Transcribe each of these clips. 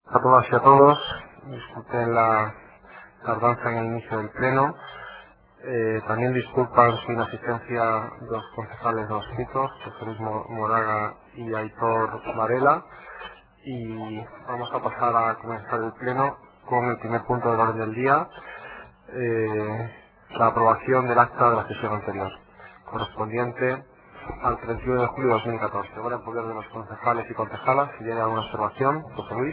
A todas y a todos, disculpen la tardanza en el inicio del pleno. También disculpan su inasistencia dos concejales no escritos, José Luis Moraga y Aitor Varela. Y vamos a pasar a comenzar el pleno con el primer punto del orden del día, la aprobación del acta de la sesión anterior, correspondiente al 31 de julio de 2014. Ahora en poder de los concejales y concejalas, si tiene alguna observación, José Luis.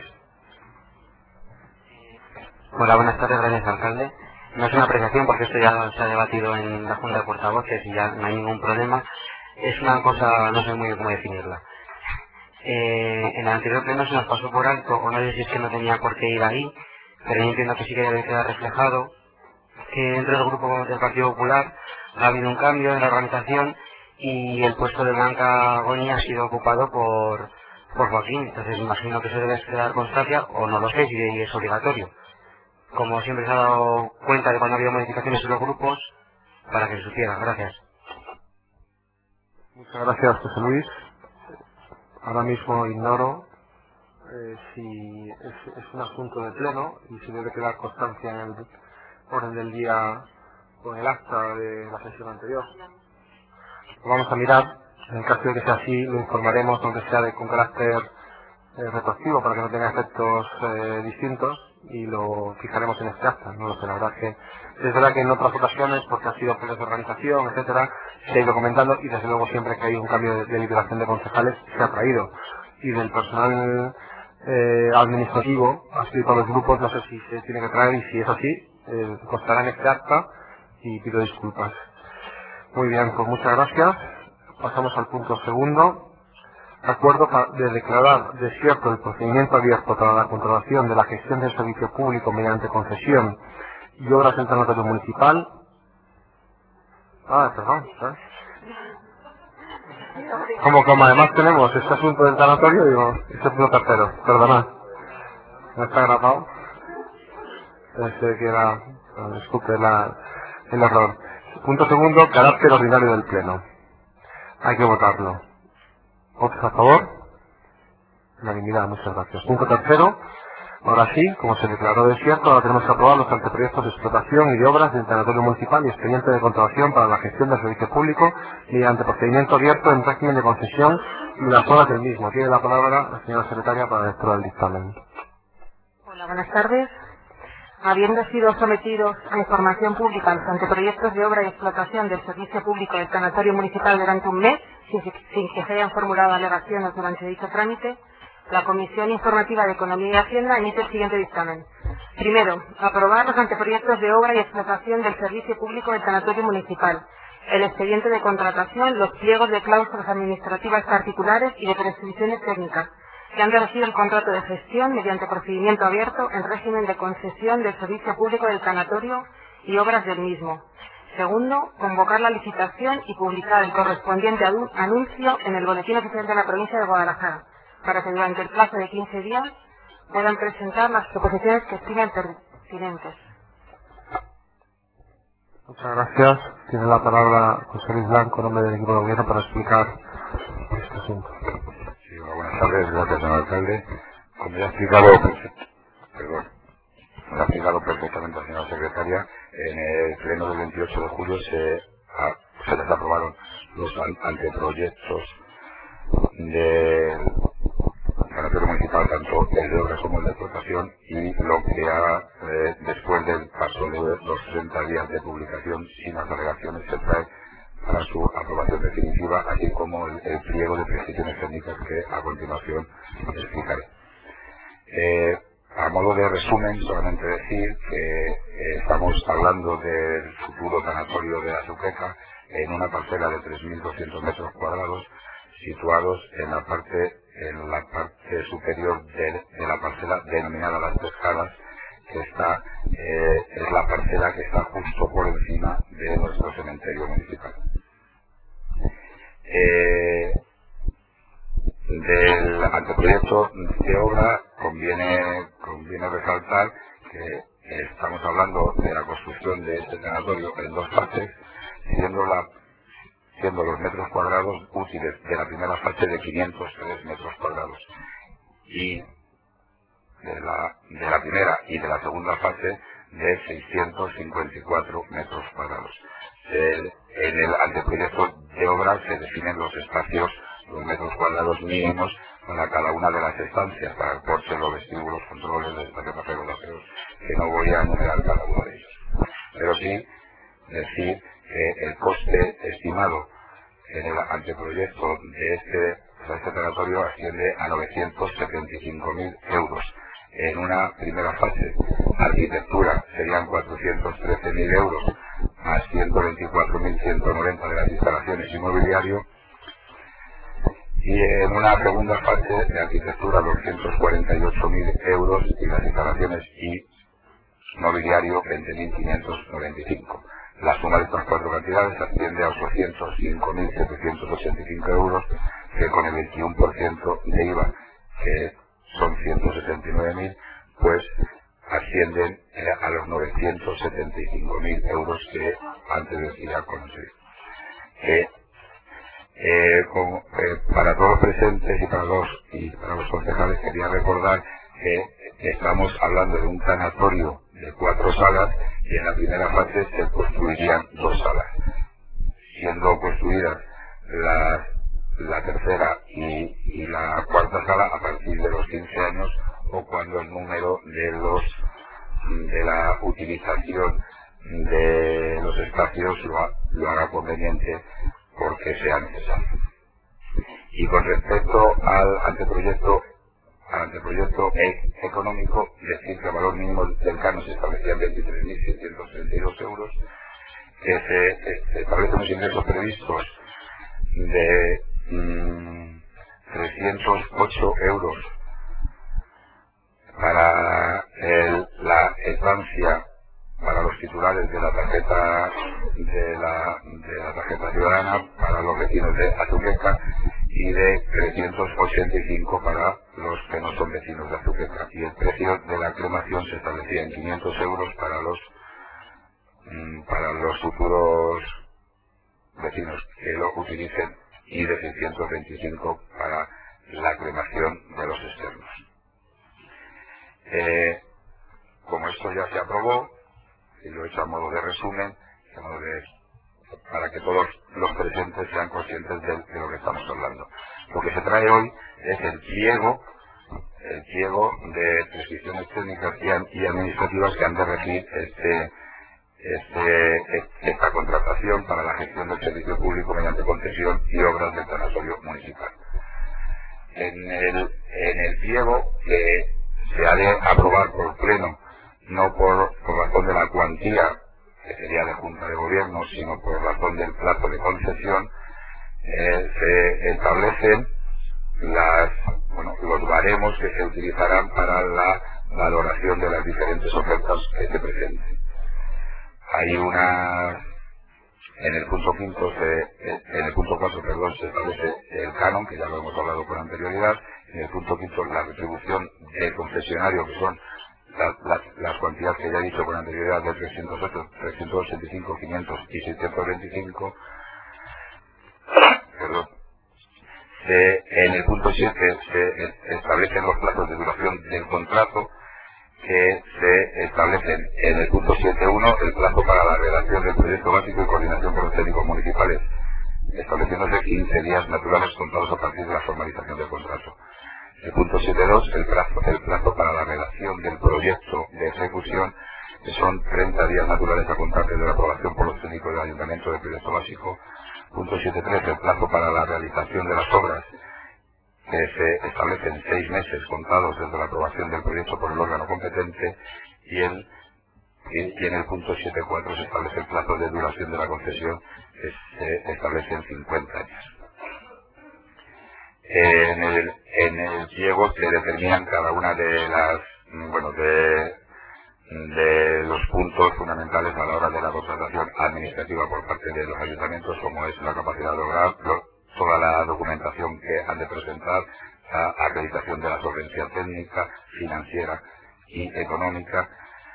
Hola, buenas tardes, gracias alcalde. No es una apreciación porque esto ya se ha debatido en la Junta de Portavoces y ya no hay ningún problema. Es una cosa, no sé muy bien cómo definirla. En el anterior pleno se nos pasó por alto, o no sé si es que no tenía por qué ir ahí, pero yo entiendo que sí que debe quedar reflejado que dentro del grupo del Partido Popular ha habido un cambio en la organización y el puesto de Blanca Goñi ha sido ocupado por Joaquín. Entonces imagino que eso debe quedar constancia, o no lo sé si es obligatorio. Como siempre se ha dado cuenta de cuando ha habido modificaciones en los grupos, para que se supiera. Gracias. Muchas gracias, José Luis. Ahora mismo ignoro si es un asunto de pleno y si debe quedar constancia en el orden del día con el acta de la sesión anterior. Lo vamos a mirar. En caso de que sea así, lo informaremos, aunque sea con carácter retroactivo, para que no tenga efectos distintos, y lo fijaremos en este acta. No lo sé, la verdad que es verdad que en otras ocasiones, porque ha sido planes de organización, etcétera, se ha ido comentando, y desde luego siempre que hay un cambio de liberación de concejales se ha traído. Y del personal administrativo, adscrito a los grupos, no sé si se tiene que traer, y si es así, constará en este acta, y pido disculpas. Muy bien, pues muchas gracias. Pasamos al punto segundo. Acuerdo de declarar desierto el procedimiento abierto para la contratación de la gestión del servicio público mediante concesión y obras en territorio municipal. Perdón. Como además tenemos este asunto del tanatorio, digo, este punto tercero, perdonad. No está grabado. Pensé que era, disculpe el error. Punto segundo, carácter ordinario del pleno. Hay que votarlo. ¿Votos a favor? Unanimidad, muchas gracias. Punto tercero. Ahora sí, como se declaró desierto, ahora tenemos que aprobar los anteproyectos de explotación y de obras del territorio municipal y expediente de contratación para la gestión del servicio público mediante procedimiento abierto en régimen de concesión y las obras del mismo. Tiene la palabra la señora secretaria para la lectura del dictamen. Hola, buenas tardes. Habiendo sido sometidos a información pública los anteproyectos de obra y explotación del servicio público del sanatorio municipal durante un mes, sin que se hayan formulado alegaciones durante dicho trámite, la Comisión Informativa de Economía y Hacienda emite el siguiente dictamen. Primero, aprobar los anteproyectos de obra y explotación del servicio público del sanatorio municipal, el expediente de contratación, los pliegos de cláusulas administrativas particulares y de prescripciones técnicas, que han de regir el contrato de gestión mediante procedimiento abierto en régimen de concesión del servicio público del sanatorio y obras del mismo. Segundo, convocar la licitación y publicar el correspondiente anuncio en el Boletín Oficial de la Provincia de Guadalajara, para que durante el plazo de 15 días puedan presentar las proposiciones que estimen pertinentes. Muchas gracias. Tiene la palabra José Luis Blanco, en nombre del equipo de gobierno, para explicar este asunto. Sí, buenas tardes, gracias señor alcalde. Como ya ha explicado, perfectamente la señora secretaria, en el pleno del 28 de julio se les aprobaron los anteproyectos del sanatorio municipal, tanto el de obras como el de explotación, y lo que después del paso de los 30 días de publicación sin las alegaciones se trae para su aprobación definitiva, así como el pliego de prescripciones técnicas que a continuación explicaré. A modo de resumen, solamente decir que estamos hablando del futuro sanatorio de Azuqueca en una parcela de 3.200 metros cuadrados, situados en la parte superior de la parcela denominada Las Pescadas, que es la parcela que está justo por encima de nuestro cementerio municipal. Del anteproyecto de obra conviene resaltar que estamos hablando de la construcción de este sanatorio en dos fases, siendo los metros cuadrados útiles de la primera fase de 503 metros cuadrados y de la primera y de la segunda fase de 654 metros cuadrados. En el anteproyecto de obra se definen los espacios, los metros cuadrados mínimos para cada una de las estancias, para el porche, los vestíbulos, controles, de estación de aperos, que no voy a enumerar cada uno de ellos. Pero sí decir que el coste estimado en el anteproyecto de este tanatorio asciende a 975.000 euros. En una primera fase, arquitectura, serían 413.000 euros, más 124.190 de las instalaciones y mobiliario. Y en una segunda fase de arquitectura, 248.000 euros y las instalaciones y mobiliario, 20.595. La suma de estas cuatro cantidades asciende a 805.785 euros, que con el 21% de IVA, que son 179.000, pues ascienden a los 975.000 euros que antes decía conocer. Para todos los presentes y para los concejales quería recordar que estamos hablando de un tanatorio de 4 salas y en la primera fase se construirían 2 salas, siendo construidas la tercera y la cuarta sala a partir de los 15 años o cuando el número de la utilización de los espacios lo haga conveniente porque sea necesario. Y con respecto al anteproyecto económico, decir que el valor mínimo del canon se establecía en 23.632 euros, que se establecen los ingresos previstos de 308 euros para la estancia para los titulares de la tarjeta ciudadana, para los vecinos de Azuqueca, y de 385 para los que no son vecinos de Azuqueca. Y el precio de la cremación se establecía en 500 euros para los futuros vecinos que lo utilicen y de 625 para la cremación de los externos. Como esto ya se aprobó, y lo he hecho a modo de resumen, para que todos los presentes sean conscientes de lo que estamos hablando. Lo que se trae hoy es el pliego de prescripciones técnicas y administrativas que han de regir esta contratación para la gestión del servicio público mediante concesión y obras del tanatorio municipal. En el pliego que se ha de aprobar por pleno, no por razón de la cuantía, que sería de Junta de Gobierno, sino por razón del plazo de concesión, se establecen los baremos que se utilizarán para la valoración de las diferentes ofertas que se presenten. Hay en el punto 4, se establece el canon, que ya lo hemos hablado con anterioridad. En el punto 5, la retribución del concesionario, que son las cuantías que ya he dicho con anterioridad, de 308, 385, 500 y 625. En el punto 7 se establecen los plazos de duración del contrato, que se establecen en el punto 7.1 el plazo para la redacción del proyecto básico y coordinación con los técnicos municipales, estableciéndose 15 días naturales contados a partir de la formalización del contrato. El punto 7.2, el plazo para la redacción del proyecto de ejecución, que son 30 días naturales a contar desde la aprobación por los técnicos del ayuntamiento del proyecto básico. Punto 7.3, el plazo para la realización de las obras, que se establecen 6 meses contados desde la aprobación del proyecto por el órgano competente, y en el punto 7.4 se establece el plazo de duración de la concesión, que se establece en 50 años. En el pliego se determinan cada una de los puntos fundamentales a la hora de la contratación administrativa por parte de los ayuntamientos, como es la capacidad de lograr toda la documentación que han de presentar, la acreditación de la solvencia técnica, financiera y económica,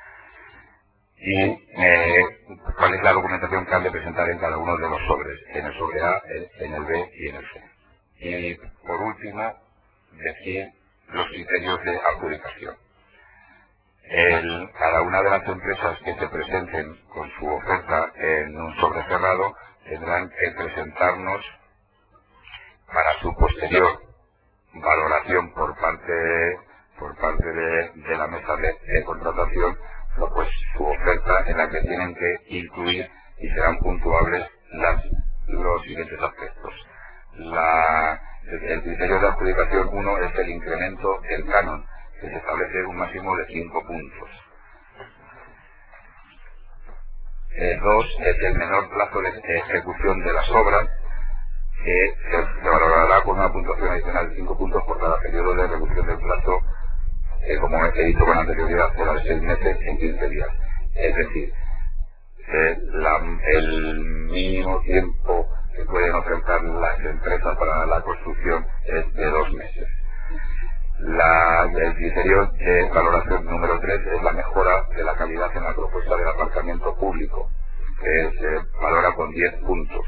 y cuál es la documentación que han de presentar en cada uno de los sobres, en el sobre A, en el B y en el C. Y por último, decir los criterios de adjudicación. Cada una de las empresas que se presenten con su oferta en un sobre cerrado tendrán que presentarnos para su posterior valoración por parte de la mesa de contratación, pues su oferta en la que tienen que incluir y serán puntuables los siguientes aspectos. El criterio de adjudicación 1 es el incremento del canon, que se establece un máximo de 5 puntos. 2 es el menor plazo de ejecución de las obras, que se valorará con una puntuación adicional de 5 puntos por cada periodo de reducción del plazo, como he dicho con anterioridad, será de 6 meses en 15 días. Es decir, el mínimo tiempo que pueden ofertar las empresas para la construcción es de 2 meses. El criterio de valoración número 3 es la mejora de la calidad en la propuesta del aparcamiento público, que se valora con 10 puntos.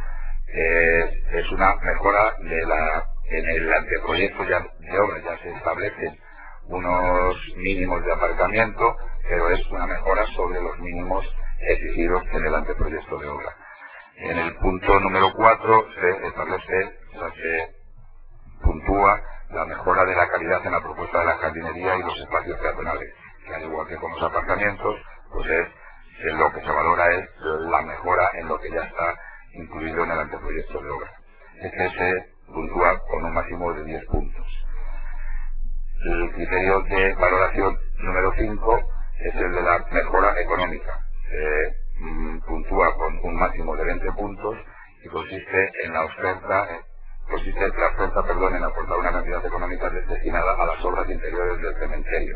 Es una mejora en el anteproyecto de obra ya se establecen unos mínimos de aparcamiento, pero es una mejora sobre los mínimos exigidos en el anteproyecto de obra. En el punto número 4 se puntúa la mejora de la calidad en la propuesta de la jardinería y los espacios peatonales, que al igual que con los aparcamientos, pues lo que se valora es la mejora en lo que ya está incluido en el anteproyecto de obra. Se puntúa con un máximo de 10 puntos. El criterio de valoración número 5 es el de la mejora económica. Se puntúa con un máximo de 20 puntos y consiste la oferta en aportar una cantidad económica destinada a las obras interiores del cementerio.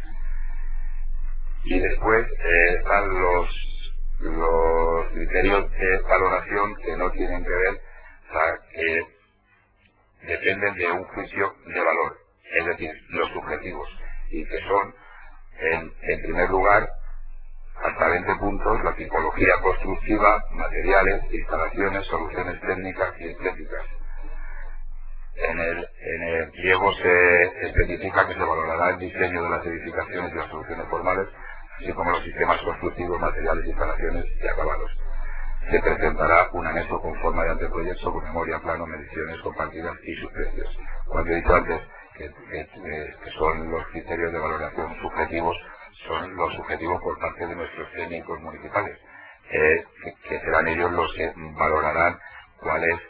Y después están los criterios de valoración que no tienen que ver, que dependen de un juicio de valor, es decir, los subjetivos, y que son, en primer lugar, hasta 20 puntos, la tipología constructiva, materiales, instalaciones, soluciones técnicas y estéticas. En el pliego se especifica que se valorará el diseño de las edificaciones y las soluciones formales, así como los sistemas constructivos, materiales, instalaciones y acabados. Se presentará un anexo con forma de anteproyecto, con memoria, plano, mediciones compartidas y sus precios. Cuando he dicho antes que son los criterios de valoración subjetivos, son los subjetivos por parte de nuestros técnicos municipales, que serán ellos los que valorarán cuál es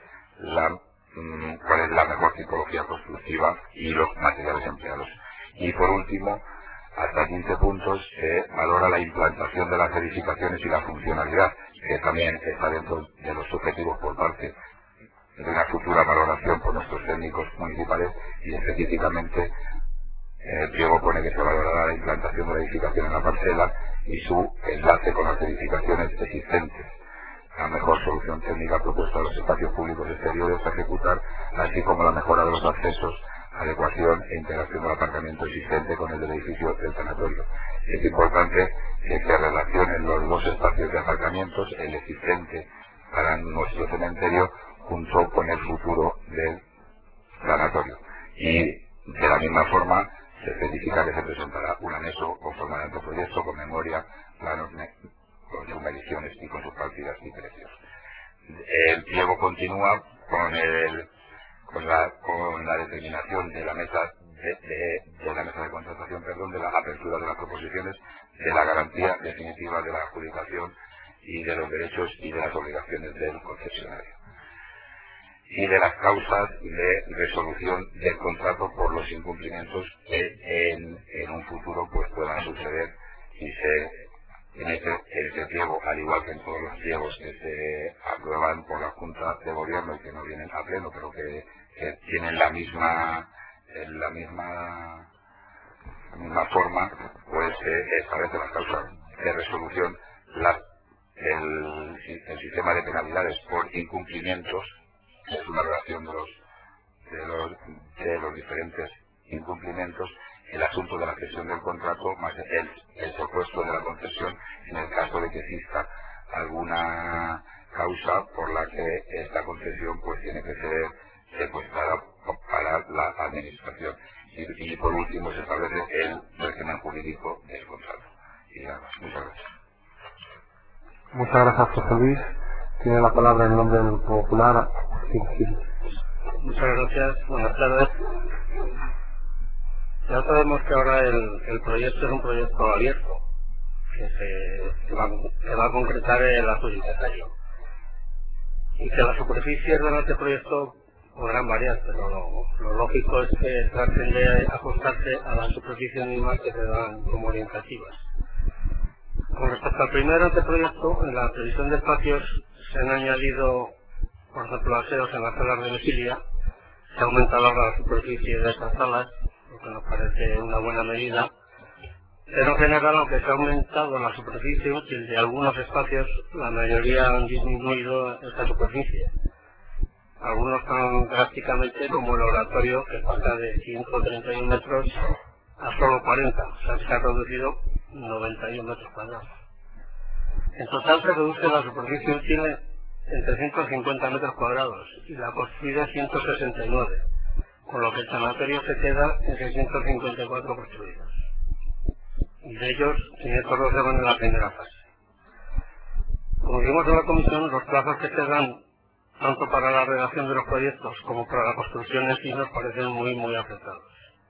la mejor tipología constructiva y los materiales empleados. Y por último, hasta 15 puntos se valora la implantación de las edificaciones y la funcionalidad, que también está dentro de los subjetivos por parte de una futura valoración por nuestros técnicos municipales, y específicamente el pliego pone que se valorará la implantación de la edificación en la parcela y su enlace con las edificaciones existentes, la mejor solución técnica propuesta a los espacios públicos exteriores a ejecutar, así como la mejora de los accesos, adecuación e integración del aparcamiento existente con el del edificio del sanatorio. Es importante que se relacionen los dos espacios de aparcamientos, el existente para nuestro cementerio junto con el futuro del sanatorio. Y de la misma forma se especifica que se presentará un anexo con forma de anteproyecto, con memoria, planos, con sus mediciones y con sus partidas y precios. El pliego continúa con la determinación de la mesa de contratación, de la apertura de las proposiciones, de la garantía definitiva de la adjudicación y de los derechos y de las obligaciones del concesionario, y de las causas de resolución del contrato por los incumplimientos que en un futuro pues puedan suceder y en ese pliego, al igual que en todos los pliegos que se aprueban por la Junta de Gobierno y que no vienen a pleno, pero que tienen la misma forma, pues establece las causas de resolución, el sistema de penalidades por incumplimientos, que es una relación de los diferentes incumplimientos, el asunto de la cesión del contrato más el secuestro de la concesión en el caso de que exista alguna causa por la que esta concesión pues tiene que ser secuestrada para la administración. y por último se establece el régimen jurídico del contrato. Y nada más. Muchas gracias. Muchas gracias, José Luis. Tiene la palabra en nombre del Grupo Popular. Sí. Muchas gracias. Buenas tardes. Ya sabemos que ahora el proyecto es un proyecto abierto, que va a concretar el adjudicatario. Y que las superficies de este proyecto podrán variar, pero lo lógico es que traten de ajustarse a las superficies mínimas que se dan como orientativas. Con respecto al primer anteproyecto, en la previsión de espacios se han añadido, por ejemplo, aseos en las salas de vigilia, se ha aumentado la superficie de estas salas, lo que nos parece una buena medida, pero en general, aunque se ha aumentado la superficie útil de algunos espacios, la mayoría han disminuido esta superficie. Algunos tan drásticamente como el oratorio, que pasa de 131 metros a solo 40, o sea que se ha reducido 91 metros cuadrados. En total se reduce la superficie útil en 350 metros cuadrados y la construida 169, con lo que el sanatorio se queda en 654 construidos. Y de ellos 512 van en la primera fase. Como vimos en la comisión, los plazos que se dan tanto para la redacción de los proyectos como para la construcción en sí nos parecen muy apretados.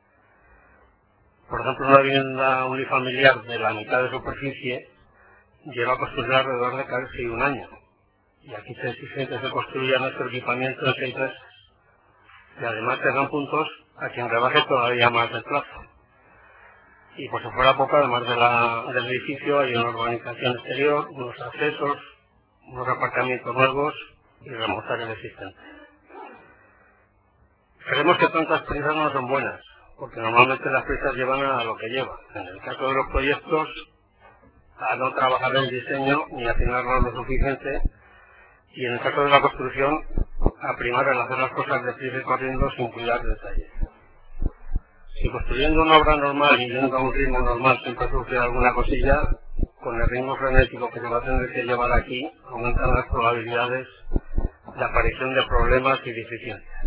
Por ejemplo, una vivienda unifamiliar de la mitad de superficie lleva a construir alrededor de casi un año. Y aquí se exige que se construya nuestro equipamiento en 6 meses. Y además se dan puntos a quien rebaje todavía más el plazo. Y por si fuera poco, además del edificio, hay una urbanización exterior, unos accesos, unos aparcamientos nuevos y remozar el existente. Creemos que tantas prisas no son buenas, porque normalmente las prisas llevan a lo que llevan. En el caso de los proyectos, a no trabajar el diseño ni afinarlo lo suficiente, y en el caso de la construcción, a primar el hacer las cosas deprisa y corriendo sin cuidar detalles. Si construyendo una obra normal y yendo a un ritmo normal siempre surge alguna cosilla, con el ritmo frenético que se va a tener que llevar aquí, aumentan las probabilidades de aparición de problemas y deficiencias.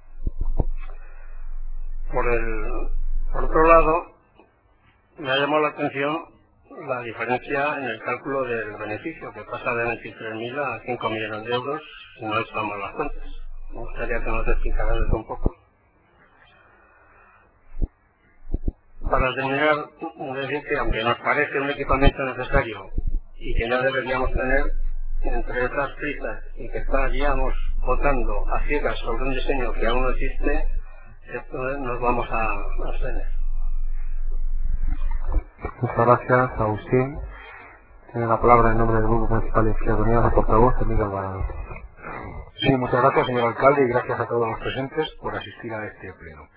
Por otro lado, me ha llamado la atención la diferencia en el cálculo del beneficio, que pasa de 23.000 a 5 millones de euros, si no echamos las cuentas. Me gustaría que nos explicaran eso un poco. Para terminar, decir que aunque nos parece un equipamiento necesario y que ya deberíamos tener, entre esas prisas y que estaríamos votando a ciegas sobre un diseño que aún no existe, esto nos vamos a abstener. Muchas gracias, Agustín. Tiene la palabra en nombre del Grupo Municipal de Izquierda Unida, el portavoz, Miguel Barón. Sí, muchas gracias, señor alcalde, y gracias a todos los presentes por asistir a este pleno.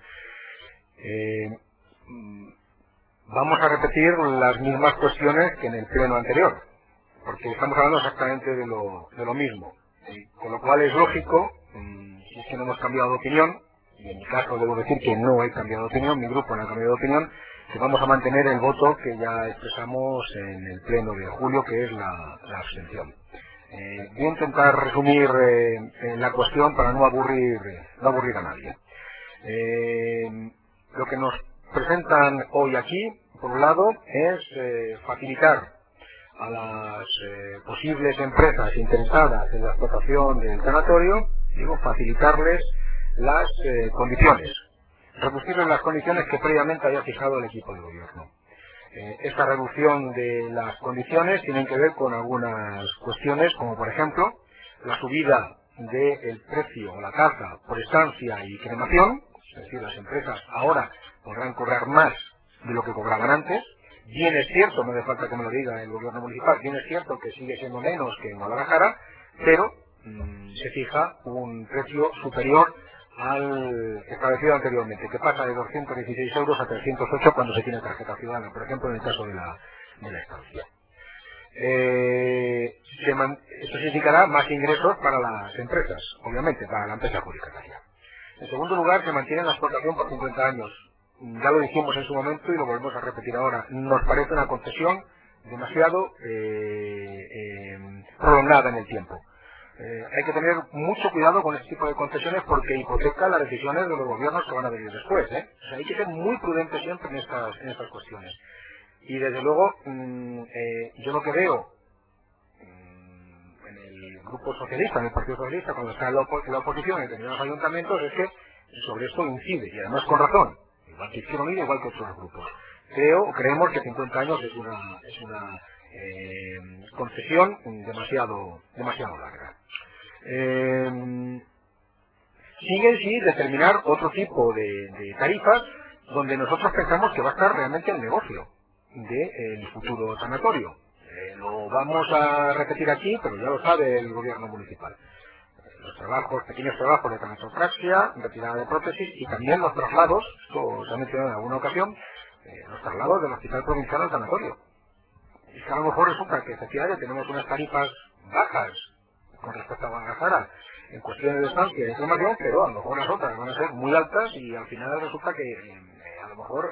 Vamos a repetir las mismas cuestiones que en el pleno anterior, porque estamos hablando exactamente de lo mismo, con lo cual es lógico, si es que no hemos cambiado de opinión, y en mi caso debo decir que no he cambiado de opinión, mi grupo no ha cambiado de opinión, que vamos a mantener el voto que ya expresamos en el pleno de julio, que es la abstención. Voy a intentar resumir la cuestión para no aburrir a nadie. Lo que nos presentan hoy aquí, por un lado, es facilitar a las posibles empresas interesadas en la explotación del sanatorio, facilitarles las condiciones, reducirles las condiciones que previamente haya fijado el equipo de gobierno. Esta reducción de las condiciones tiene que ver con algunas cuestiones, como por ejemplo la subida del precio o la tasa por estancia y cremación, es decir, las empresas ahora podrán cobrar más de lo que cobraban antes. Bien es cierto, no hace falta que me lo diga el gobierno municipal, bien es cierto que sigue siendo menos que en Guadalajara, pero se fija un precio superior al establecido anteriormente, que pasa de 216 euros a 308 cuando se tiene tarjeta ciudadana, por ejemplo, en el caso de la estancia. Esto significará más ingresos para las empresas, obviamente, para la empresa adjudicataria. En segundo lugar, se mantiene la explotación por 50 años. Ya lo dijimos en su momento y lo volvemos a repetir ahora. Nos parece una concesión demasiado prolongada en el tiempo. hay que tener mucho cuidado con este tipo de concesiones porque hipoteca las decisiones de los gobiernos que van a venir después. O sea, hay que ser muy prudente siempre en estas cuestiones. Y desde luego, yo lo que veo en el grupo socialista, en el Partido Socialista, cuando está en la oposición en determinados ayuntamientos, es que sobre esto incide, y además con razón, igual que Izquierda Unida, igual que otros grupos. Creemos que 50 años es una concesión demasiado larga. Sigue sí determinar otro tipo de tarifas donde nosotros pensamos que va a estar realmente el negocio del futuro sanatorio. Lo vamos a repetir aquí, pero ya lo sabe el gobierno municipal. Los pequeños trabajos de tanatopraxia, retirada de prótesis y también los traslados, esto se ha mencionado en alguna ocasión, los traslados del Hospital Provincial al sanatorio. Es que a lo mejor resulta que efectivamente tenemos unas tarifas bajas con respecto a Guadalajara en cuestiones de estancia y de información, pero a lo mejor las otras van a ser muy altas y al final resulta que a lo mejor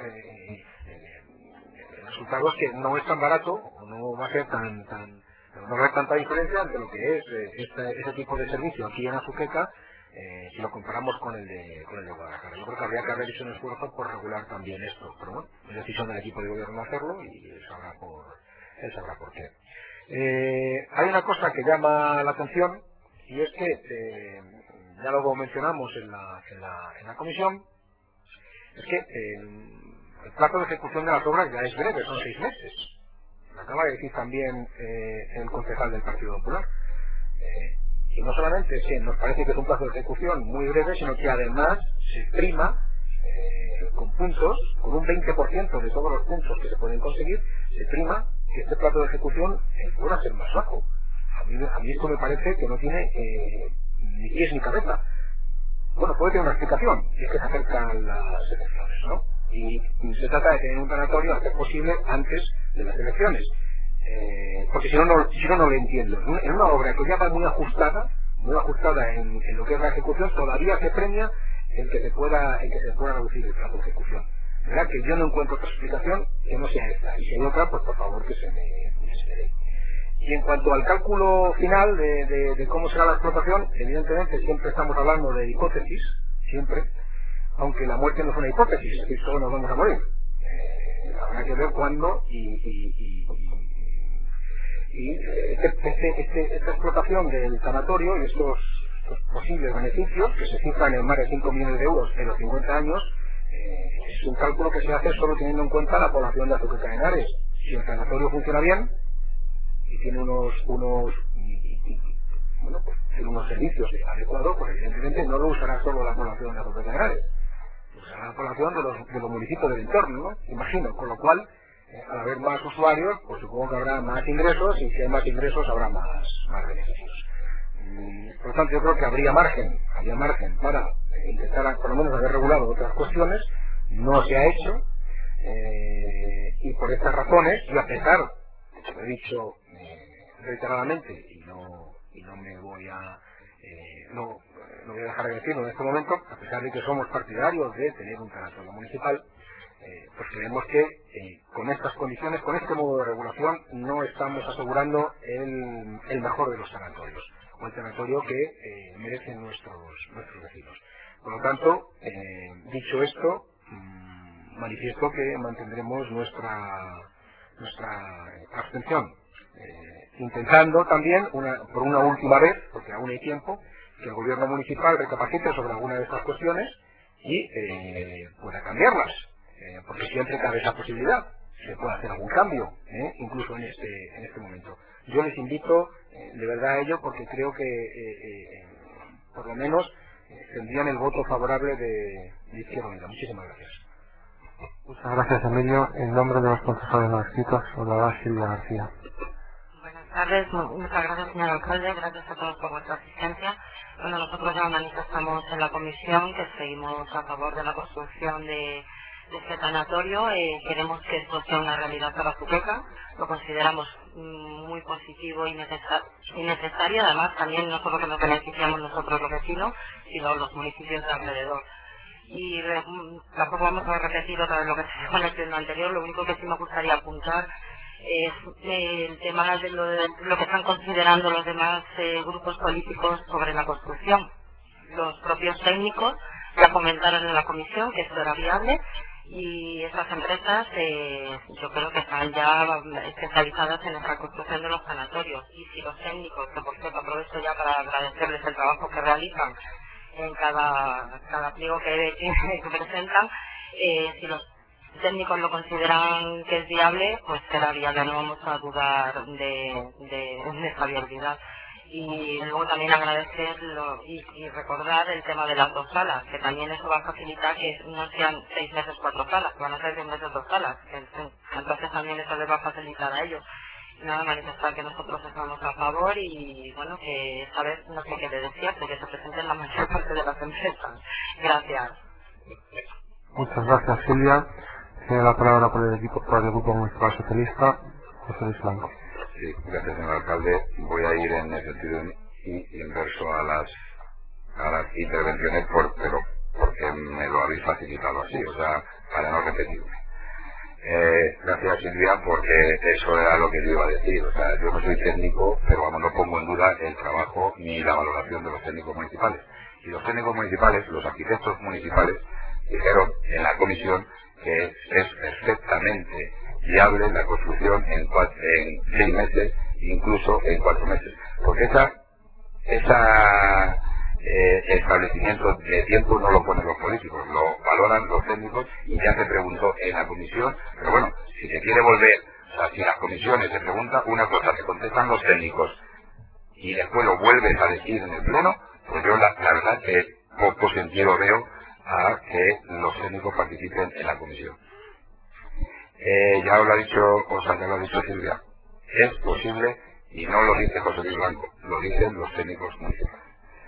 el resultado es que no es tan barato o no va a ser no va a haber tanta diferencia entre lo que es ese tipo de servicio aquí en Azuqueca si lo comparamos con el de Guadalajara. Yo creo que habría que haber hecho un esfuerzo por regular también esto, pero bueno, es decisión del equipo de gobierno hacerlo y él sabrá por qué. Hay una cosa que llama la atención y es que ya lo mencionamos en la comisión, es que el plazo de ejecución de las obras ya es breve, son 6 meses. Lo acaba de decir también el concejal del Partido Popular. Y no solamente es que nos parece que es un plazo de ejecución muy breve, sino que además se prima con puntos, con un 20% de todos los puntos que se pueden conseguir, se prima que este plazo de ejecución pueda ser más bajo. A mí esto me parece que no tiene ni pies ni cabeza. Bueno, puede tener una explicación, y es que se acercan las elecciones, ¿no? Y se trata de tener un sanatorio a ser posible antes de las elecciones. Porque si no lo entiendo. En una obra que ya va muy ajustada en lo que es la ejecución, todavía se premia el que se pueda reducir el plazo de ejecución. De verdad que yo no encuentro otra explicación que no sea esta. Y si hay otra, pues por favor que se me dé. Y en cuanto al cálculo final de cómo será la explotación, evidentemente siempre estamos hablando de hipótesis, siempre, aunque la muerte no es una hipótesis, es que todos nos vamos a morir. Habrá que ver cuándo esta explotación del sanatorio y estos posibles beneficios, que se cifran en más de 5 millones de euros en los 50 años, es un cálculo que se hace solo teniendo en cuenta la población de Azuqueca de Henares. Si el sanatorio funciona bien y tiene unos servicios adecuados, pues evidentemente no lo usará solo la población de Azuqueca de Henares, lo usará la población de los municipios del entorno, ¿no? Imagino, con lo cual al haber más usuarios, pues supongo que habrá más ingresos y si hay más ingresos habrá más beneficios. Por lo tanto, yo creo que habría margen para intentar por lo menos haber regulado otras cuestiones. No se ha hecho y por estas razones, y a pesar, lo he dicho reiteradamente y no me voy a no voy a dejar de decirlo en este momento, a pesar de que somos partidarios de tener un sanatorio municipal, pues creemos que con estas condiciones, con este modo de regulación, no estamos asegurando el mejor de los sanatorios, o el sanatorio que merecen nuestros vecinos. Por lo tanto, dicho esto, manifiesto que mantendremos nuestra abstención, intentando también, por una última vez, porque aún hay tiempo, que el gobierno municipal recapacite sobre alguna de estas cuestiones y pueda cambiarlas. Porque siempre cabe esa posibilidad, se puede hacer algún cambio, incluso en este momento. Yo les invito de verdad a ello porque creo que por lo menos tendrían el voto favorable de Izquierda Unida. Muchísimas gracias. Muchas gracias, Emilio. En nombre de los concejales no escritos, hablará Silvia García. Buenas tardes, muchas gracias, señor alcalde, gracias a todos por vuestra asistencia. Bueno, nosotros ya manifestamos en la comisión que seguimos a favor de la construcción de este sanatorio. Queremos que esto sea una realidad para Azuqueca, lo consideramos muy positivo y necesario, además también no solo que nos beneficiamos nosotros los vecinos, sino los municipios de alrededor. Y tampoco vamos a repetir otra vez lo que se dijo en el pleno anterior, lo único que sí me gustaría apuntar es el tema de lo que están considerando los demás grupos políticos sobre la construcción. Los propios técnicos ya comentaron en la comisión que esto era viable y esas empresas yo creo que están ya especializadas en la construcción de los sanatorios, y si los técnicos, que por cierto aprovecho ya para agradecerles el trabajo que realizan en cada pliego que presentan, si los técnicos lo consideran que es viable, pues será viable, no vamos a dudar de esa viabilidad. Y luego también agradecerlo y recordar el tema de las 2 salas, que también eso va a facilitar que no sean 6 meses 4 salas, que van a ser 10 meses 2 salas, entonces también eso les va a facilitar a ellos. Nada, manifestar que nosotros estamos a favor y bueno, que esta vez no sé qué de cierto, que se presenten la mayor parte de las empresas. Gracias. Muchas gracias, Silvia. Tiene la palabra por el Grupo Municipal Socialista, José Luis Blanco. Sí, gracias, señor alcalde. Voy a ir en el sentido inverso a las intervenciones, pero porque me lo habéis facilitado así, o sea, para no repetirme. Gracias, Silvia, porque eso era lo que yo iba a decir. O sea, yo no soy técnico, pero vamos, no pongo en duda el trabajo ni la valoración de los técnicos municipales. Y los técnicos municipales, los arquitectos municipales, dijeron en la comisión que es perfectamente viable la construcción en 6 meses, incluso en 4 meses. Porque ese establecimiento de tiempo no lo ponen los políticos, lo valoran los técnicos, y ya se preguntó en la comisión. Pero bueno, si se quiere volver, o sea, si las comisiones se pregunta una cosa, te contestan los técnicos y después lo vuelves a decir en el pleno, pues yo la verdad que poco sentido veo a que los técnicos participen en la comisión. Ya lo ha dicho Silvia, es posible, y no lo dice José Luis Blanco, lo dicen los técnicos municipales.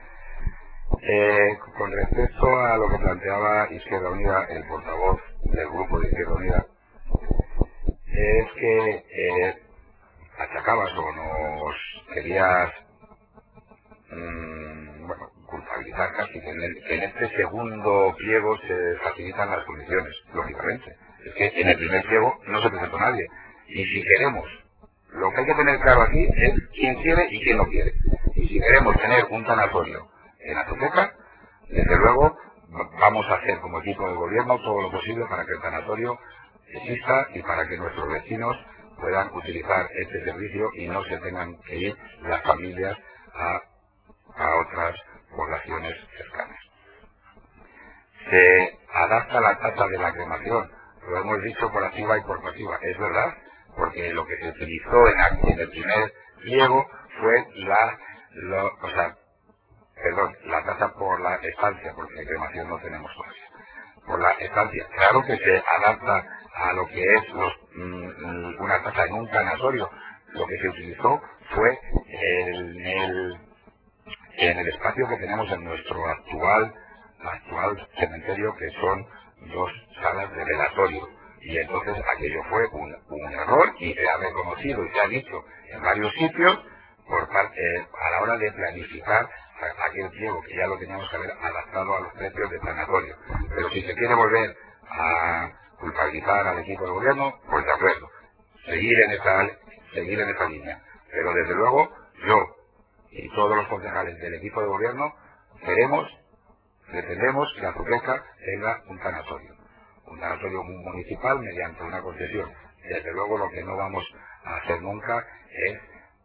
Con respecto a lo que planteaba Izquierda Unida, el portavoz del grupo de Izquierda Unida, es que atacabas o nos querías culpabilizar casi que en este segundo pliego se facilitan las condiciones, lógicamente. Es que en el primer pliego no se presentó nadie, y si queremos, lo que hay que tener claro aquí es quién quiere y quién no quiere. Y si queremos tener un tanatorio en Azuqueca, desde luego vamos a hacer como equipo de gobierno todo lo posible para que el tanatorio exista y para que nuestros vecinos puedan utilizar este servicio y no se tengan que ir las familias a otras poblaciones cercanas. Se adapta la tasa de la cremación, lo hemos dicho por activa y por pasiva, es verdad, porque lo que se utilizó en el primer pliego fue la tasa por la estancia, porque en cremación no tenemos todavía. Por la estancia, claro que se adapta a lo que es una tasa en un tanatorio. Lo que se utilizó fue en el espacio que tenemos en nuestro actual cementerio, que son 2 salas de velatorio. Y entonces aquello fue un error, y se ha reconocido y se ha dicho en varios sitios a la hora de planificar aquel pliego, que ya lo teníamos que haber adaptado a los precios de tanatorio. Pero si se quiere volver a culpabilizar al equipo de gobierno, pues de acuerdo, seguir en esa línea. Pero desde luego yo y todos los concejales del equipo de gobierno pretendemos que Azuqueca tenga un tanatorio municipal mediante una concesión. Desde luego lo que no vamos a hacer nunca es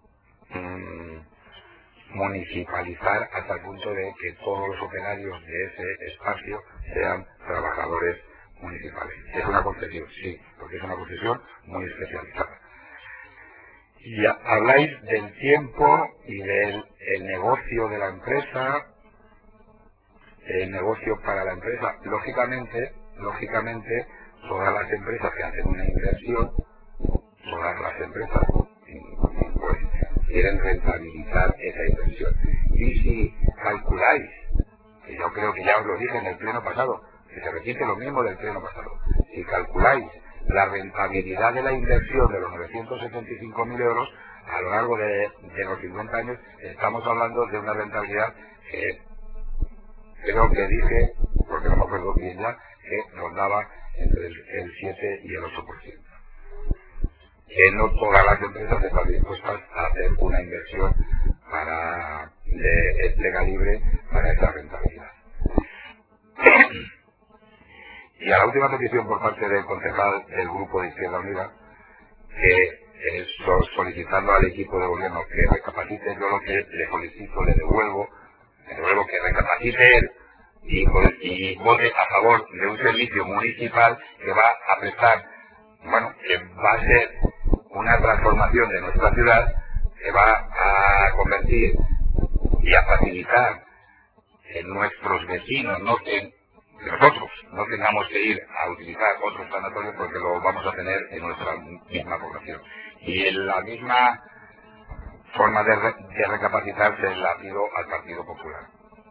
municipalizar hasta el punto de que todos los operarios de ese espacio sean trabajadores municipales. Es una concesión, sí, porque es una concesión muy especializada. Y habláis del tiempo y del negocio de la empresa, el negocio para la empresa. Lógicamente, todas las empresas que hacen una inversión, todas las empresas pues quieren rentabilizar esa inversión. Y si calculáis, que yo creo que ya os lo dije en el pleno pasado, que se repite lo mismo del pleno pasado, si calculáis la rentabilidad de la inversión de los 975.000 euros a lo largo de los 50 años, estamos hablando de una rentabilidad que creo que dije, porque no me acuerdo bien ya, que rondaba entre el 7 y el 8%. que no todas las empresas están dispuestas a hacer una inversión de entrega libre para esa rentabilidad. Y a la última petición por parte del concejal del Grupo de Izquierda Unida, que solicitando al equipo de gobierno que recapacite, yo lo que le solicito, le devuelvo que recapacite él y vote a favor de un servicio municipal que va a prestar, que va a ser una transformación de nuestra ciudad, que va a convertir y a facilitar que nuestros vecinos que nosotros no tengamos que ir a utilizar otros sanatorios porque lo vamos a tener en nuestra misma población. Y en la misma forma de recapacitar se la pido al Partido Popular.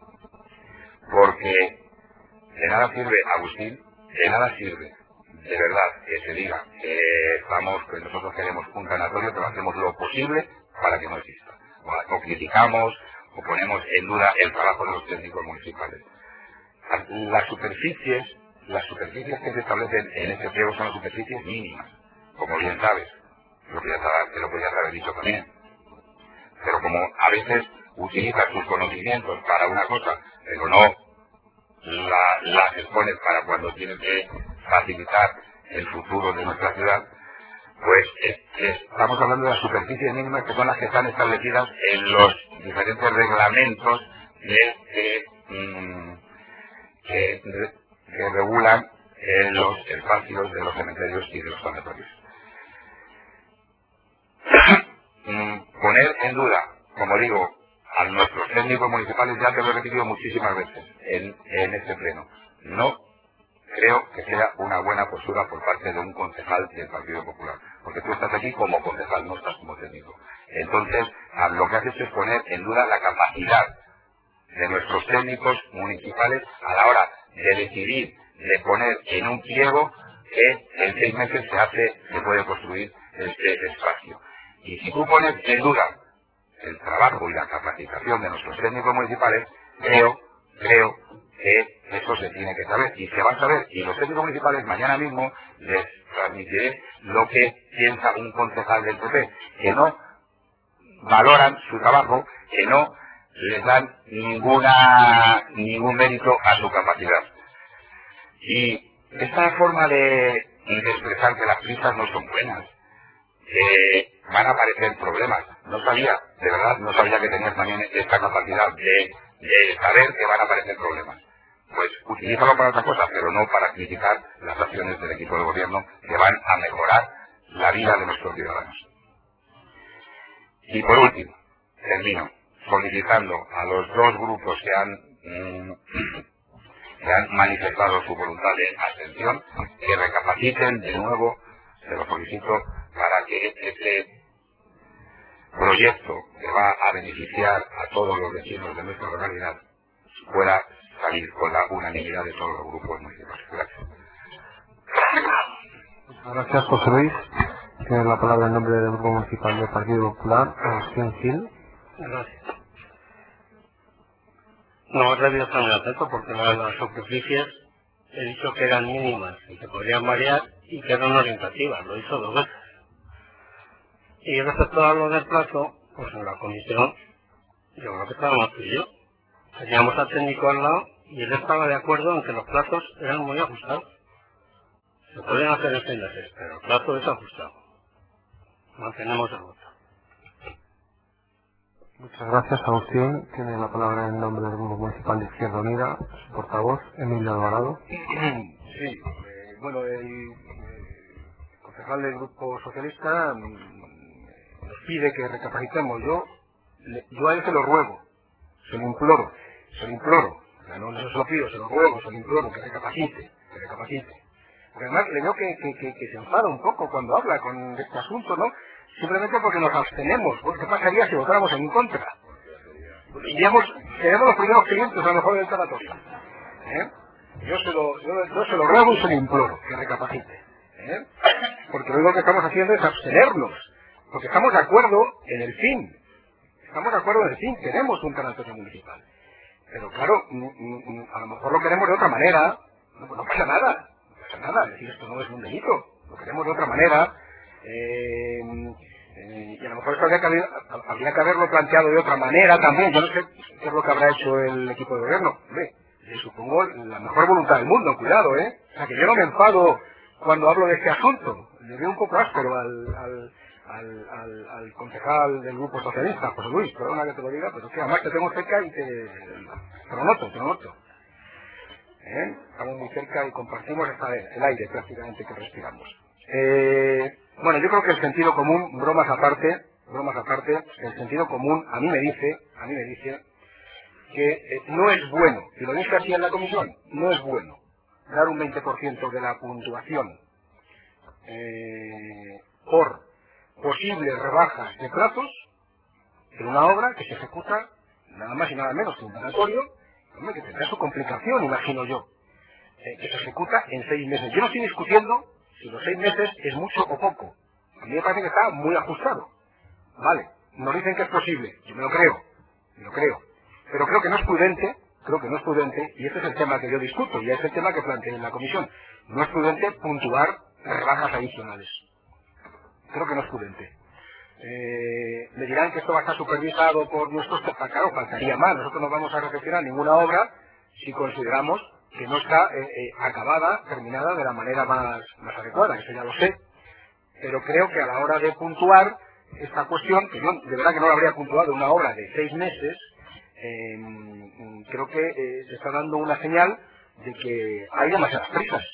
Porque de nada sirve, Agustín, de nada sirve, de verdad, que se diga que nosotros queremos un sanatorio, pero hacemos lo posible para que no exista. O criticamos o ponemos en duda el trabajo de los técnicos municipales. Las superficies que se establecen en este pliego son las superficies mínimas, como bien sabes, te lo podías haber dicho también. Pero como a veces utilizas tus conocimientos para una cosa, pero no las expones para cuando tienes que facilitar el futuro de nuestra ciudad, pues estamos hablando de las superficies mínimas que son las que están establecidas en los diferentes reglamentos que regulan los espacios de los cementerios y de los sanatorios. Poner en duda, como digo, a nuestros técnicos municipales, ya te lo he repetido muchísimas veces en este pleno, no creo que sea una buena postura por parte de un concejal del Partido Popular, porque tú estás aquí como concejal, no estás como técnico. Entonces, lo que has hecho es poner en duda la capacidad de nuestros técnicos municipales a la hora de decidir, de poner en un pliego que en 6 meses se puede construir este espacio. Y si tú pones en duda el trabajo y la capacitación de nuestros técnicos municipales, creo que eso se tiene que saber y se va a saber. Y los técnicos municipales mañana mismo les transmitiré lo que piensa un concejal del PP, que no valoran su trabajo, que no les dan ningún mérito a su capacidad. Y esta forma de expresar que las prisas no son buenas, van a aparecer problemas. No sabía, de verdad, no sabía que tenías también esta capacidad de saber que van a aparecer problemas. Pues utilízalo para otra cosa, pero no para criticar las acciones del equipo de gobierno que van a mejorar la vida de nuestros ciudadanos. Y por último, termino solicitando a los dos grupos que han manifestado su voluntad de abstención que recapaciten de nuevo, se lo solicito, para que este proyecto que va a beneficiar a todos los vecinos de nuestra localidad pueda salir con la unanimidad de todos los grupos municipales. Gracias. Gracias, José Luis. Tiene la palabra en nombre del Grupo Municipal del Partido Popular, Agustín Gil. Gracias. No he debido estar muy atento porque las superficies he dicho que eran mínimas y que podrían variar y que eran orientativas, lo hizo 2 veces. Y respecto a lo del plazo, pues en la comisión, yo creo que estábamos tú y yo. Teníamos al técnico al lado y él estaba de acuerdo en que los plazos eran muy ajustados. Se pueden hacer en 6 meses, pero el plazo es ajustado. Mantenemos el voto. Muchas gracias, Agustín. Tiene la palabra en nombre del Grupo Municipal de Izquierda Unida, su portavoz, Emilio Alvarado. Sí, bueno, el concejal del Grupo Socialista nos pide que recapacitemos. Yo a él se lo ruego, se lo imploro. O sea, no se lo pido, se lo ruego, se lo imploro, que recapacite. Porque además le veo que se enfada un poco cuando habla con este asunto, ¿no? Simplemente porque nos abstenemos. Pues, ¿qué pasaría si votáramos en contra? Seríamos los primeros clientes a lo mejor del sanatorio. Yo se lo ruego y se lo imploro, que recapacite. Porque lo único que estamos haciendo es abstenernos. Porque estamos de acuerdo en el fin. Queremos un sanatorio municipal. Pero claro, a lo mejor lo queremos de otra manera. No pasa nada. Es decir, esto no es un delito. Lo queremos de otra manera. Y a lo mejor esto habría que haberlo planteado de otra manera también. Yo no sé qué es lo que habrá hecho el equipo de gobierno. Hombre, le supongo la mejor voluntad del mundo, cuidado, ¿eh? O sea, que yo no me enfado cuando hablo de este asunto. Le veo un poco áspero al concejal del Grupo Socialista, José Luis, perdona que te lo diga, pero es que además te tengo cerca y te lo noto. Estamos muy cerca y compartimos el aire prácticamente que respiramos. Bueno, yo creo que el sentido común, bromas aparte, el sentido común a mí me dice que no es bueno, y lo dije así en la comisión, no es bueno dar un 20% de la puntuación por posibles rebajas de plazos en una obra que se ejecuta nada más y nada menos que un sanatorio, que tendrá su complicación, imagino yo, que se ejecuta en 6 meses. Yo no estoy discutiendo si los 6 meses es mucho o poco. A mí me parece que está muy ajustado. Vale, nos dicen que es posible, yo me lo creo. Pero creo que no es prudente, y ese es el tema que yo discuto, y es el tema que planteé en la comisión. No es prudente puntuar rebajas adicionales. Creo que no es prudente. Me dirán que esto va a estar supervisado por nuestros... Claro, faltaría más. Nosotros no vamos a recepcionar ninguna obra si consideramos que no está acabada, terminada de la manera más adecuada. Eso ya lo sé. Pero creo que a la hora de puntuar esta cuestión, que yo de verdad que no la habría puntuado una obra de 6 meses, creo que se está dando una señal de que hay demasiadas prisas.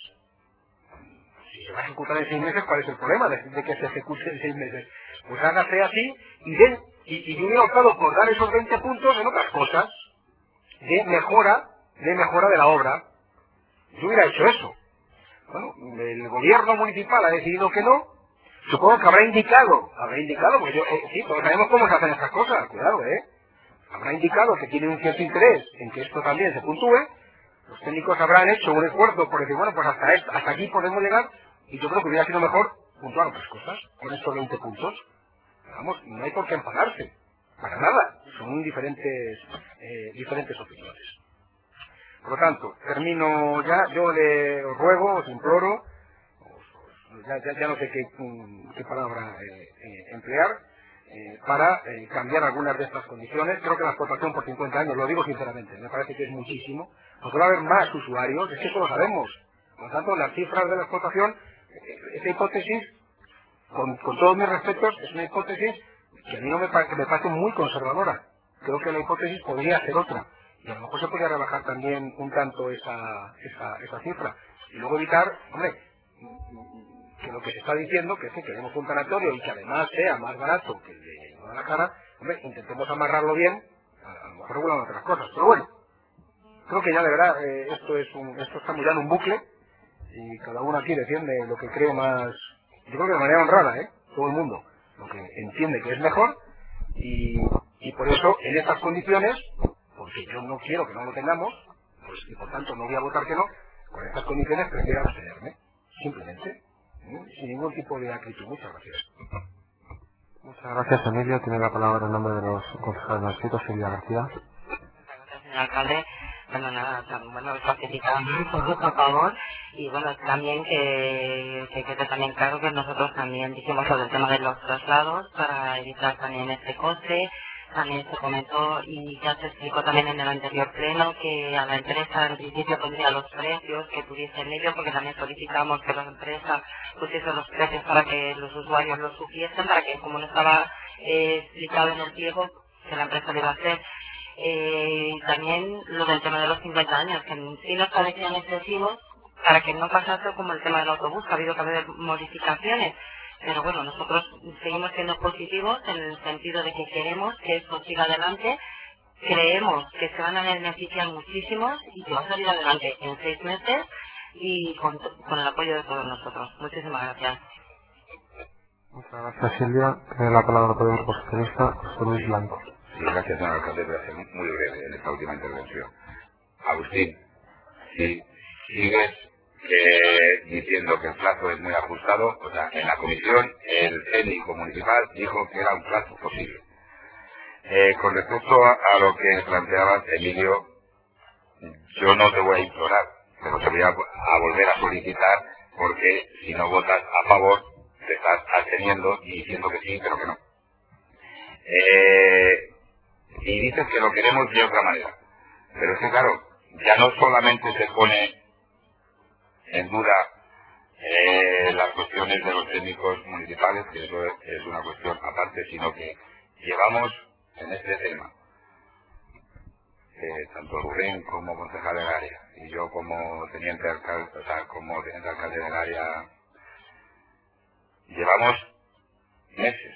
Si se va a ejecutar en 6 meses, ¿cuál es el problema de que se ejecute en 6 meses? Pues hágase así y yo hubiera optado por dar esos 20 puntos en otras cosas de mejora de la obra. Yo hubiera hecho eso. Bueno, el gobierno municipal ha decidido que no. Supongo que habrá indicado, porque sí, todos sabemos cómo se hacen estas cosas, cuidado, habrá indicado que tiene un cierto interés en que esto también se puntúe. Los técnicos habrán hecho un esfuerzo por decir, bueno, pues hasta aquí podemos llegar, y yo creo que hubiera sido mejor puntuar otras cosas con estos 20 puntos. Vamos, no hay por qué enfadarse, para nada, son diferentes opiniones. Por lo tanto, termino ya, yo os ruego, os imploro, ya no sé qué palabra emplear, para cambiar algunas de estas condiciones. Creo que la explotación por 50 años, lo digo sinceramente, me parece que es muchísimo, porque va a haber más usuarios, es que eso lo sabemos. Por lo tanto, las cifras de la explotación, esa hipótesis, con todos mis respetos, es una hipótesis que a mí me parece muy conservadora. Creo que la hipótesis podría ser otra, y a lo mejor se podría rebajar también un tanto esa cifra, y luego evitar, hombre, que lo que se está diciendo, que sí, queremos un sanatorio y que además sea más barato que el de Guadalajara, hombre, intentemos amarrarlo bien, a lo mejor regulando otras cosas, pero bueno, creo que ya de verdad esto estamos ya en un bucle, y cada uno aquí defiende lo que cree más, yo creo que de manera honrada, todo el mundo, lo que entiende que es mejor, y por eso, en estas condiciones, porque yo no quiero que no lo tengamos, pues y por tanto no voy a votar que no, con estas condiciones prefiero abstenerme, simplemente, sin ningún tipo de acritud. Muchas gracias. Muchas gracias, Emilio. Tiene la palabra en nombre de los concejales no inscritos, Silvia García. Muchas gracias, señor alcalde. Bueno, nada, bueno, facilitamos por favor, y bueno, también que quede también claro que nosotros también dijimos sobre el tema de los traslados para evitar también este coste. También se comentó y ya se explicó también en el anterior pleno que a la empresa en principio pondría los precios que tuviese en ello, porque también solicitamos que la empresa pusiese los precios para que los usuarios los supiesen, para que como no estaba explicado en el pliego, que la empresa lo iba a hacer. También lo del tema de los 50 años, que en sí nos parecían excesivos para que no pasase como el tema del autobús, que ha habido que haber modificaciones. Pero bueno, nosotros seguimos siendo positivos en el sentido de que queremos que esto siga adelante, creemos que se van a beneficiar muchísimos y que va a salir adelante en 6 meses y con el apoyo de todos nosotros. Muchísimas gracias. Muchas gracias, Silvia. Tiene la palabra por el Grupo Socialista, José Luis Blanco. Sí, gracias, señor alcalde. Voy a ser muy breve en esta última intervención. Agustín, si sigues diciendo que el plazo es muy ajustado, o sea, en la comisión el técnico municipal dijo que era un plazo posible. Con respecto a lo que planteabas, Emilio, yo no te voy a implorar, pero te voy a volver a solicitar, porque si no votas a favor, te estás absteniendo y diciendo que sí, pero que no. Y dices que lo queremos de otra manera. Pero es que claro, ya no solamente se pone en duda las cuestiones de los técnicos municipales, que eso es una cuestión aparte, sino que llevamos en este tema, tanto Rubén como concejal del área, y yo como teniente alcalde, del área, llevamos meses,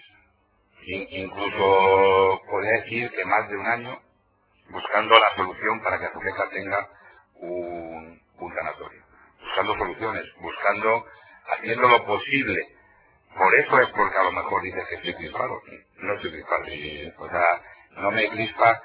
incluso podría decir que más de un año, buscando la solución para que Azuqueca tenga un sanatorio. Buscando soluciones, haciendo lo posible. Por eso es porque a lo mejor dices que estoy crispado. No estoy crispado. O sea, no me crispa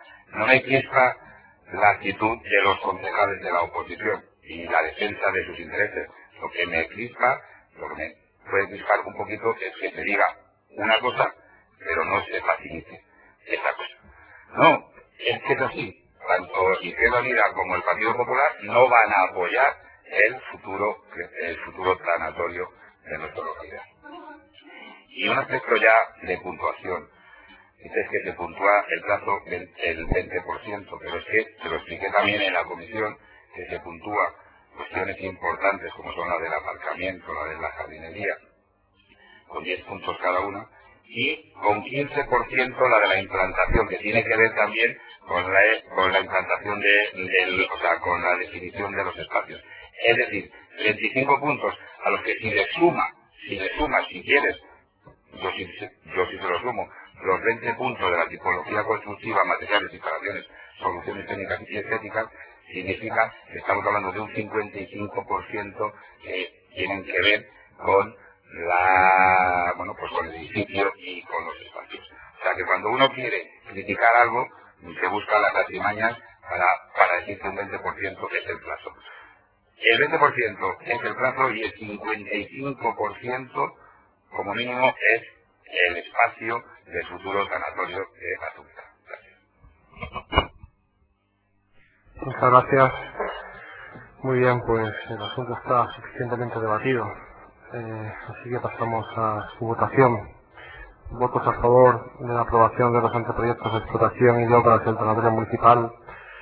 la actitud de los concejales de la oposición y la defensa de sus intereses. Lo que me puede crispar un poquito es que se diga una cosa, pero no se facilite esa cosa. No, es que es así. Tanto Izquierda Unida como el Partido Popular no van a apoyar el futuro sanatorio de nuestra localidad. Y un aspecto ya de puntuación. Dices que se puntúa el plazo el 20%, pero es que te lo expliqué también en la comisión, que se puntúa cuestiones importantes como son la del aparcamiento, la de la jardinería, con 10 puntos cada una, y con 15% la de la implantación, que tiene que ver también con la implantación con la definición de los espacios. Es decir, 25 puntos a los que si le sumas, si quieres, yo sí te lo sumo, los 20 puntos de la tipología constructiva, materiales, instalaciones, soluciones técnicas y estéticas, significa que estamos hablando de un 55% que tienen que ver con con el edificio y con los espacios. O sea que cuando uno quiere criticar algo, se busca las artimañas para decir que un 20% es el plazo. El 20% es el plazo y el 55% como mínimo es el espacio del futuro sanatorio de Azuqueca. Gracias. Muchas gracias. Muy bien, pues el asunto está suficientemente debatido. Así que pasamos a su votación. Votos a favor de la aprobación de los anteproyectos de explotación y de obras del sanatorio municipal.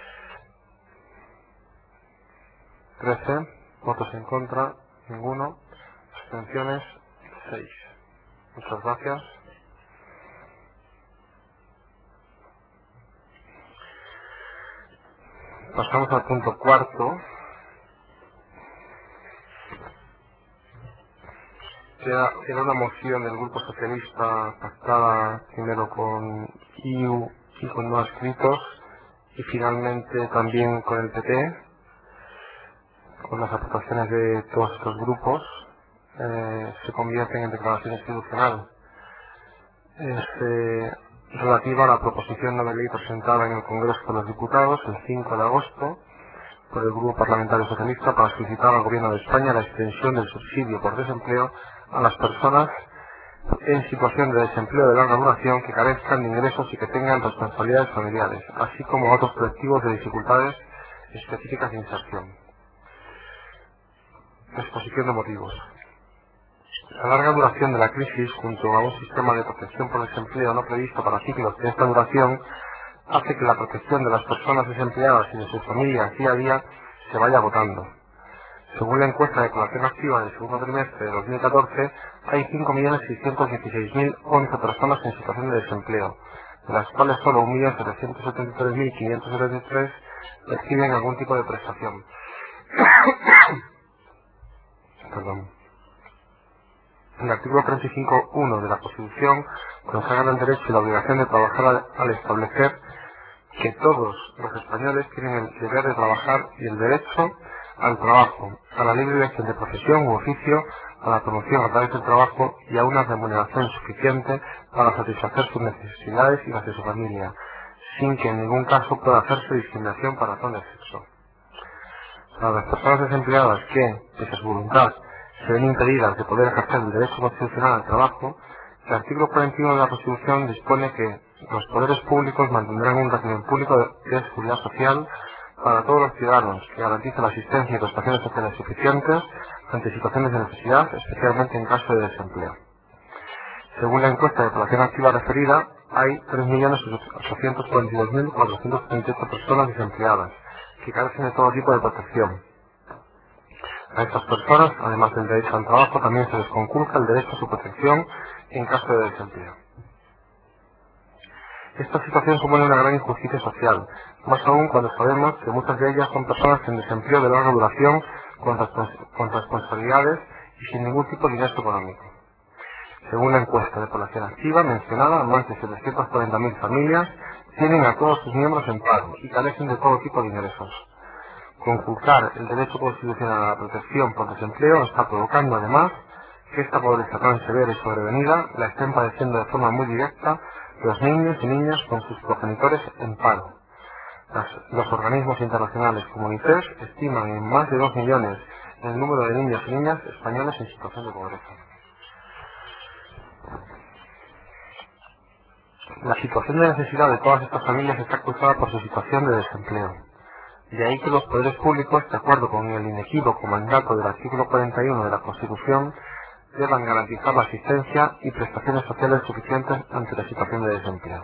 13. Votos en contra. Ninguno. Abstenciones. 6. Muchas gracias. Pasamos al punto cuarto. Era una moción del Grupo Socialista pactada primero con IU y con no adscritos y finalmente también con el PP, con las aportaciones de todos estos grupos, se convierten en declaración institucional. Es relativa a la proposición no de ley presentada en el Congreso de los Diputados el 5 de agosto por el Grupo Parlamentario Socialista para solicitar al Gobierno de España la extensión del subsidio por desempleo a las personas en situación de desempleo de larga duración que carezcan de ingresos y que tengan responsabilidades familiares, así como a otros colectivos de dificultades específicas de inserción. Exposición de motivos. La larga duración de la crisis, junto a un sistema de protección por desempleo no previsto para ciclos de esta duración, hace que la protección de las personas desempleadas y de sus familias día a día se vaya agotando. Según la encuesta de población activa del segundo trimestre de 2014, hay 5.616.011 personas en situación de desempleo, de las cuales solo 1.773.573 reciben algún tipo de prestación. Perdón. El artículo 35.1 de la Constitución consagra el derecho y la obligación de trabajar al establecer que todos los españoles tienen el deber de trabajar y el derecho al trabajo, a la libre elección de profesión u oficio, a la promoción a través del trabajo y a una remuneración suficiente para satisfacer sus necesidades y las de su familia, sin que en ningún caso pueda hacerse discriminación por razón de sexo. Para las personas desempleadas que, pese a su voluntad, se ven impedidas de poder ejercer el derecho constitucional al trabajo, el artículo 41 de la Constitución dispone que los poderes públicos mantendrán un régimen público de seguridad social para todos los ciudadanos que garantice la asistencia y prestaciones sociales suficientes ante situaciones de necesidad, especialmente en caso de desempleo. Según la encuesta de población activa referida, hay 3.842.438 personas desempleadas que carecen de todo tipo de protección. A estas personas, además del derecho al trabajo, también se les conculca el derecho a su protección en caso de desempleo. Esta situación supone una gran injusticia social, más aún cuando sabemos que muchas de ellas son personas en desempleo de larga duración, con responsabilidades y sin ningún tipo de ingreso económico. Según la encuesta de población activa mencionada, más de 740.000 familias tienen a todos sus miembros en paro y carecen de todo tipo de ingresos. Conculcar el derecho constitucional a la protección por desempleo está provocando además que esta pobreza tan severa y sobrevenida la estén padeciendo de forma muy directa los niños y niñas con sus progenitores en paro. Los organismos internacionales como UNICEF estiman en más de 2 millones el número de niños y niñas españoles en situación de pobreza. La situación de necesidad de todas estas familias está causada por su situación de desempleo. De ahí que los poderes públicos, de acuerdo con el inequívoco mandato del artículo 41 de la Constitución, deban garantizar la asistencia y prestaciones sociales suficientes ante la situación de desempleo.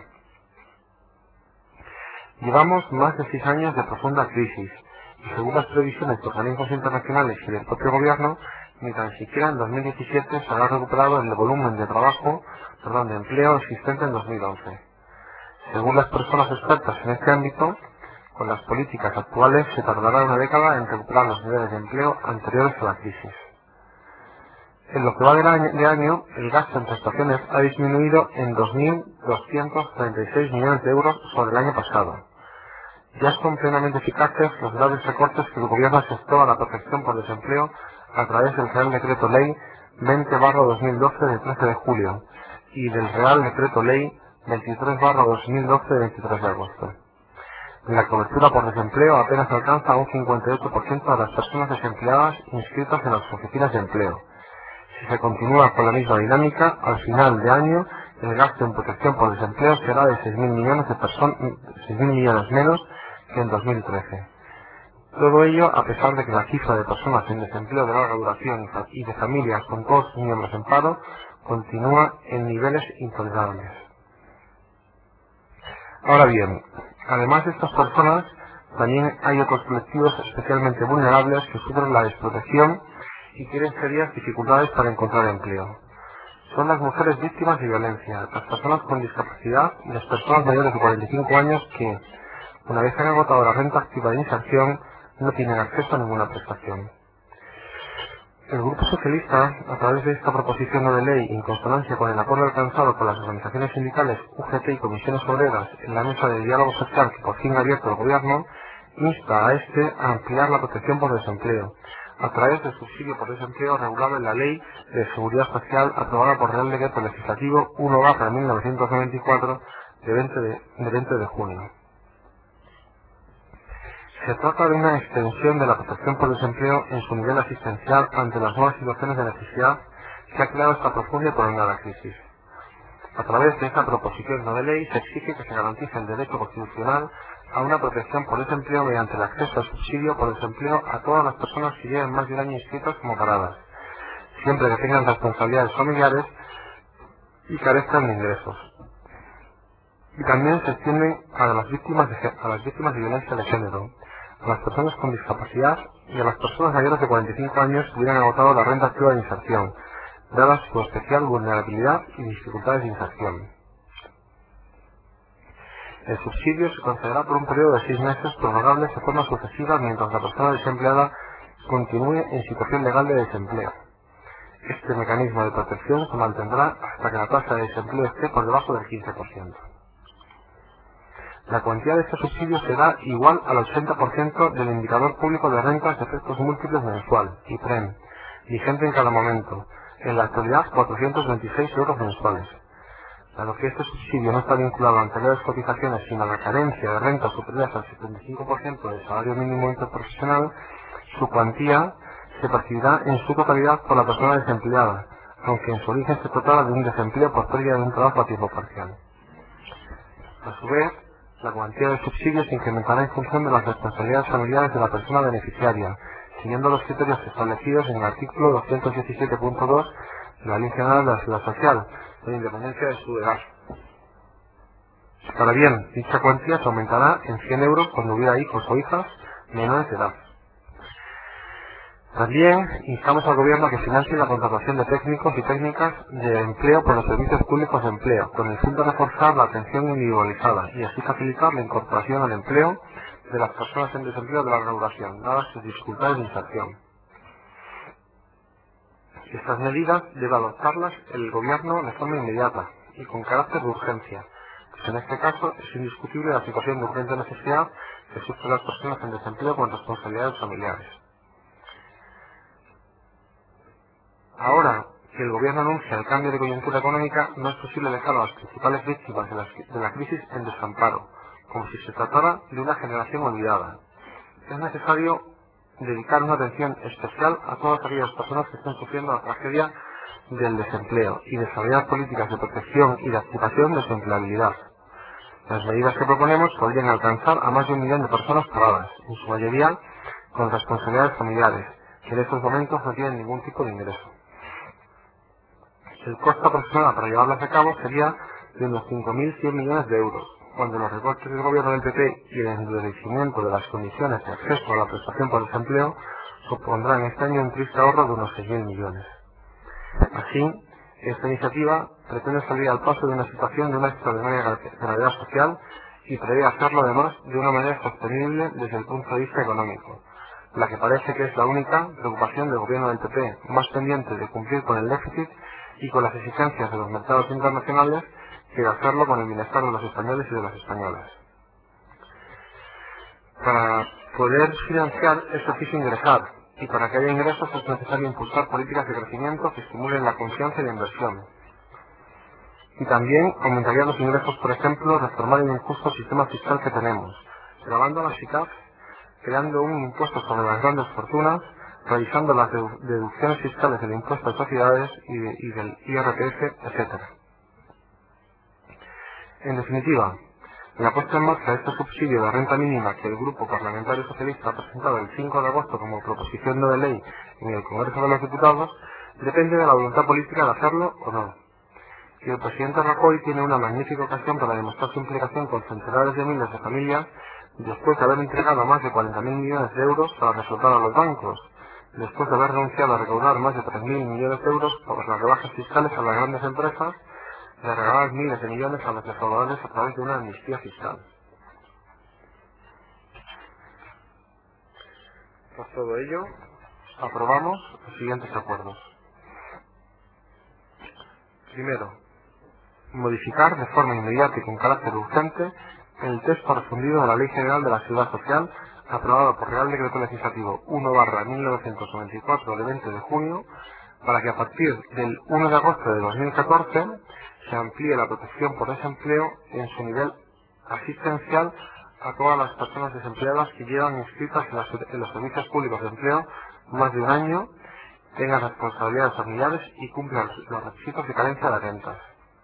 Llevamos más de 6 años de profunda crisis y según las previsiones de organismos internacionales y del propio gobierno, ni tan siquiera en 2017 se habrá recuperado el volumen de de empleo existente en 2011. Según las personas expertas en este ámbito, con las políticas actuales se tardará una década en recuperar los niveles de empleo anteriores a la crisis. En lo que va de año, el gasto en prestaciones ha disminuido en 2.236 millones de euros sobre el año pasado. Ya son plenamente eficaces los graves recortes que el Gobierno asestó a la protección por desempleo a través del Real Decreto Ley 20/2012 de 13 de julio y del Real Decreto Ley 23/2012 de 23 de agosto. La cobertura por desempleo apenas alcanza un 58% de las personas desempleadas inscritas en las oficinas de empleo. Si se continúa con la misma dinámica, al final de año el gasto en protección por desempleo será de 6.000 millones menos que en 2013. Todo ello a pesar de que la cifra de personas en desempleo de larga duración y de familias con todos sus miembros en paro continúa en niveles intolerables. Ahora bien, además de estas personas, también hay otros colectivos especialmente vulnerables que sufren la desprotección y tienen serias dificultades para encontrar empleo. Son las mujeres víctimas de violencia, las personas con discapacidad y las personas mayores de 45 años que, una vez han agotado la renta activa de inserción, no tienen acceso a ninguna prestación. El Grupo Socialista, a través de esta proposición no de ley, en consonancia con el acuerdo alcanzado con las organizaciones sindicales UGT y comisiones obreras en la mesa de diálogo social que por fin ha abierto el Gobierno, insta a este a ampliar la protección por desempleo, a través del subsidio por desempleo regulado en la Ley de Seguridad Social aprobada por Real Decreto Legislativo 1/1994 de 20 de junio. Se trata de una extensión de la protección por desempleo en su nivel asistencial ante las nuevas situaciones de necesidad que ha creado esta profunda y prolongada crisis. A través de esta proposición no de ley se exige que se garantice el derecho constitucional a una protección por desempleo mediante el acceso al subsidio por desempleo a todas las personas que lleven más de un año inscritas como paradas, siempre que tengan responsabilidades familiares y carezcan de ingresos. Y también se extiende a las víctimas de violencia de género, a las personas con discapacidad y a las personas mayores de 45 años que hubieran agotado la renta activa de inserción, dada su especial vulnerabilidad y dificultades de inserción. El subsidio se concederá por un periodo de 6 meses prorrogables de forma sucesiva mientras la persona desempleada continúe en situación legal de desempleo. Este mecanismo de protección se mantendrá hasta que la tasa de desempleo esté por debajo del 15%. La cuantía de este subsidio será igual al 80% del indicador público de rentas de efectos múltiples mensual, IPREM, vigente en cada momento, en la actualidad 426 euros mensuales. Dado que este subsidio no está vinculado a anteriores cotizaciones sino a la carencia de rentas superiores al 75% del salario mínimo interprofesional, su cuantía se percibirá en su totalidad por la persona desempleada, aunque en su origen se tratara de un desempleo por pérdida de un trabajo a tiempo parcial. A su vez, la cuantía del subsidio se incrementará en función de las responsabilidades familiares de la persona beneficiaria, siguiendo los criterios establecidos en el artículo 217.2 de la Ley General de la Seguridad Social, con independencia de su edad. Ahora bien, dicha cuantía se aumentará en 100 euros cuando hubiera hijos o hijas menores de edad. También instamos al Gobierno a que financie la contratación de técnicos y técnicas de empleo por los servicios públicos de empleo, con el fin de reforzar la atención individualizada y así facilitar la incorporación al empleo de las personas en desempleo de larga duración, dadas sus dificultades de inserción. Estas medidas debe adoptarlas el Gobierno de forma inmediata y con carácter de urgencia, pues en este caso es indiscutible la situación de urgente necesidad que sufren las personas en desempleo con responsabilidades familiares. Ahora que el Gobierno anuncia el cambio de coyuntura económica, no es posible dejar a las principales víctimas de la crisis en desamparo, como si se tratara de una generación olvidada. Es necesario dedicar una atención especial a todas aquellas personas que están sufriendo la tragedia del desempleo y desarrollar políticas de protección y de activación de su empleabilidad. Las medidas que proponemos podrían alcanzar a más de 1 millón de personas paradas, en su mayoría con responsabilidades familiares, que en estos momentos no tienen ningún tipo de ingreso. El costo aproximado para llevarlas a cabo sería de unos 5.100 millones de euros, cuando los recortes del gobierno del PP y el endurecimiento de las condiciones de acceso a la prestación por desempleo supondrán este año un triste ahorro de unos 6.000 millones. Así, esta iniciativa pretende salir al paso de una situación de una extraordinaria gravedad social y prevé hacerlo además de una manera sostenible desde el punto de vista económico, la que parece que es la única preocupación del gobierno del PP, más pendiente de cumplir con el déficit y con las exigencias de los mercados internacionales que de hacerlo con el bienestar de los españoles y de las españolas. Para poder financiar es preciso ingresar, y para que haya ingresos es necesario impulsar políticas de crecimiento que estimulen la confianza y la inversión. Y también aumentaría los ingresos, por ejemplo, reformar el injusto sistema fiscal que tenemos, grabando a las SICAF, creando un impuesto sobre las grandes fortunas, realizando las deducciones fiscales del impuesto de sociedades y del IRPF, etc. En definitiva, la puesta en marcha de este subsidio de renta mínima que el Grupo Parlamentario Socialista ha presentado el 5 de agosto como proposición de ley en el Congreso de los Diputados depende de la voluntad política de hacerlo o no. Y el presidente Rajoy tiene una magnífica ocasión para demostrar su implicación con centenares de miles de familias después de haber entregado más de 40.000 millones de euros para reflotar a los bancos, después de haber renunciado a recaudar más de 3.000 millones de euros por las rebajas fiscales a las grandes empresas, de regalar miles de millones a los defraudadores a través de una amnistía fiscal. Por todo ello, aprobamos los siguientes acuerdos. Primero, modificar de forma inmediata y con carácter urgente el texto refundido de la Ley General de la Seguridad Social aprobado por Real Decreto Legislativo 1/1994 de 20 de junio para que a partir del 1 de agosto de 2014 se amplíe la protección por desempleo en su nivel asistencial a todas las personas desempleadas que llevan inscritas en los servicios públicos de empleo más de un año, tengan responsabilidades familiares y cumplan los requisitos de carencia de rentas.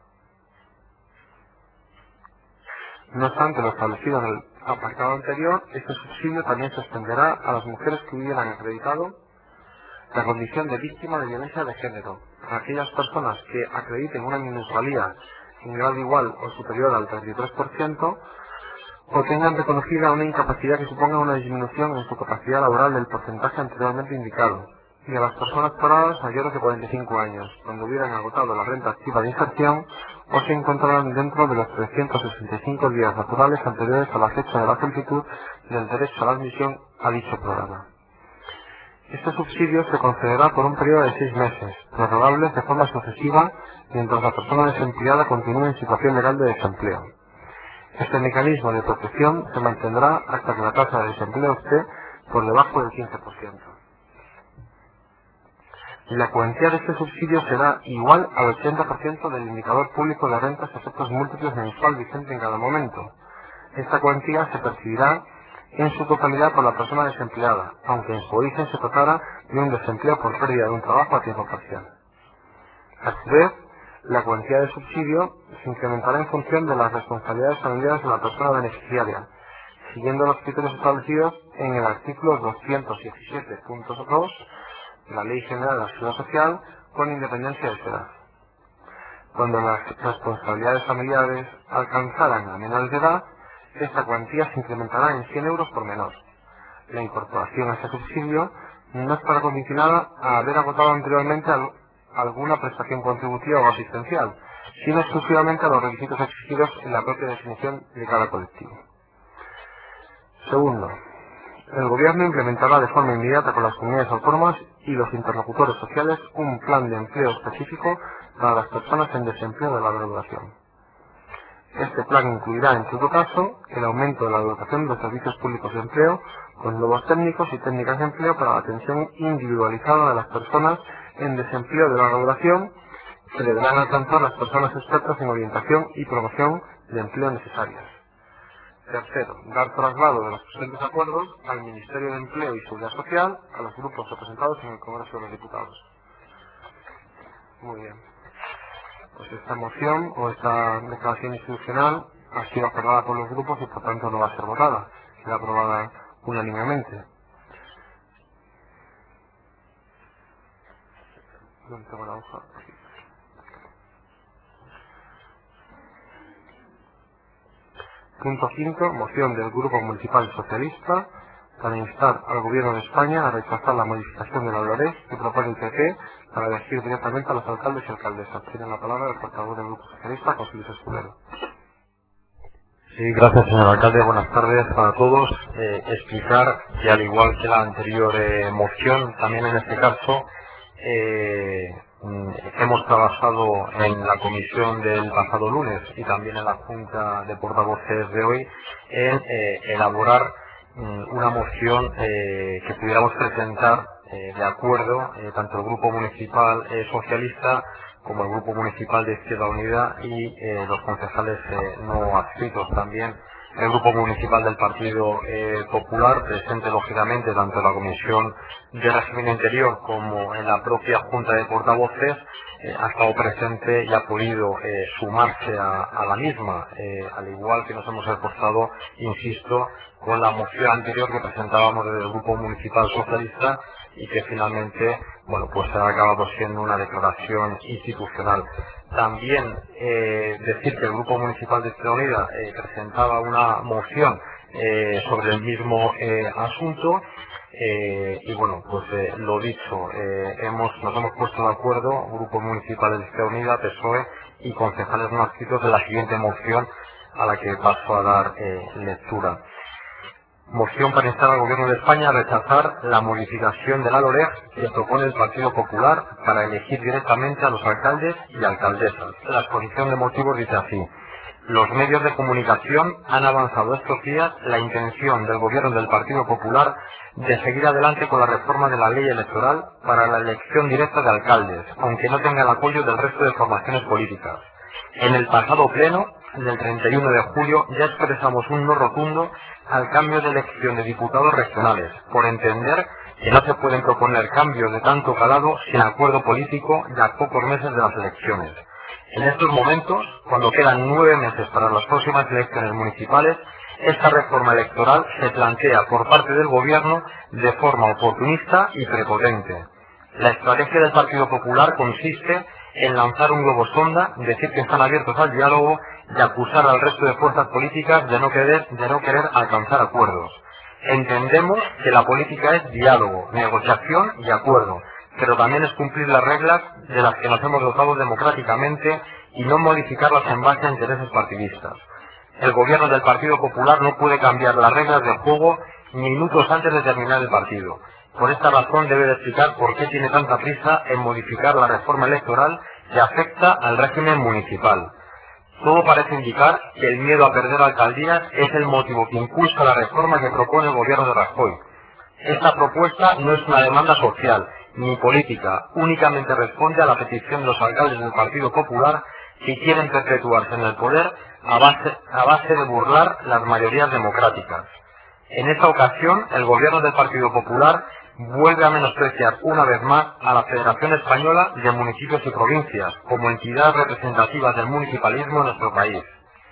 No obstante lo establecido en el apartado anterior, este subsidio también se extenderá a las mujeres que hubieran acreditado la condición de víctima de violencia de género, a aquellas personas que acrediten una minusvalía en grado igual o superior al 33% o tengan reconocida una incapacidad que suponga una disminución en su capacidad laboral del porcentaje anteriormente indicado, y a las personas paradas mayores de 45 años, cuando hubieran agotado la renta activa de inserción o se encontraran dentro de los 365 días naturales anteriores a la fecha de la solicitud del derecho a la admisión a dicho programa. Este subsidio se concederá por un periodo de 6 meses, prorrogables de forma sucesiva mientras la persona desempleada continúe en situación legal de desempleo. Este mecanismo de protección se mantendrá hasta que la tasa de desempleo esté por debajo del 15%. La cuantía de este subsidio será igual al 80% del indicador público de rentas a efectos múltiples mensual vigente en cada momento. Esta cuantía se percibirá en su totalidad por la persona desempleada, aunque en su origen se tratara de un desempleo por pérdida de un trabajo a tiempo parcial. A su vez, la cuantía de subsidio se incrementará en función de las responsabilidades familiares de la persona beneficiaria, siguiendo los criterios establecidos en el artículo 217.2 de la Ley General de la Seguridad Social, con independencia de su edad. Cuando las responsabilidades familiares alcanzaran a menores de edad, esta cuantía se incrementará en 100 euros por menor. La incorporación a ese subsidio no estará condicionada a haber agotado anteriormente alguna prestación contributiva o asistencial, sino exclusivamente a los requisitos exigidos en la propia definición de cada colectivo. Segundo, el Gobierno implementará de forma inmediata con las comunidades autónomas y los interlocutores sociales un plan de empleo específico para las personas en desempleo de larga duración. Este plan incluirá, en todo caso, el aumento de la dotación de los servicios públicos de empleo con nuevos técnicos y técnicas de empleo para la atención individualizada de las personas en desempleo de larga duración, que deberán alcanzar las personas expertas en orientación y promoción de empleo necesarias. Tercero, dar traslado de los presentes acuerdos al Ministerio de Empleo y Seguridad Social, a los grupos representados en el Congreso de los Diputados. Muy bien. Pues esta moción o esta declaración institucional ha sido acordada por los grupos y por tanto no va a ser votada. Será aprobada unánimemente. ¿Dónde tengo la hoja? Aquí. Punto 5. Moción del Grupo Municipal Socialista para instar al Gobierno de España a rechazar la modificación de la LORES que propone el PP para elegir directamente a los alcaldes y alcaldesas. Tiene la palabra el portavoz del Grupo Socialista, José Luis Escudero. Sí, gracias, señor alcalde. Buenas tardes para todos. Explicar que, al igual que la anterior moción, también en este caso hemos trabajado en la comisión del pasado lunes y también en la Junta de Portavoces de hoy en elaborar una moción que pudiéramos presentar de acuerdo tanto el Grupo Municipal Socialista como el Grupo Municipal de Izquierda Unida y los concejales no adscritos. También el Grupo Municipal del Partido Popular, presente lógicamente tanto en la Comisión de Régimen Interior como en la propia Junta de Portavoces, ha estado presente y ha podido sumarse a la misma, al igual que nos hemos esforzado, insisto, con la moción anterior que presentábamos desde el Grupo Municipal Socialista y que finalmente, bueno, pues ha acabado siendo una declaración institucional. También decir que el Grupo Municipal de Izquierda Unida presentaba una moción sobre el mismo asunto y bueno, pues lo dicho, nos hemos puesto de acuerdo, Grupo Municipal de Izquierda Unida, PSOE y concejales no adscritos, de la siguiente moción a la que paso a dar lectura. Moción para instar al Gobierno de España a rechazar la modificación de la LOREG que propone el Partido Popular para elegir directamente a los alcaldes y alcaldesas. La exposición de motivos dice así: los medios de comunicación han avanzado estos días la intención del Gobierno del Partido Popular de seguir adelante con la reforma de la ley electoral para la elección directa de alcaldes, aunque no tenga el apoyo del resto de formaciones políticas. En el pasado pleno, del 31 de julio, ya expresamos un no rotundo al cambio de elección de diputados regionales, por entender que no se pueden proponer cambios de tanto calado sin acuerdo político ya a pocos meses de las elecciones. En estos momentos, cuando quedan 9 meses para las próximas elecciones municipales, esta reforma electoral se plantea por parte del Gobierno de forma oportunista y prepotente. La estrategia del Partido Popular consiste en lanzar un globo sonda, decir que están abiertos al diálogo y acusar al resto de fuerzas políticas de no querer alcanzar acuerdos. Entendemos que la política es diálogo, negociación y acuerdo, pero también es cumplir las reglas de las que nos hemos dotado democráticamente y no modificarlas en base a intereses partidistas. El Gobierno del Partido Popular no puede cambiar las reglas del juego minutos antes de terminar el partido. Por esta razón debe de explicar por qué tiene tanta prisa en modificar la reforma electoral que afecta al régimen municipal. Todo parece indicar que el miedo a perder alcaldías es el motivo que impulsa la reforma que propone el Gobierno de Rajoy. Esta propuesta no es una demanda social ni política, únicamente responde a la petición de los alcaldes del Partido Popular que quieren perpetuarse en el poder a base de burlar las mayorías democráticas. En esta ocasión, el Gobierno del Partido Popular vuelve a menospreciar una vez más a la Federación Española de Municipios y Provincias como entidades representativas del municipalismo en nuestro país.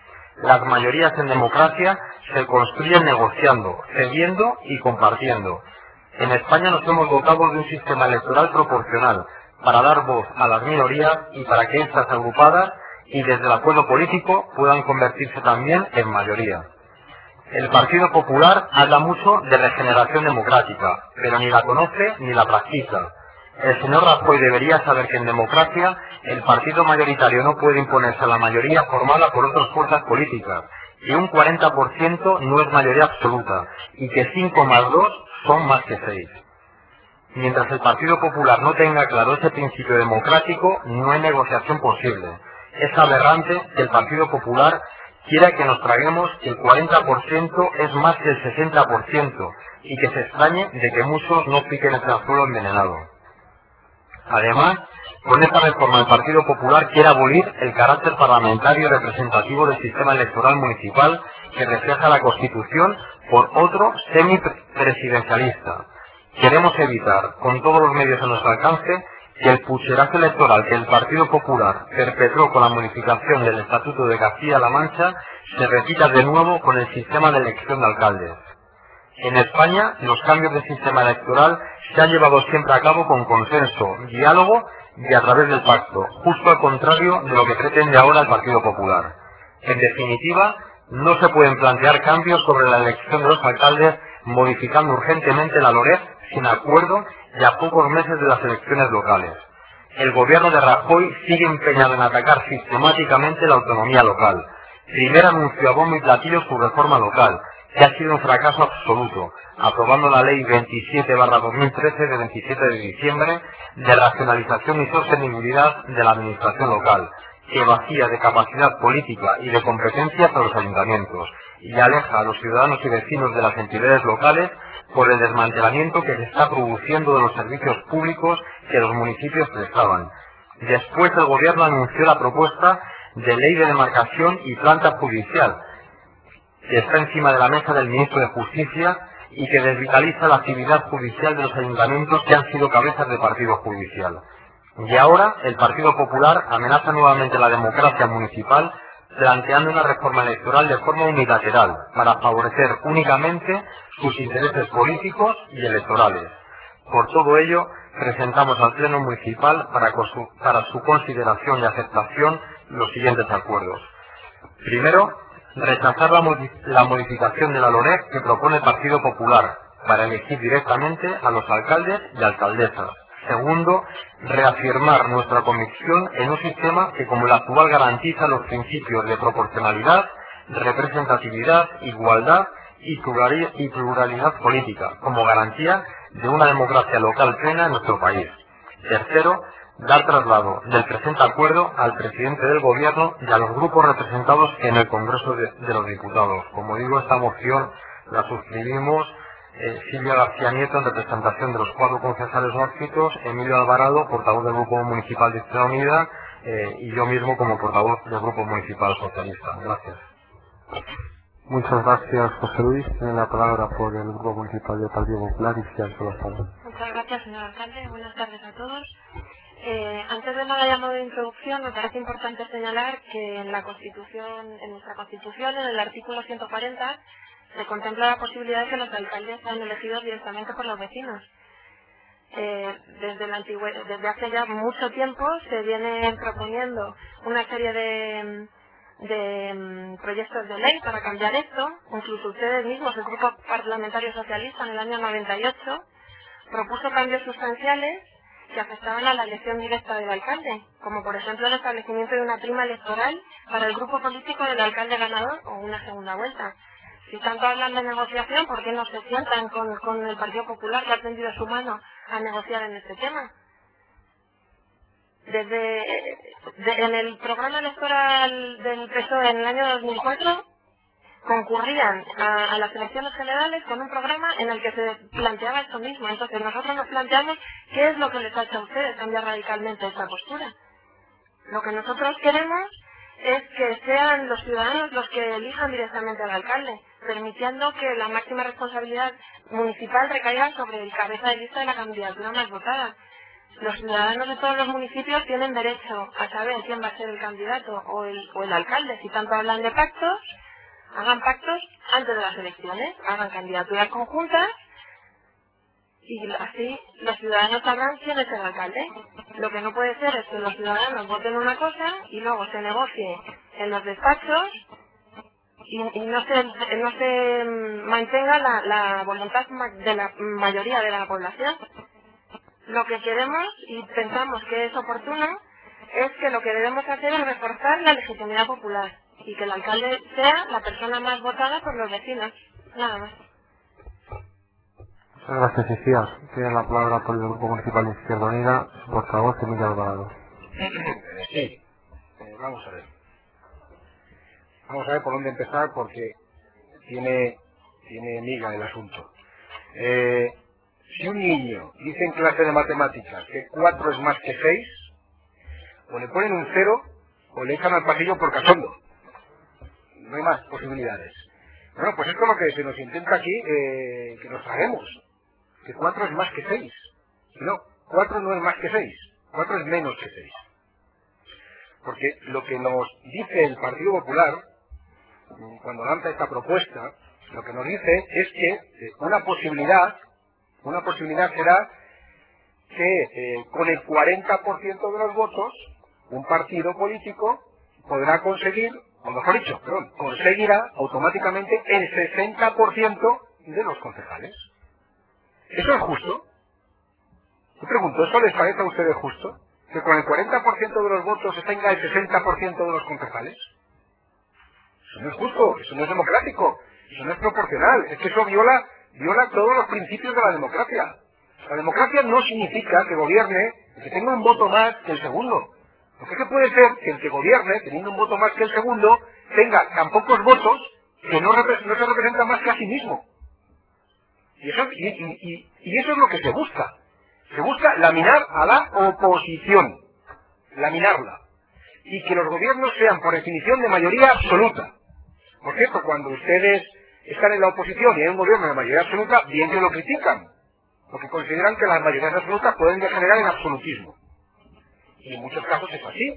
Las mayorías en democracia se construyen negociando, cediendo y compartiendo. En España nos hemos dotado de un sistema electoral proporcional, para dar voz a las minorías y para que éstas agrupadas y desde el acuerdo político puedan convertirse también en mayoría. El Partido Popular habla mucho de regeneración democrática, pero ni la conoce ni la practica. El señor Rajoy debería saber que en democracia el partido mayoritario no puede imponerse a la mayoría formada por otras fuerzas políticas, que un 40% no es mayoría absoluta y que 5 más 2 son más que 6. Mientras el Partido Popular no tenga claro ese principio democrático, no hay negociación posible. Es aberrante que el Partido Popular quiera que nos traguemos que el 40% es más que el 60% y que se extrañe de que muchos no piquen el anzuelo envenenado. Además, con esta reforma el Partido Popular quiere abolir el carácter parlamentario y representativo del sistema electoral municipal que refleja la Constitución por otro semipresidencialista. Queremos evitar, con todos los medios a nuestro alcance, que el pucherazo electoral que el Partido Popular perpetró con la modificación del Estatuto de Castilla-La Mancha se repita de nuevo con el sistema de elección de alcaldes. En España, los cambios del sistema electoral se han llevado siempre a cabo con consenso, diálogo y a través del pacto, justo al contrario de lo que pretende ahora el Partido Popular. En definitiva, no se pueden plantear cambios sobre la elección de los alcaldes modificando urgentemente la LOREG sin acuerdo y a pocos meses de las elecciones locales. El gobierno de Rajoy sigue empeñado en atacar sistemáticamente la autonomía local. Primero anunció a bombo y platillo su reforma local, que ha sido un fracaso absoluto, aprobando la Ley 27/2013 de 27 de diciembre de racionalización y sostenibilidad de la administración local, que vacía de capacidad política y de competencias a los ayuntamientos y aleja a los ciudadanos y vecinos de las entidades locales por el desmantelamiento que se está produciendo de los servicios públicos que los municipios prestaban. Después el gobierno anunció la propuesta de ley de demarcación y planta judicial, que está encima de la mesa del ministro de Justicia y que desvitaliza la actividad judicial de los ayuntamientos que han sido cabezas de partido judicial. Y ahora el Partido Popular amenaza nuevamente la democracia municipal planteando una reforma electoral de forma unilateral para favorecer únicamente sus intereses políticos y electorales. Por todo ello, presentamos al Pleno Municipal para su consideración y aceptación los siguientes acuerdos. Primero, rechazar la modificación de la LOREG que propone el Partido Popular para elegir directamente a los alcaldes y alcaldesas. Segundo, reafirmar nuestra convicción en un sistema que como el actual garantiza los principios de proporcionalidad, representatividad, igualdad y pluralidad política, como garantía de una democracia local plena en nuestro país. Tercero, dar traslado del presente acuerdo al presidente del Gobierno y a los grupos representados en el Congreso de los Diputados. Como digo, esta moción la suscribimos Silvia García Nieto en representación de los 4 concejales no adscritos, Emilio Alvarado, portavoz del Grupo Municipal de Izquierda Unida, y yo mismo como portavoz del Grupo Municipal Socialista. Gracias. Muchas gracias, José Luis. Tiene la palabra por el Grupo Municipal del Partido Popular y Muchas gracias, señor alcalde. Buenas tardes a todos. Antes de nada, a modo de introducción, me parece importante señalar que en nuestra Constitución, en el artículo 140, se contempla la posibilidad de que los alcaldes sean elegidos directamente por los vecinos. Desde hace ya mucho tiempo se viene proponiendo una serie de proyectos de ley para cambiar esto. Incluso ustedes mismos, el Grupo Parlamentario Socialista, en el año 98, propuso cambios sustanciales que afectaban a la elección directa del alcalde, como por ejemplo el establecimiento de una prima electoral para el grupo político del alcalde ganador o una segunda vuelta. Si tanto hablan de negociación, ¿por qué no se sientan con el Partido Popular, que ha tendido su mano a negociar en este tema? En el programa electoral del PSOE en el año 2004 concurrían a las elecciones generales con un programa en el que se planteaba esto mismo. Entonces nosotros nos planteamos qué es lo que les ha hecho a ustedes cambiar radicalmente esta postura. Lo que nosotros queremos es que sean los ciudadanos los que elijan directamente al alcalde, permitiendo que la máxima responsabilidad municipal recaiga sobre el cabeza de lista de la candidatura más votada. Los ciudadanos de todos los municipios tienen derecho a saber quién va a ser el candidato o el alcalde. Si tanto hablan de pactos, hagan pactos antes de las elecciones, hagan candidaturas conjuntas y así los ciudadanos sabrán quién es el alcalde. Lo que no puede ser es que los ciudadanos voten una cosa y luego se negocie en los despachos y no se mantenga la voluntad de la mayoría de la población. Lo que queremos y pensamos que es oportuno es que lo que debemos hacer es reforzar la legitimidad popular y que el alcalde sea la persona más votada por los vecinos. Nada más. Muchas gracias, Icías. Tiene la palabra por el Grupo Municipal de Izquierda Unida, su portavoz, Emilio Alvarado. Sí, vamos a ver. Vamos a ver por dónde empezar porque tiene miga el asunto. Si un niño dice en clase de matemáticas que 4 es más que 6, o le ponen un 0 o le echan al pasillo por cachondo. No hay más posibilidades. Bueno, pues esto es lo que se nos intenta aquí, que nos traguemos. Que 4 es más que 6. No, 4 no es más que 6. 4 es menos que 6. Porque lo que nos dice el Partido Popular, cuando lanza esta propuesta, lo que nos dice es que una posibilidad será que con el 40% de los votos, un partido político podrá conseguir, o mejor dicho, conseguirá automáticamente el 60% de los concejales. ¿Eso es justo? Yo pregunto, ¿eso les parece a ustedes justo? ¿Que con el 40% de los votos se tenga el 60% de los concejales? Eso no es justo, eso no es democrático, eso no es proporcional, es que eso viola todos los principios de la democracia. La democracia no significa que gobierne el que tenga un voto más que el segundo. Porque es que puede ser que el que gobierne, teniendo un voto más que el segundo, tenga tan pocos votos que no se representa más que a sí mismo. Y eso es lo que se busca. Se busca laminar a la oposición. Laminarla. Y que los gobiernos sean, por definición, de mayoría absoluta. Por cierto, cuando ustedes están en la oposición y hay un gobierno de mayoría absoluta, bien que lo critican. Porque consideran que las mayorías absolutas pueden degenerar en absolutismo. Y en muchos casos es así.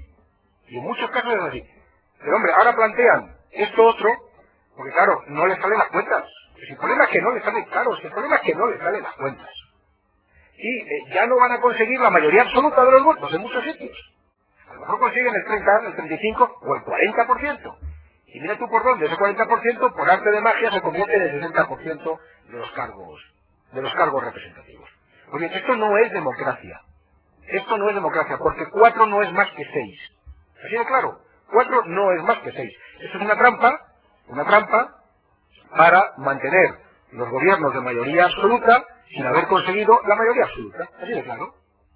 Pero hombre, ahora plantean esto otro, porque claro, no les salen las cuentas. Pues el problema es que no les salen, las cuentas. Y ya no van a conseguir la mayoría absoluta de los votos en muchos sitios. A lo mejor consiguen el 30, el 35 o el 40%. Y mira tú por dónde, ese 40% por arte de magia se convierte en el 60% de los cargos representativos. Oye, esto no es democracia. Esto no es democracia, porque 4 no es más que 6. Así de claro, 4 no es más que 6. Esto es una trampa para mantener los gobiernos de mayoría absoluta sin haber conseguido la mayoría absoluta. Así de claro.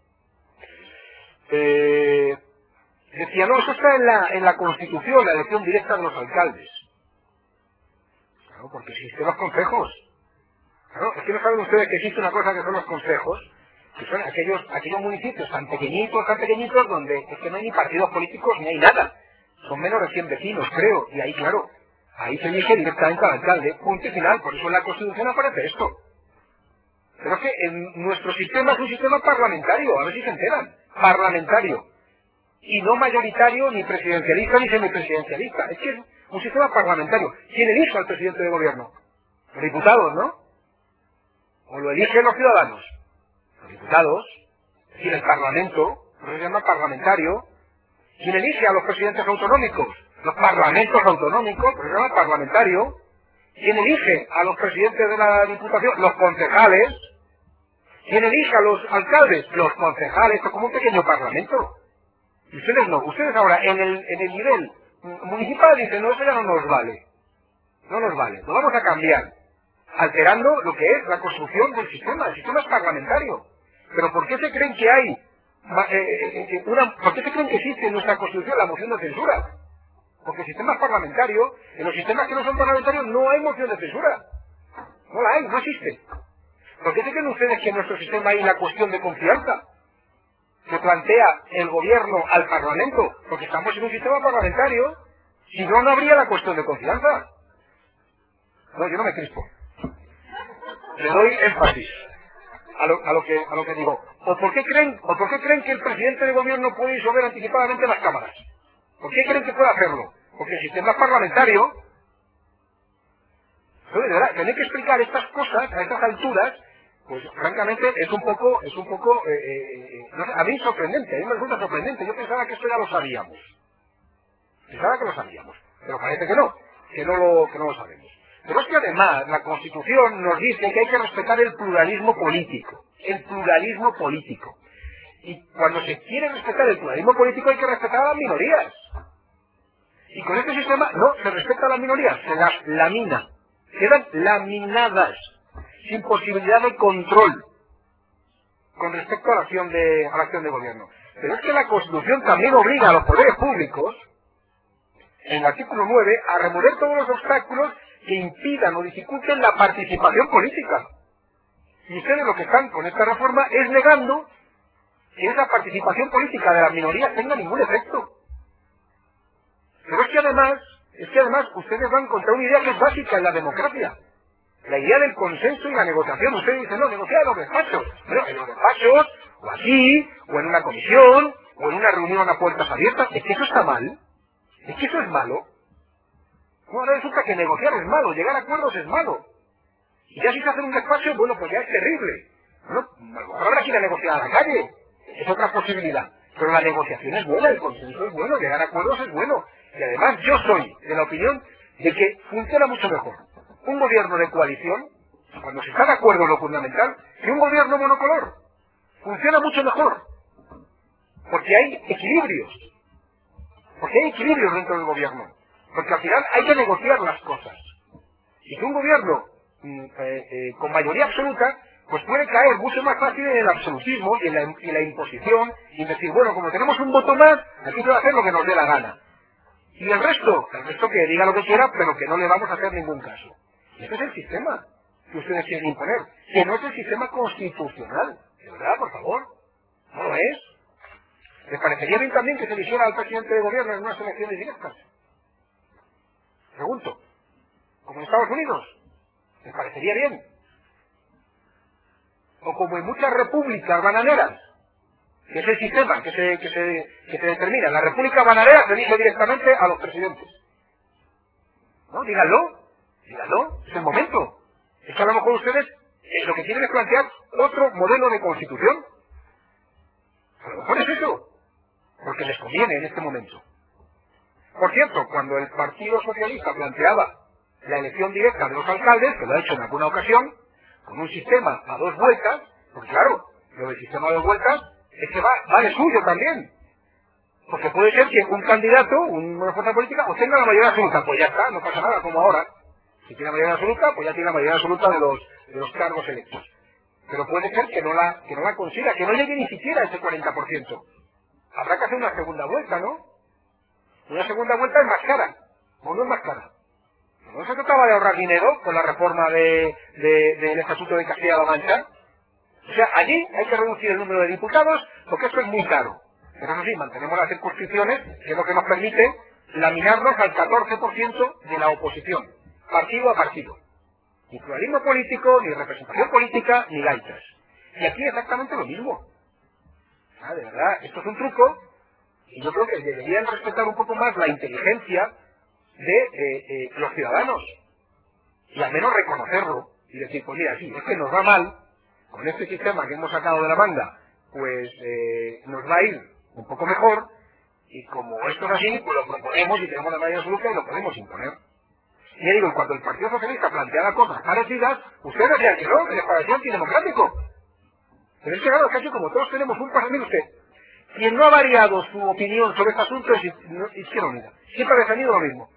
Decía, no, eso está en la Constitución, la elección directa de los alcaldes. Claro, porque existen los consejos. Claro, es que no saben ustedes que existe una cosa que son los consejos, que son aquellos municipios tan pequeñitos, donde es que no hay ni partidos políticos ni hay nada. Son menos de 100 vecinos, creo, y ahí, claro, ahí se elige directamente al alcalde, punto y final, por eso en la Constitución aparece esto. Pero es que en nuestro sistema es un sistema parlamentario, a ver si se enteran, parlamentario, y no mayoritario, ni presidencialista, ni semipresidencialista, es que es un sistema parlamentario. ¿Quién elige al presidente de gobierno? Los diputados, ¿no? ¿O lo eligen los ciudadanos? Los diputados, es decir, el Parlamento, por eso se llama parlamentario. ¿Quién elige a los presidentes autonómicos? Los parlamentos autonómicos, por eso se llama parlamentario. ¿Quién elige a los presidentes de la Diputación? Los concejales. ¿Quién elige a los alcaldes? Los concejales, esto es como un pequeño parlamento. Y ustedes no, ustedes ahora en el nivel municipal dicen, no, eso ya no nos vale. No nos vale, lo vamos a cambiar. Alterando lo que es la construcción del sistema. El sistema es parlamentario. Pero ¿por qué se creen que hay ¿por qué se creen que existe en nuestra Constitución la moción de censura? Porque el sistema es parlamentario. En los sistemas que no son parlamentarios no hay moción de censura. No la hay, no existe. ¿Por qué se creen ustedes que en nuestro sistema hay la cuestión de confianza que plantea el gobierno al Parlamento? Porque estamos en un sistema parlamentario. Si no, no habría la cuestión de confianza. No, yo no me crispo. Le doy énfasis a lo que digo. ¿O por qué creen que el presidente de gobierno puede disolver anticipadamente las cámaras? ¿Por qué creen que puede hacerlo? Porque el sistema es parlamentario. Pero de verdad, tenéis que explicar estas cosas a estas alturas pues francamente es un poco, no sé, a mí sorprendente, a mí me resulta sorprendente. Yo pensaba que esto ya lo sabíamos. Pensaba que lo sabíamos, pero parece que no lo sabemos. Pero es que además la Constitución nos dice que hay que respetar el pluralismo político. El pluralismo político. Y cuando se quiere respetar el pluralismo político hay que respetar a las minorías. Y con este sistema no se respeta a las minorías, se las lamina. Quedan laminadas, sin posibilidad de control con respecto a la acción de gobierno. Pero es que la Constitución también obliga a los poderes públicos, en el artículo 9, a remover todos los obstáculos que impidan o dificulten la participación política. Y ustedes lo que están con esta reforma es negando que esa participación política de las minorías tenga ningún efecto. Pero es que además ustedes van contra una idea que es básica en la democracia. La idea del consenso y la negociación. Ustedes dicen, no, negociar en los despachos. Pero en los despachos, o aquí, o en una comisión, o en una reunión a puertas abiertas. Es que eso está mal. Es que eso es malo. No, ahora resulta que negociar es malo, llegar a acuerdos es malo. Y ya si se hace un despacho, bueno, pues ya es terrible. Bueno, a lo mejor habrá que ir a negociar a la calle. Es otra posibilidad. Pero la negociación es buena, el consenso es bueno, llegar a acuerdos es bueno. Y además yo soy de la opinión de que funciona mucho mejor un gobierno de coalición, cuando se está de acuerdo en lo fundamental, que un gobierno monocolor. Funciona mucho mejor. Porque hay equilibrios. Porque hay equilibrios dentro del gobierno. Porque al final hay que negociar las cosas. Y que un gobierno con mayoría absoluta, pues puede caer mucho más fácil en el absolutismo y en la imposición, y decir, bueno, como tenemos un voto más, aquí se va a hacer lo que nos dé la gana. Y el resto que diga lo que quiera, pero que no le vamos a hacer ningún caso. Ese es el sistema que ustedes quieren imponer, que no es el sistema constitucional. De verdad, por favor. No lo es. ¿Les parecería bien también que se eligiera al presidente de gobierno en unas elecciones directas? Pregunto. ¿Como en Estados Unidos? ¿Les parecería bien? O como en muchas repúblicas bananeras, que es el sistema que se determina. La república bananera se elige directamente a los presidentes. ¿No? Díganlo, es el momento. Es que a lo mejor ustedes lo que quieren es plantear otro modelo de constitución. A lo mejor es eso, porque les conviene en este momento. Por cierto, cuando el Partido Socialista planteaba la elección directa de los alcaldes, que lo ha hecho en alguna ocasión, con un sistema a 2 vueltas, porque claro, lo del sistema a 2 vueltas es que va de suyo también. Porque puede ser que un candidato, una fuerza política, obtenga la mayoría absoluta, pues ya está, no pasa nada, como ahora. Si tiene la mayoría absoluta, pues ya tiene la mayoría absoluta de los cargos electos. Pero puede ser que no la consiga, que no llegue ni siquiera a ese 40%. Habrá que hacer una segunda vuelta, ¿no? Una segunda vuelta es más cara, o no es más cara. ¿No se trataba de ahorrar dinero con la reforma del Estatuto de Castilla-La Mancha? O sea, allí hay que reducir el número de diputados, porque esto es muy caro. Pero eso sí, mantenemos las circunscripciones, que es lo que nos permite laminarnos al 14% de la oposición, partido a partido. Ni pluralismo político, ni representación política, ni laitas. Y aquí exactamente lo mismo. Ah, de verdad, esto es un truco, y yo creo que deberían respetar un poco más la inteligencia de los ciudadanos, y al menos reconocerlo, y decir, pues mira, sí, es que nos va mal, con este sistema que hemos sacado de la manga, pues nos va a ir un poco mejor, y como esto es así, pues lo proponemos y tenemos la mayoría absoluta y lo podemos imponer. Y ya digo, cuando el Partido Socialista planteaba cosas parecidas, ustedes decían que no, que les parecía antidemocrático. Pero es que claro, casi como todos tenemos un pasado, mire usted, quien no ha variado su opinión sobre este asunto es Izquierda Unida. Siempre ha defendido lo mismo.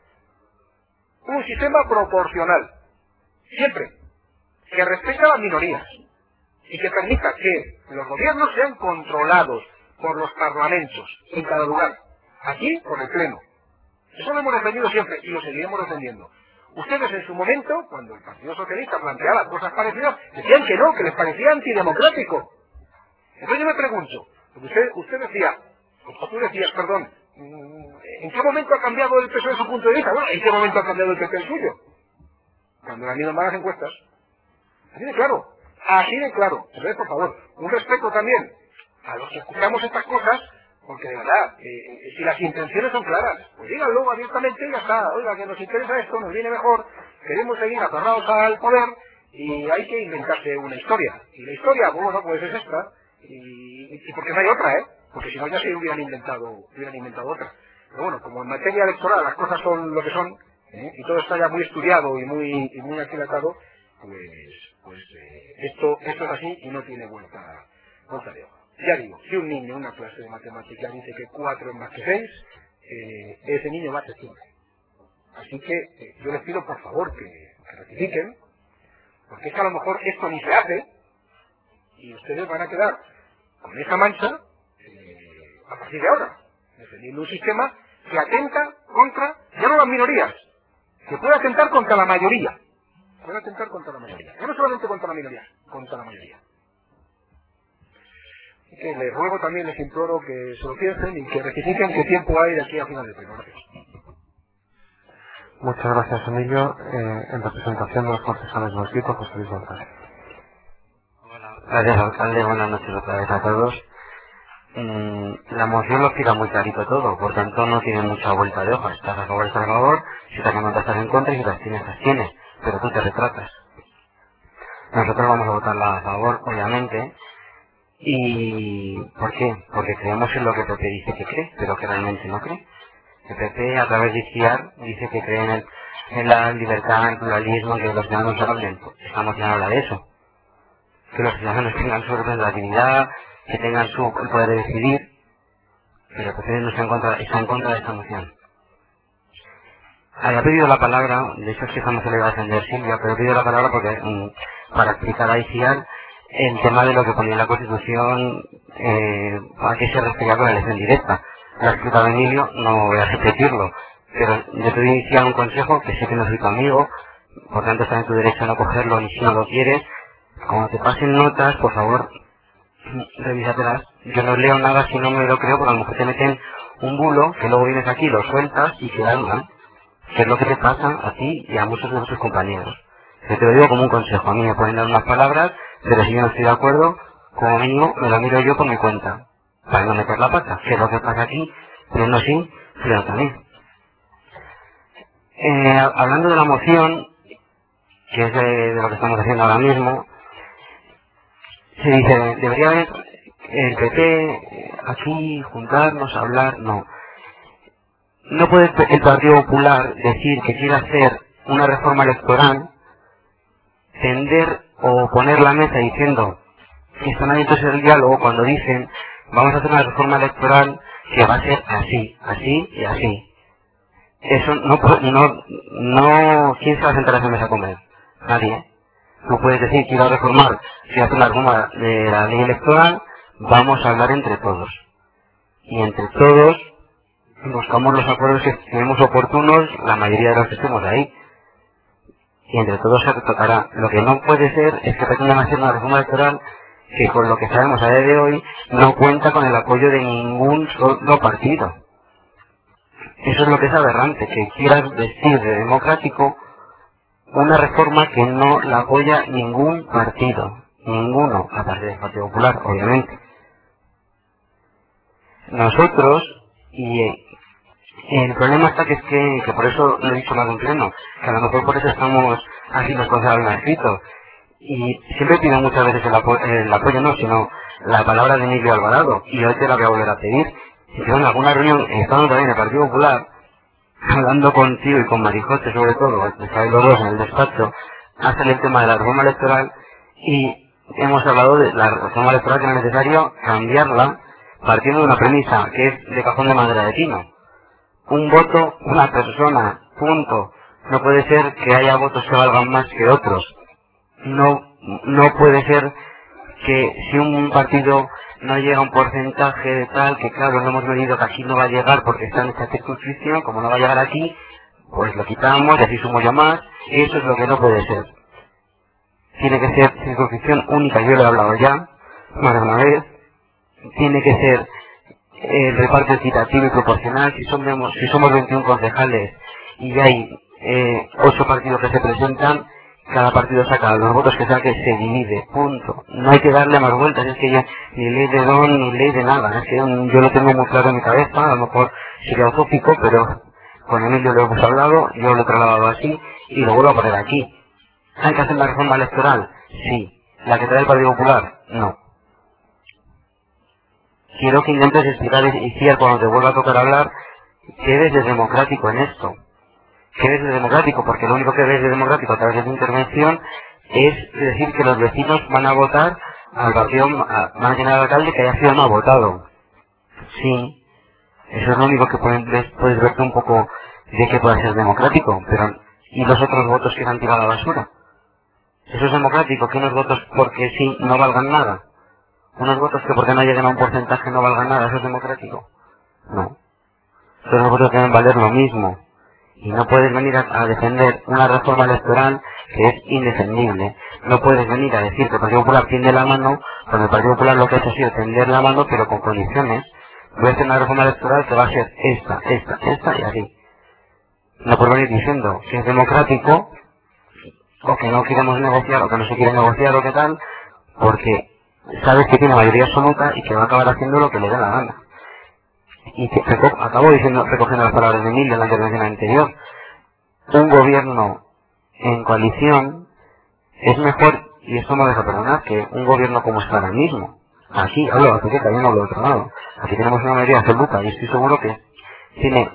Un sistema proporcional. Siempre. Que respeta a las minorías. Y que permita que los gobiernos sean controlados por los parlamentos en cada lugar. Aquí, por el Pleno. Eso lo hemos defendido siempre y lo seguiremos defendiendo. Ustedes en su momento, cuando el Partido Socialista planteaba cosas parecidas, decían que no, que les parecía antidemocrático. Entonces yo me pregunto, porque usted decía, o tú decías, perdón, ¿en qué momento ha cambiado el PSOE su punto de vista? Bueno, ¿en qué momento ha cambiado el PP el suyo? Cuando le han ido malas encuestas. Así de claro. Así de claro. Entonces, por favor, un respeto también a los que escuchamos estas cosas, porque de verdad, si las intenciones son claras, pues díganlo abiertamente y ya está. Oiga, que nos interesa esto, nos viene mejor, queremos seguir aferrados al poder y hay que inventarse una historia. Y la historia, bueno, pues es esta, y porque no hay otra, porque si no ya se hubieran inventado otra. Pero bueno, como en materia electoral las cosas son lo que son, y todo está ya muy estudiado y muy aquilatado, pues esto es así y no tiene vuelta de hoja. Ya digo, si un niño en una clase de matemáticas dice que 4 es más que 6, ese niño va a ser 5. Así que yo les pido por favor que rectifiquen, porque es que a lo mejor esto ni se hace y ustedes van a quedar con esa mancha a partir de ahora, defendiendo un sistema que atenta contra, ya no las minorías, que puede atentar contra la mayoría. Puede atentar contra la mayoría. Ya no solamente contra la minoría, contra la mayoría. Que les ruego también, les imploro que se lo piensen y que rectifiquen qué tiempo hay de aquí a final de pleno. Gracias. Muchas gracias, Emilio. En representación de los concejales no escritos, José Luis González. Gracias, alcalde. Buenas noches otra vez a todos. La moción lo explica muy clarito todo, por tanto no tiene mucha vuelta de hoja. Estás a favor, estás a favor, si estás en contra, estás en contra, y si te abstienes, te abstienes, pero tú te retratas. Nosotros vamos a votarla a favor, obviamente. ¿Y por qué? Porque creemos en lo que el PP dice que cree, pero que realmente no cree. El PP, a través de ICIAR, dice que cree en la libertad, en el pluralismo, que los ciudadanos hablen. Esta moción habla de eso. Que los ciudadanos tengan su representatividad, que tengan el poder de decidir, pero el PP no está en contra de esta moción. Había pedido la palabra, de hecho es que esta moción le iba a defender Silvia, pero he pedido la palabra porque para explicar a ICIAR el tema de lo que ponía en la Constitución, a qué se refería con la elección directa. Lo ha explicado Emilio, no voy a repetirlo, pero yo te voy a iniciar un consejo, que sé que no soy tu amigo, por tanto está en tu derecho a no cogerlo ni si no lo quieres. Cuando te pasen notas, por favor, revísatelas. Yo no leo nada si no me lo creo, porque a lo mejor te meten un bulo, que luego vienes aquí, lo sueltas y se andan, que es lo que te pasa a ti y a muchos de nuestros compañeros. Yo te lo digo como un consejo, a mí me pueden dar unas palabras, pero si yo no estoy de acuerdo, como mínimo me lo miro yo por mi cuenta, para no meter la pata, que es lo que pasa aquí, freno sí, freno también. Hablando de la moción, que es de lo que estamos haciendo ahora mismo, se dice, debería haber el PP aquí, juntarnos, hablar, no. No puede el Partido Popular decir que quiere hacer una reforma electoral, tender o poner la mesa diciendo que están abiertos el diálogo cuando dicen vamos a hacer una reforma electoral que va a ser así, así y así. Eso no, ¿quién se va a sentar a esa mesa a comer? Nadie. Tú puedes decir quiero reformar, si hace la reforma de la ley electoral, vamos a hablar entre todos. Y entre todos buscamos los acuerdos que tenemos oportunos, la mayoría de los que estemos ahí. Y entre todos se tocará. Lo que no puede ser es que pretendan hacer una reforma electoral que, por lo que sabemos a día de hoy, no cuenta con el apoyo de ningún solo partido. Eso es lo que es aberrante, que quieras vestir de democrático una reforma que no la apoya ningún partido, ninguno, aparte del Partido Popular, obviamente. Nosotros, y el problema está que por eso lo he dicho más de un pleno, que a lo mejor por eso estamos así los concejales no escritos. Y siempre pido muchas veces el apoyo, no, sino la palabra de Emilio Alvarado, y hoy te la voy a volver a pedir. Si tengo en alguna reunión, estando también en el Partido Popular, hablando contigo y con Marijote sobre todo, estáis los dos en el despacho, ha salido el tema de la reforma electoral, y hemos hablado de la reforma electoral que no es necesario cambiarla partiendo de una premisa que es de cajón de madera de pino. Un voto, una persona, punto. No puede ser que haya votos que valgan más que otros. No puede ser que si un partido no llega a un porcentaje de tal, que claro, no hemos medido que aquí no va a llegar porque está en esta circunscripción, como no va a llegar aquí, pues lo quitamos y así sumo yo más. Eso es lo que no puede ser. Tiene que ser circunscripción única, yo lo he hablado ya, más de una vez. Tiene que ser el reparto equitativo y proporcional. Si somos 21 concejales y hay 8 partidos que se presentan, cada partido saca los votos que saque, se divide, punto. No hay que darle más vueltas, es que ya ni ley de don ni ley de nada. Es que yo lo tengo muy claro en mi cabeza, a lo mejor sería utópico, pero con Emilio lo hemos hablado, yo lo he trasladado así y lo vuelvo a poner aquí. ¿Hay que hacer una reforma electoral? Sí. ¿La que trae el Partido Popular? No. Quiero que intentes explicar y Ciar, cuando te vuelva a tocar hablar, ¿qué ves de democrático en esto? ¿Qué ves de democrático? Porque lo único que ves de democrático a través de tu intervención es decir que los vecinos van a votar al partido, van a tener al alcalde que haya sido no votado. Sí, eso es lo único que puedes verte un poco de que pueda ser democrático, pero ¿y los otros votos que se han tirado a la basura? ¿Eso es democrático? ¿Que unos votos porque sí no valgan nada? ¿Unos votos que porque no lleguen a un porcentaje no valgan nada? ¿Eso es democrático? No. Todos los votos deben valer lo mismo. Y no puedes venir a defender una reforma electoral que es indefendible. No puedes venir a decir que el Partido Popular tiende la mano, cuando el Partido Popular lo que ha hecho ha sido tender la mano, pero con condiciones. Voy a hacer una reforma electoral que va a ser esta y así. No puedes venir diciendo que es democrático, o que no queremos negociar, o que no se quiere negociar, o qué tal, porque sabes que tiene mayoría absoluta y que va a acabar haciendo lo que le dé la gana. Y acabo recogiendo las palabras de Emilio en la intervención anterior. Un gobierno en coalición es mejor, y esto no deja perdonar, que un gobierno como está ahora mismo. Aquí, hablo de la Azteca, yo no hablo de otro lado. Aquí tenemos una mayoría absoluta y estoy seguro que tiene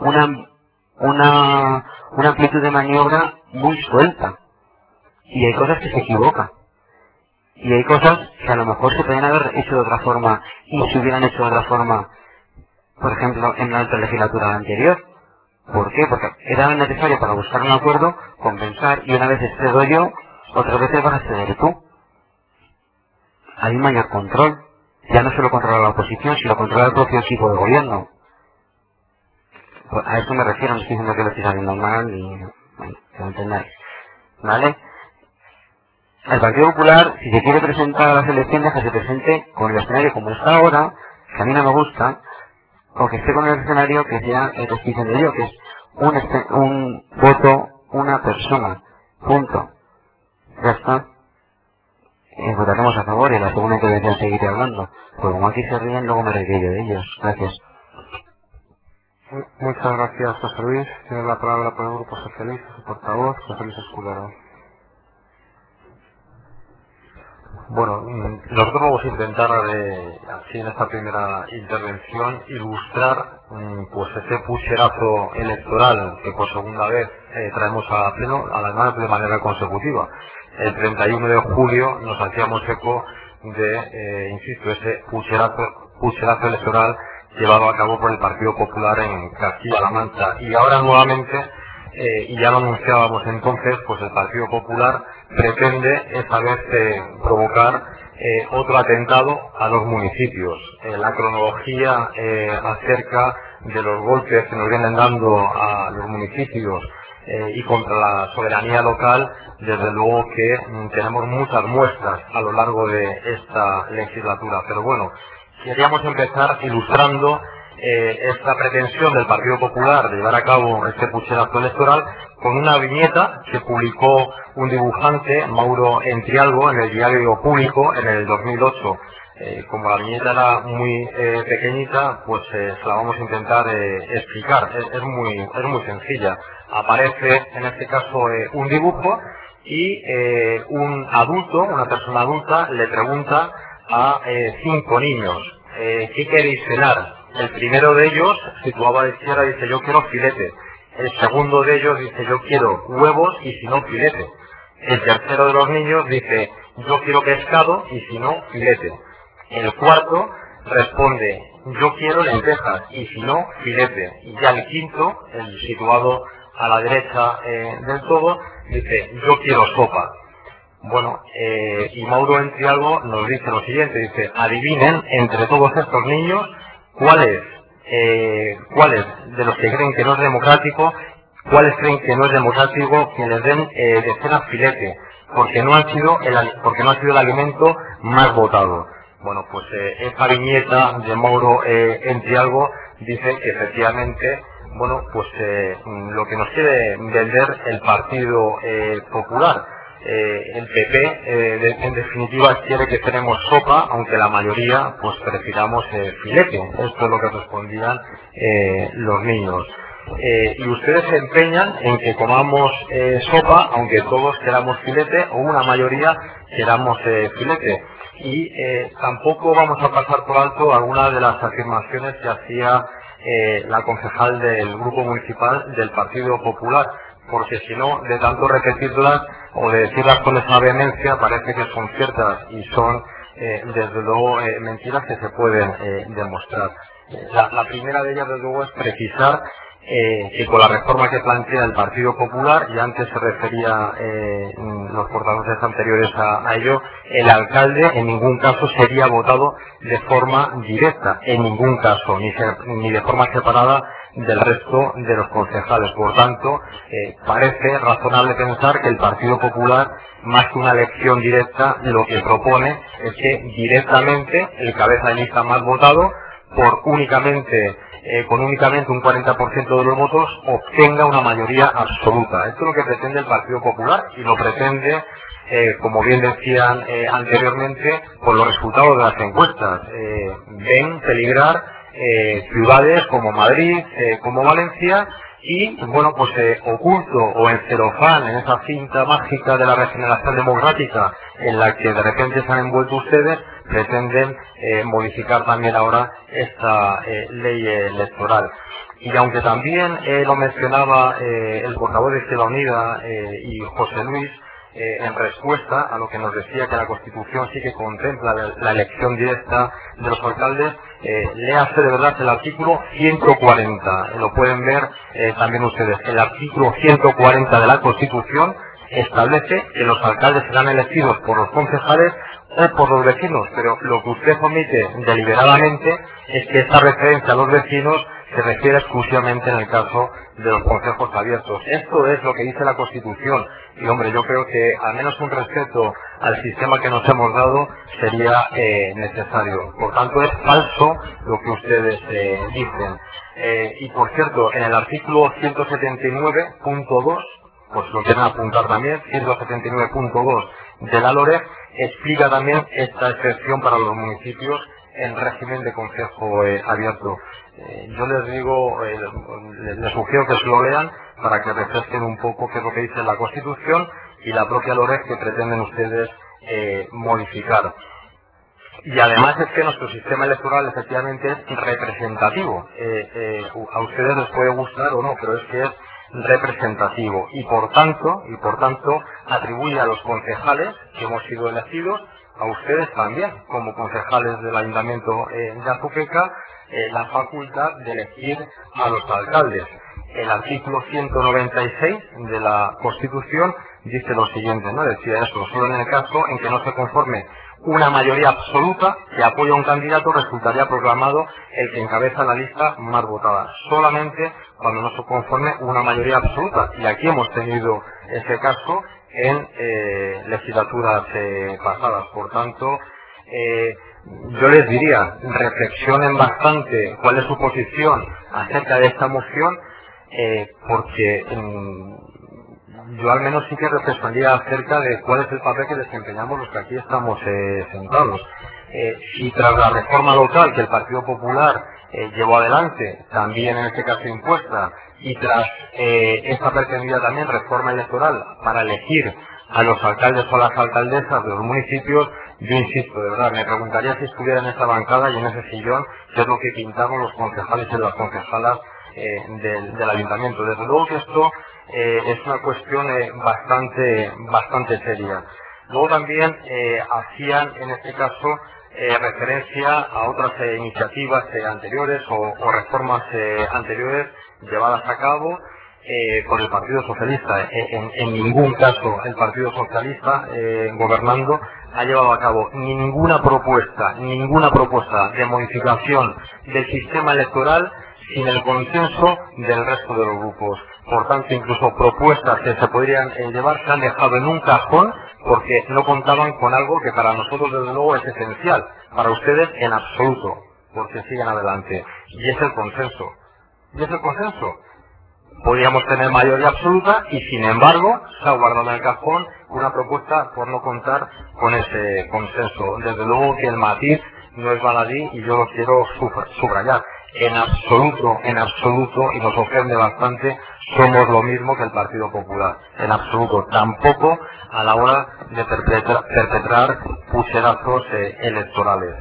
una amplitud de maniobra muy suelta. Y hay cosas que se equivocan. Y hay cosas que a lo mejor se podrían haber hecho de otra forma y se hubieran hecho de otra forma, por ejemplo, en la otra legislatura anterior. ¿Por qué? Porque era necesario para buscar un acuerdo, compensar, y una vez excedo yo, otras veces vas a ceder tú. Hay un mayor control. Ya no solo controla la oposición, sino controla el propio equipo de gobierno. A eso me refiero, no estoy diciendo que lo estéis haciendo mal, y bueno, que lo entendáis. ¿Vale? El Partido Popular, si se quiere presentar a las elecciones, que se presente con el escenario como está ahora, que a mí no me gusta, o que esté con el escenario que sea el que estoy diciendo yo, que es un voto, una persona. Punto. Ya está. Votaremos a favor y en la segunda intervención seguiré hablando. Pues como aquí se ríen, luego me reiré yo de ellos. Gracias. Muchas gracias, José Luis. Tiene la palabra por el Grupo Socialista, su portavoz, José Luis Escudero. Bueno, nosotros vamos a intentar, así en esta primera intervención, ilustrar pues ese pucherazo electoral que por segunda vez traemos a pleno, además de manera consecutiva. El 31 de julio nos hacíamos eco de, insisto, ese pucherazo electoral llevado a cabo por el Partido Popular en Castilla-La Mancha. Y ahora nuevamente, y ya lo anunciábamos entonces, pues el Partido Popular pretende esta vez provocar otro atentado a los municipios. La cronología acerca de los golpes que nos vienen dando a los municipios y contra la soberanía local, desde luego que tenemos muchas muestras a lo largo de esta legislatura. Pero bueno, queríamos empezar ilustrando esta pretensión del Partido Popular de llevar a cabo este pucherazo electoral con una viñeta que publicó un dibujante, Mauro Entrialgo, en el Diario Público en el 2008. Como la viñeta era muy pequeñita, pues se la vamos a intentar explicar. Es muy sencilla. Aparece en este caso un dibujo y un adulto, una persona adulta, le pregunta a 5 niños, ¿qué queréis cenar? El primero de ellos, situado a la izquierda, dice yo quiero filete. El segundo de ellos dice yo quiero huevos y si no filete. El tercero de los niños dice yo quiero pescado y si no filete. El cuarto responde yo quiero lentejas y si no filete. Y ya el quinto, el situado a la derecha del todo, dice yo quiero sopa. Bueno, y Mauro Entrialgo nos dice lo siguiente, dice adivinen entre todos estos niños cuáles de los que creen que no es democrático, cuáles creen que no es democrático que les den de cena filete, porque no ha sido el alimento más votado. Bueno, pues esta viñeta de Mauro Entrialgo dice que efectivamente, bueno, pues lo que nos quiere vender el Partido Popular. El PP en definitiva quiere que tenemos sopa, aunque la mayoría pues prefiramos filete. Esto es lo que respondían los niños. y ustedes se empeñan en que comamos sopa, aunque todos queramos filete, o una mayoría queramos filete. Y tampoco vamos a pasar por alto algunas de las afirmaciones que hacía la concejal del Grupo Municipal del Partido Popular, porque si no, de tanto repetirlas o de decirlas con esa vehemencia, parece que son ciertas y son, desde luego, mentiras que se pueden demostrar. La primera de ellas, desde luego, es precisar que con la reforma que plantea el Partido Popular, y antes se refería los portavoces anteriores a ello, el alcalde en ningún caso sería votado de forma directa, en ningún caso, ni de forma separada del resto de los concejales. Por tanto, parece razonable pensar que el Partido Popular, más que una elección directa, lo que propone es que directamente el cabeza de lista más votado, con únicamente un 40% de los votos, obtenga una mayoría absoluta. Esto es lo que pretende el Partido Popular, y lo pretende, como bien decían anteriormente, por los resultados de las encuestas. Ven peligrar ciudades como Madrid, como Valencia, y bueno, pues oculto o en celofán, en esa cinta mágica de la regeneración democrática en la que de repente se han envuelto ustedes, pretenden modificar también ahora esta ley electoral. Y aunque también lo mencionaba el portavoz de Izquierda Unida y José Luis, en respuesta a lo que nos decía que la Constitución sí que contempla la elección directa de los alcaldes, léase de verdad el artículo 140, lo pueden ver también ustedes. El artículo 140 de la Constitución establece que los alcaldes serán elegidos por los concejales o por los vecinos, pero lo que usted omite deliberadamente es que esta referencia a los vecinos se refiere exclusivamente en el caso de los consejos abiertos. Esto es lo que dice la Constitución, y hombre, yo creo que al menos un respeto al sistema que nos hemos dado sería necesario. Por tanto, es falso lo que ustedes dicen. Y por cierto, en el artículo 179.2, pues lo quieren apuntar también, 179.2 de la LOREG, explica también esta excepción para los municipios en régimen de consejo abierto. Yo les digo, les sugiero que se lo lean para que refresquen un poco qué es lo que dice la Constitución y la propia LOREG que pretenden ustedes modificar. Y además es que nuestro sistema electoral efectivamente es representativo. A ustedes les puede gustar o no, pero es que es representativo y por tanto atribuye a los concejales que hemos sido elegidos, a ustedes también como concejales del Ayuntamiento de Azuqueca, la facultad de elegir a los alcaldes. El artículo 196 de la Constitución dice lo siguiente, ¿no? Decía eso: solo en el caso en que no se conforme una mayoría absoluta que apoya a un candidato, resultaría proclamado el que encabeza la lista más votada. Solamente cuando no se conforme una mayoría absoluta. Y aquí hemos tenido ese caso en legislaturas pasadas. Por tanto, yo les diría, reflexionen bastante cuál es su posición acerca de esta moción, porque yo al menos sí que reflexionaría acerca de cuál es el papel que desempeñamos los que aquí estamos sentados. Si tras la reforma local que el Partido Popular llevó adelante, también en este caso impuesta, y tras esta pretendida también reforma electoral para elegir a los alcaldes o a las alcaldesas de los municipios, yo insisto, de verdad, me preguntaría si estuviera en esta bancada y en ese sillón, qué es lo que pintamos los concejales y las concejalas del ayuntamiento. Desde luego que esto es una cuestión bastante seria. Luego también hacían en este caso referencia a otras iniciativas anteriores o reformas anteriores llevadas a cabo por el Partido Socialista. En ningún caso el Partido Socialista gobernando ha llevado a cabo ninguna propuesta de modificación del sistema electoral sin el consenso del resto de los grupos. Por tanto, incluso propuestas que se podrían llevar se han dejado en un cajón porque no contaban con algo que para nosotros desde luego es esencial, para ustedes en absoluto, porque siguen adelante, y es el consenso. Podríamos tener mayoría absoluta y sin embargo se ha guardado en el cajón una propuesta por no contar con ese consenso. Desde luego que el matiz no es baladí y yo lo quiero subrayar. en absoluto, y nos ofende bastante, somos lo mismo que el Partido Popular, en absoluto, tampoco a la hora de perpetrar pucherazos electorales.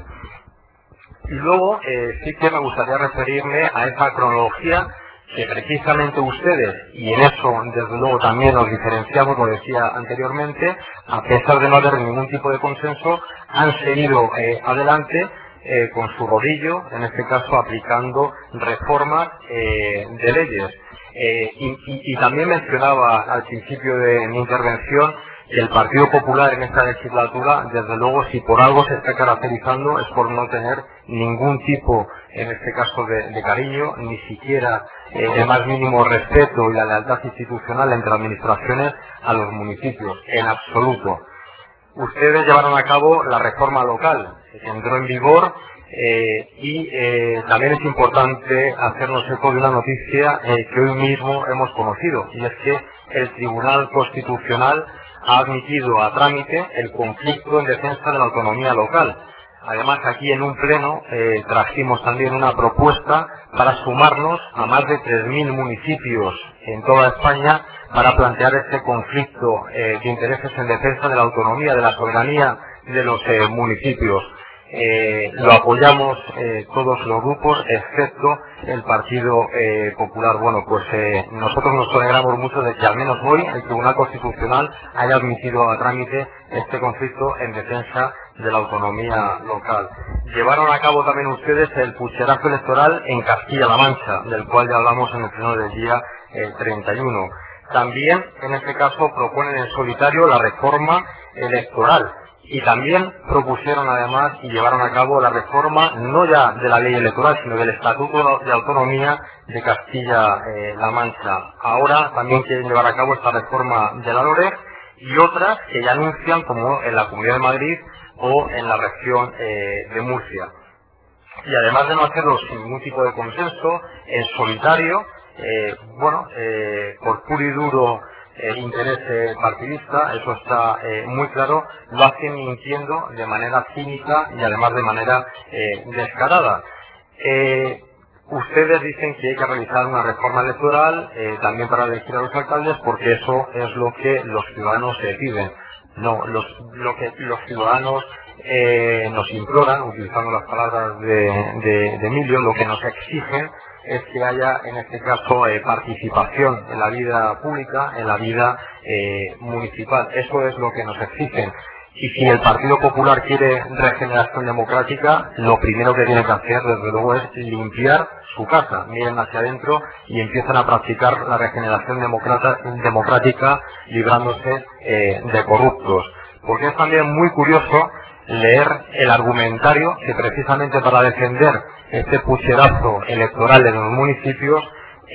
Y luego sí que me gustaría referirme a esa cronología que precisamente ustedes, y en eso desde luego también nos diferenciamos, lo decía anteriormente, a pesar de no haber ningún tipo de consenso, han seguido adelante con su rodillo, en este caso aplicando reformas de leyes. Y también mencionaba al principio de mi intervención que el Partido Popular en esta legislatura, desde luego, si por algo se está caracterizando es por no tener ningún tipo, en este caso, de cariño, ni siquiera el más mínimo respeto y la lealtad institucional entre administraciones a los municipios, en absoluto. Ustedes llevaron a cabo la reforma local, que entró en vigor, y también es importante hacernos eco de una noticia que hoy mismo hemos conocido, y es que el Tribunal Constitucional ha admitido a trámite el conflicto en defensa de la autonomía local. Además, aquí en un pleno trajimos también una propuesta para sumarnos a más de 3.000 municipios en toda España para plantear este conflicto de intereses en defensa de la autonomía, de la soberanía de los municipios. Lo apoyamos todos los grupos, excepto el Partido Popular. Bueno, pues nosotros nos alegramos mucho de que al menos hoy el Tribunal Constitucional haya admitido a trámite este conflicto en defensa de la autonomía local. Llevaron a cabo también ustedes el pucherazo electoral en Castilla-La Mancha, del cual ya hablamos en el pleno del día 31. También, en este caso, proponen en solitario la reforma electoral. Y también propusieron además y llevaron a cabo la reforma no ya de la ley electoral, sino del Estatuto de Autonomía de Castilla-La Mancha. Ahora también quieren llevar a cabo esta reforma de la LOREG y otras que ya anuncian, como en la Comunidad de Madrid o en la región de Murcia. Y además de no hacerlo sin ningún tipo de consenso, en solitario, por puro y duro interés partidista, eso está muy claro, lo hacen mintiendo de manera cínica y además de manera descarada. Ustedes dicen que hay que realizar una reforma electoral también para elegir a los alcaldes, porque eso es lo que los ciudadanos piden. No, lo que los ciudadanos nos imploran, utilizando las palabras de Emilio, lo que nos exigen es que haya, en este caso, participación en la vida pública, en la vida municipal. Eso es lo que nos exigen. Y si el Partido Popular quiere regeneración democrática, lo primero que tiene que hacer, desde luego, es limpiar su casa. Miren hacia adentro y empiezan a practicar la regeneración democrática librándose de corruptos. Porque es también muy curioso leer el argumentario que precisamente para defender este pucherazo electoral en los municipios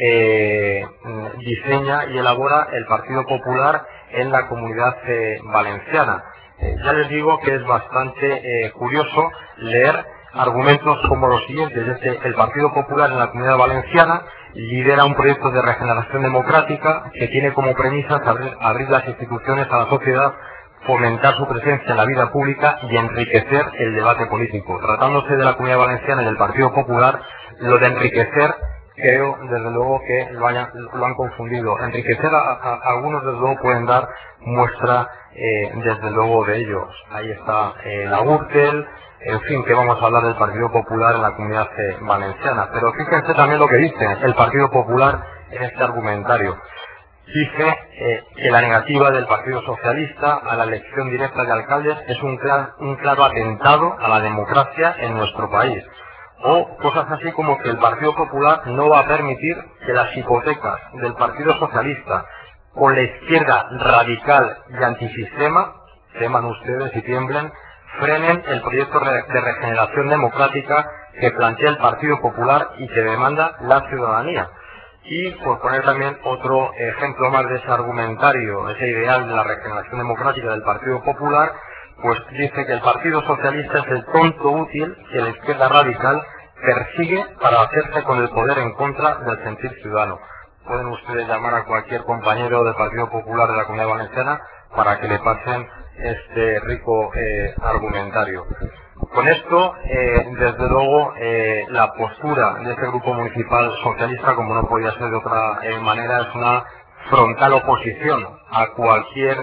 diseña y elabora el Partido Popular en la Comunidad Valenciana. Ya les digo que es bastante curioso leer argumentos como los siguientes. El Partido Popular en la Comunidad Valenciana lidera un proyecto de regeneración democrática que tiene como premisa abrir las instituciones a la sociedad, fomentar su presencia en la vida pública y enriquecer el debate político. Tratándose de la Comunidad Valenciana y del Partido Popular, lo de enriquecer creo desde luego que lo han confundido. Enriquecer a algunos desde luego pueden dar muestra desde luego de ellos. Ahí está la Gürtel, en fin, que vamos a hablar del Partido Popular en la Comunidad Valenciana. Pero fíjense también lo que dice el Partido Popular en este argumentario. Dice que la negativa del Partido Socialista a la elección directa de alcaldes es un claro atentado a la democracia en nuestro país. O cosas así como que el Partido Popular no va a permitir que las hipotecas del Partido Socialista con la izquierda radical y antisistema, teman ustedes y tiemblen, frenen el proyecto de regeneración democrática que plantea el Partido Popular y que demanda la ciudadanía. Y por poner también otro ejemplo más de ese argumentario, ese ideal de la regeneración democrática del Partido Popular, pues dice que el Partido Socialista es el tonto útil que la izquierda radical persigue para hacerse con el poder en contra del sentir ciudadano. Pueden ustedes llamar a cualquier compañero del Partido Popular de la Comunidad Valenciana para que le pasen este rico argumentario. Con esto, desde luego, la postura de este grupo municipal socialista, como no podía ser de otra manera, es una frontal oposición a cualquier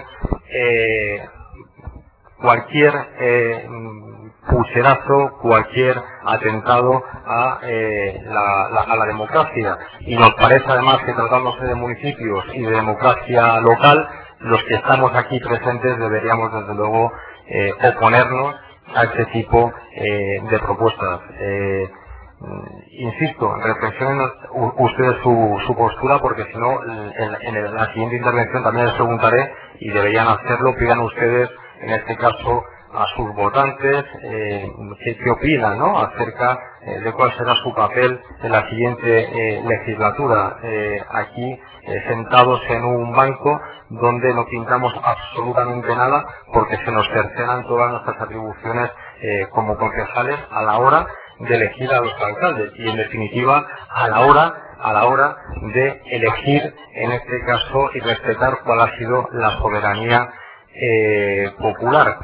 pucherazo, cualquier atentado a la democracia. Y nos parece además que, tratándose de municipios y de democracia local, los que estamos aquí presentes deberíamos desde luego oponernos a este tipo de propuestas. Insisto, reflexionen ustedes su postura, porque si no, en la siguiente intervención también les preguntaré, y deberían hacerlo, pidan ustedes, en este caso, a sus votantes qué opinan, ¿no?, acerca de cuál será su papel en la siguiente legislatura. Aquí, sentados en un banco donde no pintamos absolutamente nada, porque se nos cercenan todas nuestras atribuciones como concejales a la hora de elegir a los alcaldes y, en definitiva, a la hora de elegir, en este caso, y respetar cuál ha sido la soberanía popular.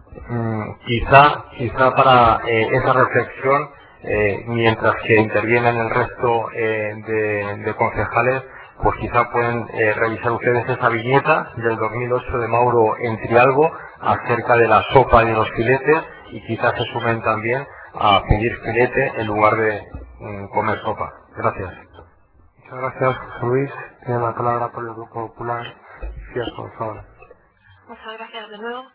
Quizá para esa reflexión, mientras que intervienen el resto de concejales, pues quizá pueden revisar ustedes esa viñeta del 2008 de Mauro en Trialgo acerca de la sopa y de los filetes, y quizás se sumen también a pedir filete en lugar de comer sopa. Gracias. Muchas gracias, José Luis. Tiene la palabra por el Grupo Popular. Gracias, por favor. Muchas gracias de nuevo.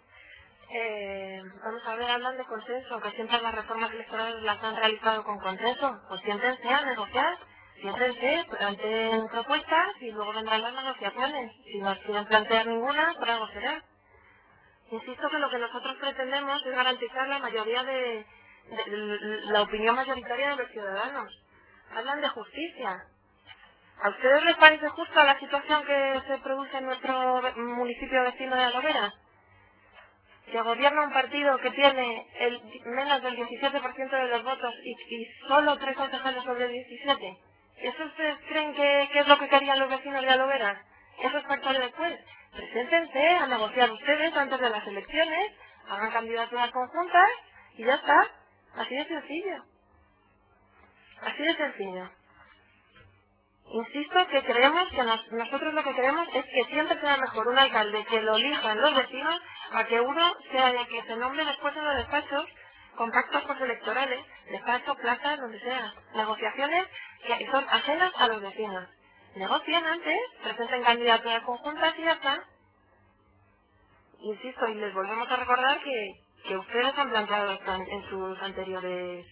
Vamos a ver, hablan de consenso, que siempre las reformas electorales las han realizado con consenso. Pues siéntense a negociar, siéntense, planteen propuestas y luego vendrán las negociaciones. Si no quieren plantear ninguna, por algo será. Insisto que lo que nosotros pretendemos es garantizar la mayoría de la opinión mayoritaria de los ciudadanos. Hablan de justicia. ¿A ustedes les parece justa la situación que se produce en nuestro municipio vecino de Alovera? Que gobierna un partido que tiene menos del 17% de los votos y solo 3 concejales sobre 17. ¿Eso ustedes creen que es lo que querían los vecinos de Alovera? ¿Eso es pactar después? Preséntense a negociar ustedes antes de las elecciones, hagan candidaturas conjuntas y ya está. Así de sencillo. Así de sencillo. Insisto que creemos que nosotros lo que queremos es que siempre sea mejor un alcalde que lo elijan los vecinos a que uno sea el que se nombre después en los despachos con pactos postelectorales, despachos, plazas, donde sea. Negociaciones que son ajenas a los vecinos. Negocien antes, presenten candidaturas conjuntas y ya está. Insisto, y les volvemos a recordar que ustedes han planteado esto en sus anteriores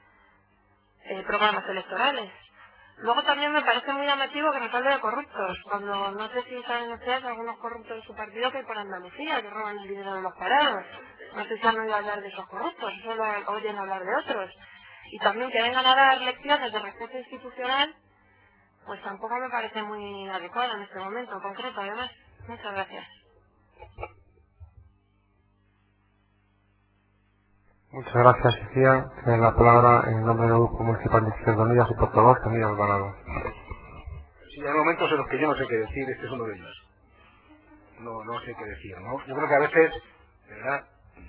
programas electorales. Luego también me parece muy llamativo que nos hable de corruptos, cuando no sé si saben ustedes algunos corruptos de su partido que hay por Andalucía, que roban el dinero de los parados. No sé si han oído hablar de esos corruptos, solo oyen hablar de otros. Y también que vengan a dar lecciones de respeto institucional, pues tampoco me parece muy adecuado en este momento en concreto, además. Muchas gracias. Muchas gracias, Sofía. Tiene la palabra en nombre del Grupo Municipal de Izquierda Unida, su portavoz, Emilio Alvarado. Sí, hay momentos en los que yo no sé qué decir, este es uno de ellos. No sé qué decir, ¿no? Yo creo que a veces, de verdad,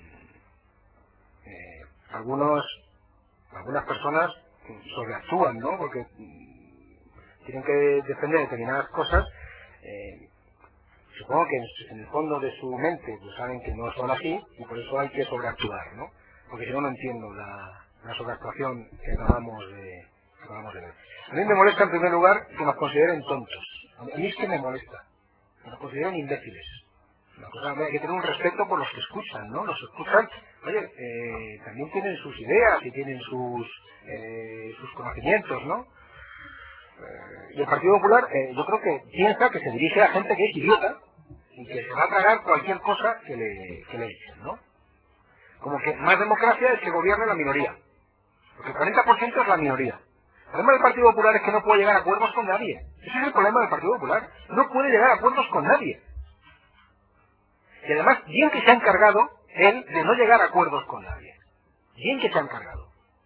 algunas personas sobreactúan, ¿no? Porque tienen que defender determinadas cosas. Supongo que en el fondo de su mente pues saben que no son así y por eso hay que sobreactuar, ¿no? Porque si no, no entiendo la sobreactuación que acabamos de ver. A mí me molesta en primer lugar que nos consideren tontos. A mí es que me molesta. Que nos consideren imbéciles. Una cosa, hay que tener un respeto por los que escuchan, ¿no? Los escuchan, oye, también tienen sus ideas y tienen sus conocimientos, ¿no? Y el Partido Popular, yo creo que piensa que se dirige a gente que es idiota y que se va a tragar cualquier cosa que le echen, ¿no? Como que más democracia es que gobierne la minoría. Porque el 40% es la minoría. El problema del Partido Popular es que no puede llegar a acuerdos con nadie. Ese es el problema del Partido Popular. No puede llegar a acuerdos con nadie. Y además, bien que se ha encargado él de no llegar a acuerdos con nadie. Bien que se ha encargado.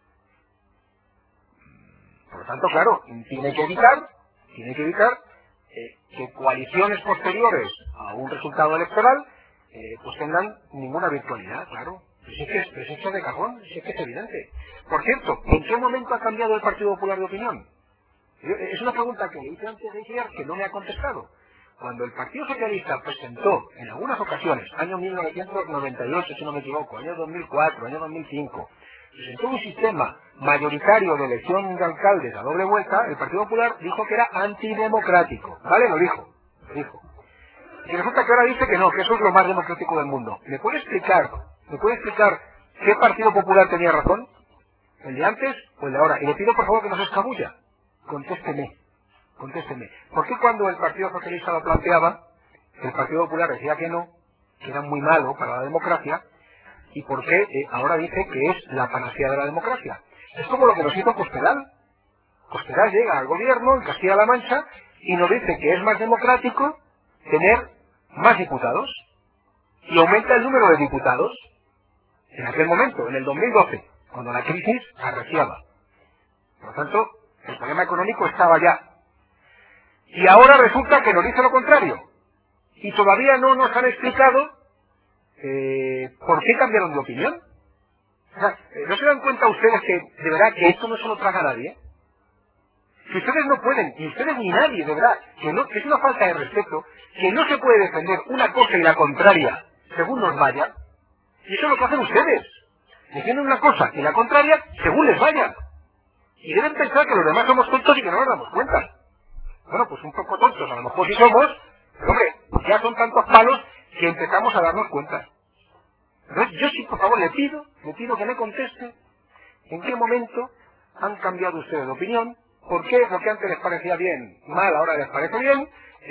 Por lo tanto, claro, tiene que evitar que coaliciones posteriores a un resultado electoral pues tengan ninguna virtualidad, claro. Pues es hecho de cajón, es que es evidente. Por cierto, ¿en qué momento ha cambiado el Partido Popular de opinión? Es una pregunta que le hice antes de iniciar que no me ha contestado. Cuando el Partido Socialista presentó en algunas ocasiones, año 1998 si no me equivoco, año 2004, año 2005, presentó un sistema mayoritario de elección de alcaldes a doble vuelta, el Partido Popular dijo que era antidemocrático. ¿Vale? Lo dijo. Y resulta que ahora dice que no, que eso es lo más democrático del mundo. ¿Me puede explicar qué Partido Popular tenía razón? ¿El de antes o el de ahora? Y le pido por favor que no se escabulla. Contésteme. ¿Por qué cuando el Partido Socialista lo planteaba, el Partido Popular decía que no, que era muy malo para la democracia, y por qué ahora dice que es la panacea de la democracia? Es como lo que nos hizo Cospedal. Cospedal llega al gobierno en Castilla-La Mancha y nos dice que es más democrático tener más diputados, y aumenta el número de diputados en aquel momento, en el 2012, cuando la crisis arreciaba. Por lo tanto, el problema económico estaba ya. Y ahora resulta que nos dice lo contrario. Y todavía no nos han explicado por qué cambiaron de opinión. O sea, ¿no se dan cuenta ustedes que, de verdad, que esto no se lo traga a nadie? Que ustedes no pueden, ni ustedes ni nadie, de verdad, que es una falta de respeto, que no se puede defender una cosa y la contraria según nos vaya. Y eso es lo que hacen ustedes. Defienden una cosa y la contraria según les vaya. Y deben pensar que los demás somos tontos y que no nos damos cuenta. Bueno, pues un poco tontos, a lo mejor sí somos, pero hombre, ya son tantos palos que empezamos a darnos cuenta. Entonces, yo sí, por favor, le pido que me conteste en qué momento han cambiado ustedes de opinión, por qué lo que antes les parecía bien, mal, ahora les parece bien,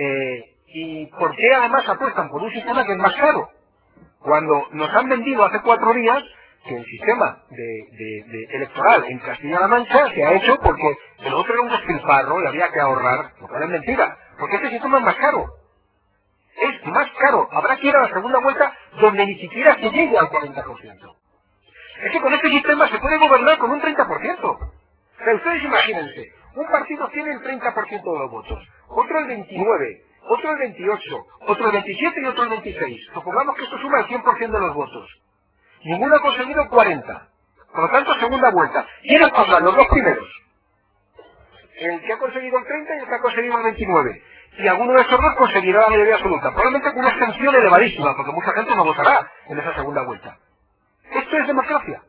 y por qué además apuestan por un sistema que es más caro. Cuando nos han vendido hace 4 días que el sistema electoral en Castilla-La Mancha se ha hecho porque el otro era un despilfarro y había que ahorrar, lo cual es mentira, porque este sistema es más caro. Es más caro, habrá que ir a la segunda vuelta donde ni siquiera se llegue al 40%. Es que con este sistema se puede gobernar con un 30%. O sea, ustedes imagínense, un partido tiene el 30% de los votos, otro el 29%, otro el 28%, otro el 27% y otro el 26%. Supongamos que esto suma el 100% de los votos. Ninguno ha conseguido 40%. Por lo tanto, segunda vuelta. ¿Quiénes pasan? Los dos primeros. El que ha conseguido el 30% y el que ha conseguido el 29%. Y alguno de esos dos conseguirá la mayoría absoluta. Probablemente con una extensión elevadísima, porque mucha gente no votará en esa segunda vuelta. Esto es democracia.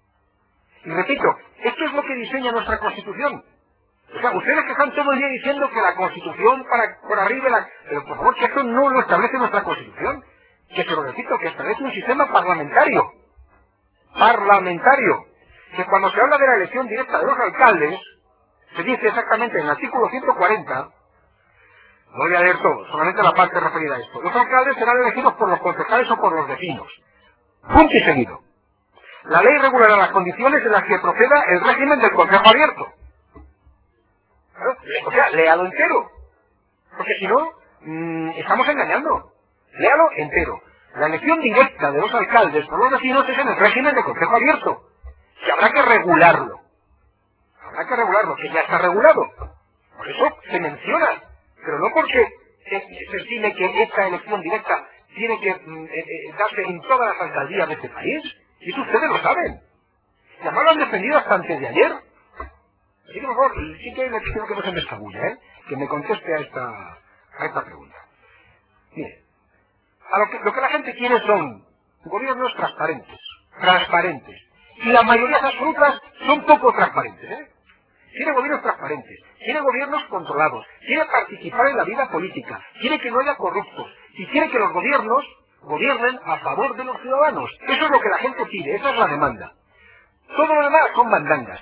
Y repito, esto es lo que diseña nuestra Constitución. O sea, ustedes que están todo el día diciendo que la Constitución por arriba, pero por favor que esto no lo establece nuestra Constitución. Que se lo repito, que establece un sistema parlamentario. Parlamentario. Que cuando se habla de la elección directa de los alcaldes, se dice exactamente en el artículo 140, no voy a leer todo, solamente la parte referida a esto. Los alcaldes serán elegidos por los concejales o por los vecinos. Punto y seguido. La ley regulará las condiciones en las que proceda el régimen del consejo abierto. ¿Claro? O sea, léalo entero. Porque si no, estamos engañando. Léalo entero. La elección directa de los alcaldes por los vecinos es en el régimen de consejo abierto. Que habrá que regularlo. Habrá que regularlo, que ya está regulado. Por eso se menciona. Pero no porque se estime que esta elección directa tiene que darse en todas las alcaldías de este país. Y eso ustedes lo saben. Y además lo han defendido hasta antes de ayer. Así que por favor, sí que le pido que no se me escabulla, que me conteste a esta pregunta. Mire, lo que la gente quiere son gobiernos transparentes. Y las mayorías absolutas son poco transparentes, Quiere gobiernos transparentes, quiere gobiernos controlados, quiere participar en la vida política, quiere que no haya corruptos, y quiere que los gobiernos gobiernen a favor de los ciudadanos. Eso es lo que la gente pide, esa es la demanda. Todo lo demás son mandangas.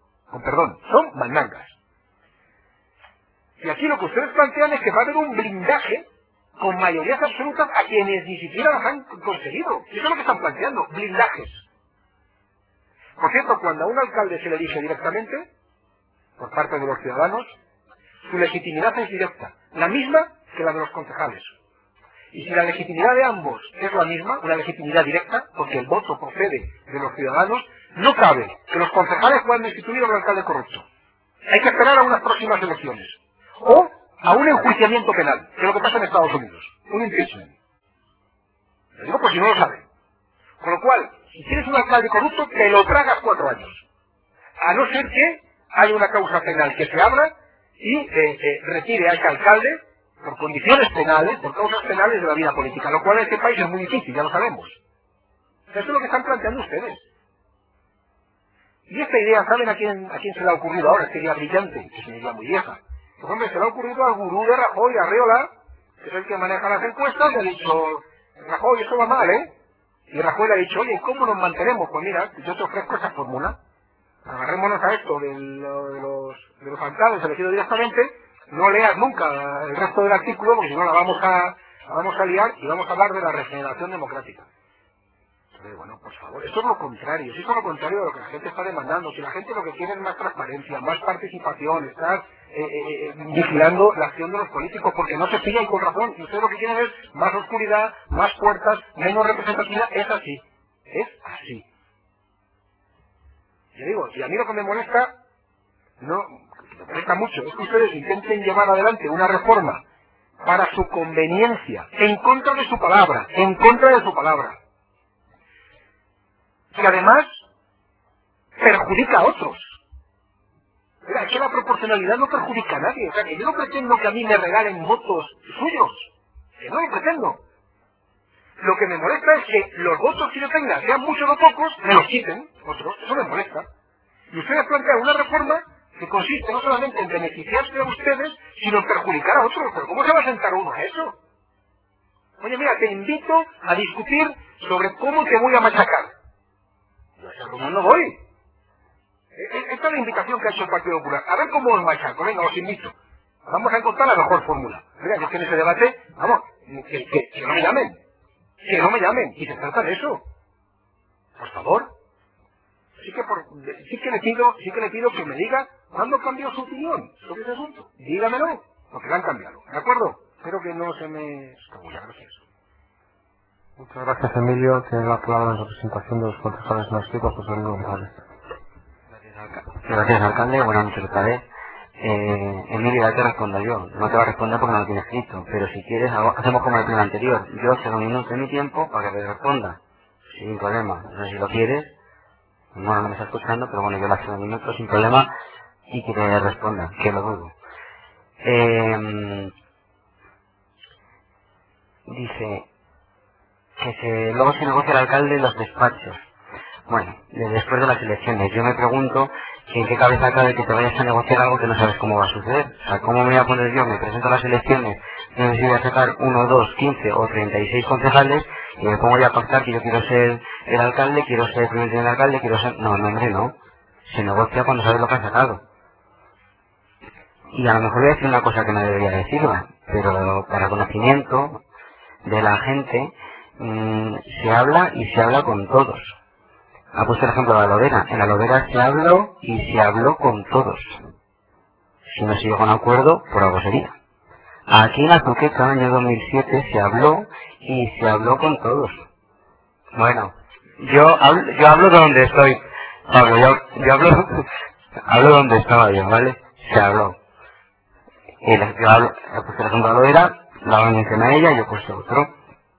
Son mandangas. Y aquí lo que ustedes plantean es que va a haber un blindaje con mayorías absolutas a quienes ni siquiera las han conseguido. Eso es lo que están planteando, blindajes. Por cierto, cuando a un alcalde se le elige directamente, por parte de los ciudadanos, su legitimidad es directa, la misma que la de los concejales. Y si la legitimidad de ambos es la misma, una legitimidad directa, porque el voto procede de los ciudadanos, no cabe que los concejales puedan destituir a un alcalde corrupto. Hay que esperar a unas próximas elecciones. O a un enjuiciamiento penal, que es lo que pasa en Estados Unidos. Un impeachment. Lo digo por si no lo saben. Con lo cual, si tienes un alcalde corrupto, te lo tragas 4 años. A no ser que haya una causa penal que se abra y retire a ese alcalde por condiciones penales, por causas penales de la vida política, lo cual en este país es muy difícil, ya lo sabemos. Eso es lo que están planteando ustedes. Y esta idea, ¿saben a quién se le ha ocurrido ahora? Esta idea brillante, que es una idea muy vieja. Pues hombre, se le ha ocurrido al gurú de Rajoy, Arriola, que es el que maneja las encuestas, y ha dicho, Rajoy, eso va mal, ¿eh? Y Rajoy le ha dicho, oye, ¿cómo nos mantenemos? Pues mira, yo te ofrezco esa fórmula. Agarrémonos a esto de los alcaldes elegidos directamente, no leas nunca el resto del artículo, porque si no la vamos a liar y vamos a hablar de la regeneración democrática. Entonces, bueno, por favor, esto es lo contrario, si eso es lo contrario de lo que la gente está demandando, si la gente lo que quiere es más transparencia, más participación, estar vigilando la acción de los políticos, porque no se pillan con razón, y ustedes lo que quieren es más oscuridad, más puertas, menos representatividad, es así, Yo digo, y a mí lo que me molesta, me molesta mucho, es que ustedes intenten llevar adelante una reforma para su conveniencia, en contra de su palabra, y además perjudica a otros. Mira, es que la proporcionalidad no perjudica a nadie, o sea, que yo no pretendo que a mí me regalen votos suyos, que no lo pretendo. Lo que me molesta es que los votos que yo tenga, sean muchos o pocos, me los quiten otros, eso me molesta. Y ustedes plantean una reforma que consiste no solamente en beneficiarse a ustedes, sino en perjudicar a otros. ¿Pero cómo se va a sentar uno a eso? Oye, mira, te invito a discutir sobre cómo te voy a machacar. Yo a esa reunión no voy. Esta es la invitación que ha hecho el Partido Popular. A ver cómo os machaco, venga, os invito. Vamos a encontrar la mejor fórmula. Mira, yo es que en ese debate, vamos, que no me llamen. Que no me llamen. Y se trata de eso. Por favor. Sí que le pido que me diga cuándo cambió su opinión sobre ese asunto. Dígamelo, porque la han cambiado. ¿De acuerdo? Espero que no se me escabulla. Gracias. Muchas gracias, Emilio. Tiene la palabra en representación de los concejales no escritos, José Luis González. Gracias, alcalde. Buenas noches otra vez. Emilio, ya te respondo yo. No te va a responder porque no lo tiene escrito. Pero si quieres, hacemos como el pleno anterior. Yo cedo un minuto de mi tiempo para que te responda. Sin problema. No sé si lo quieres. No me está escuchando, pero bueno, yo le cedo un minuto sin problema y que te responda, que lo dudo. Dice que luego se negocia el alcalde en los despachos. Bueno, después de las elecciones, yo me pregunto en qué cabeza cabe que te vayas a negociar algo que no sabes cómo va a suceder. O sea, ¿cómo me voy a poner yo? Me presento a las elecciones, no sé si voy a sacar 1, 2, 15 o 36 concejales y me pongo ya a pactar que yo quiero ser el alcalde, quiero ser el primer del alcalde, quiero ser... No, hombre, no. Se negocia cuando sabes lo que has sacado. Y a lo mejor voy a decir una cosa que no debería decirla, pero para conocimiento de la gente se habla y se habla con todos. Ha puesto el ejemplo de la Lodera. En la Lodera se habló y se habló con todos. Si no se llegó a un acuerdo, por algo sería. Aquí en Azuqueca, año 2007, se habló y se habló con todos. Bueno, yo hablo de donde estoy. Pablo, yo hablo donde estaba yo, ¿vale? Se habló. He puesto el ejemplo de la Lodera, la mencioné a ella y yo he puesto otro.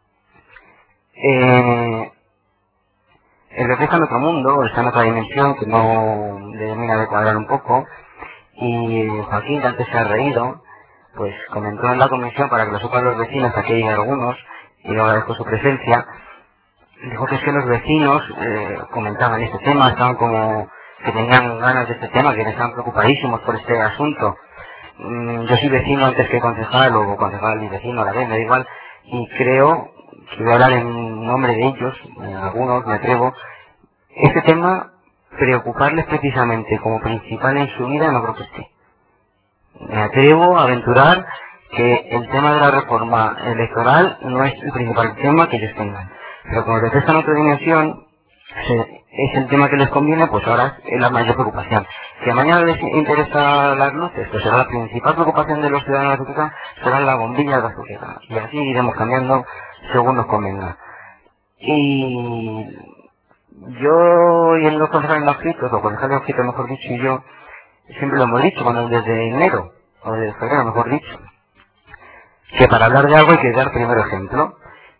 El BP está en otro mundo, está en otra dimensión que no termina de cuadrar un poco, y Joaquín, que antes se ha reído, pues comentó en la comisión, para que lo sepan los vecinos, aquí hay algunos, y le agradezco su presencia, dijo que es que los vecinos comentaban este tema, estaban como que tenían ganas de este tema, que estaban preocupadísimos por este asunto. Yo soy vecino antes que concejal, o concejal y vecino a la vez, me da igual, y creo que voy a hablar en nombre de ellos, algunos me atrevo, este tema, preocuparles precisamente como principal en su vida, no creo que esté. Me atrevo a aventurar que el tema de la reforma electoral no es el principal tema que ellos tengan. Pero como detestan otra dimensión, es el tema que les conviene, pues ahora es la mayor preocupación. Si a mañana les interesa las luces, pues será la principal preocupación de los ciudadanos de Azuqueca, será la bombilla de Azuqueca. Y así iremos cambiando según nos convenga. Y yo y en los concejales no escritos, o concejales escritos mejor dicho, y yo siempre lo hemos dicho, desde enero, o desde febrero mejor dicho, que para hablar de algo hay que dar primero ejemplo.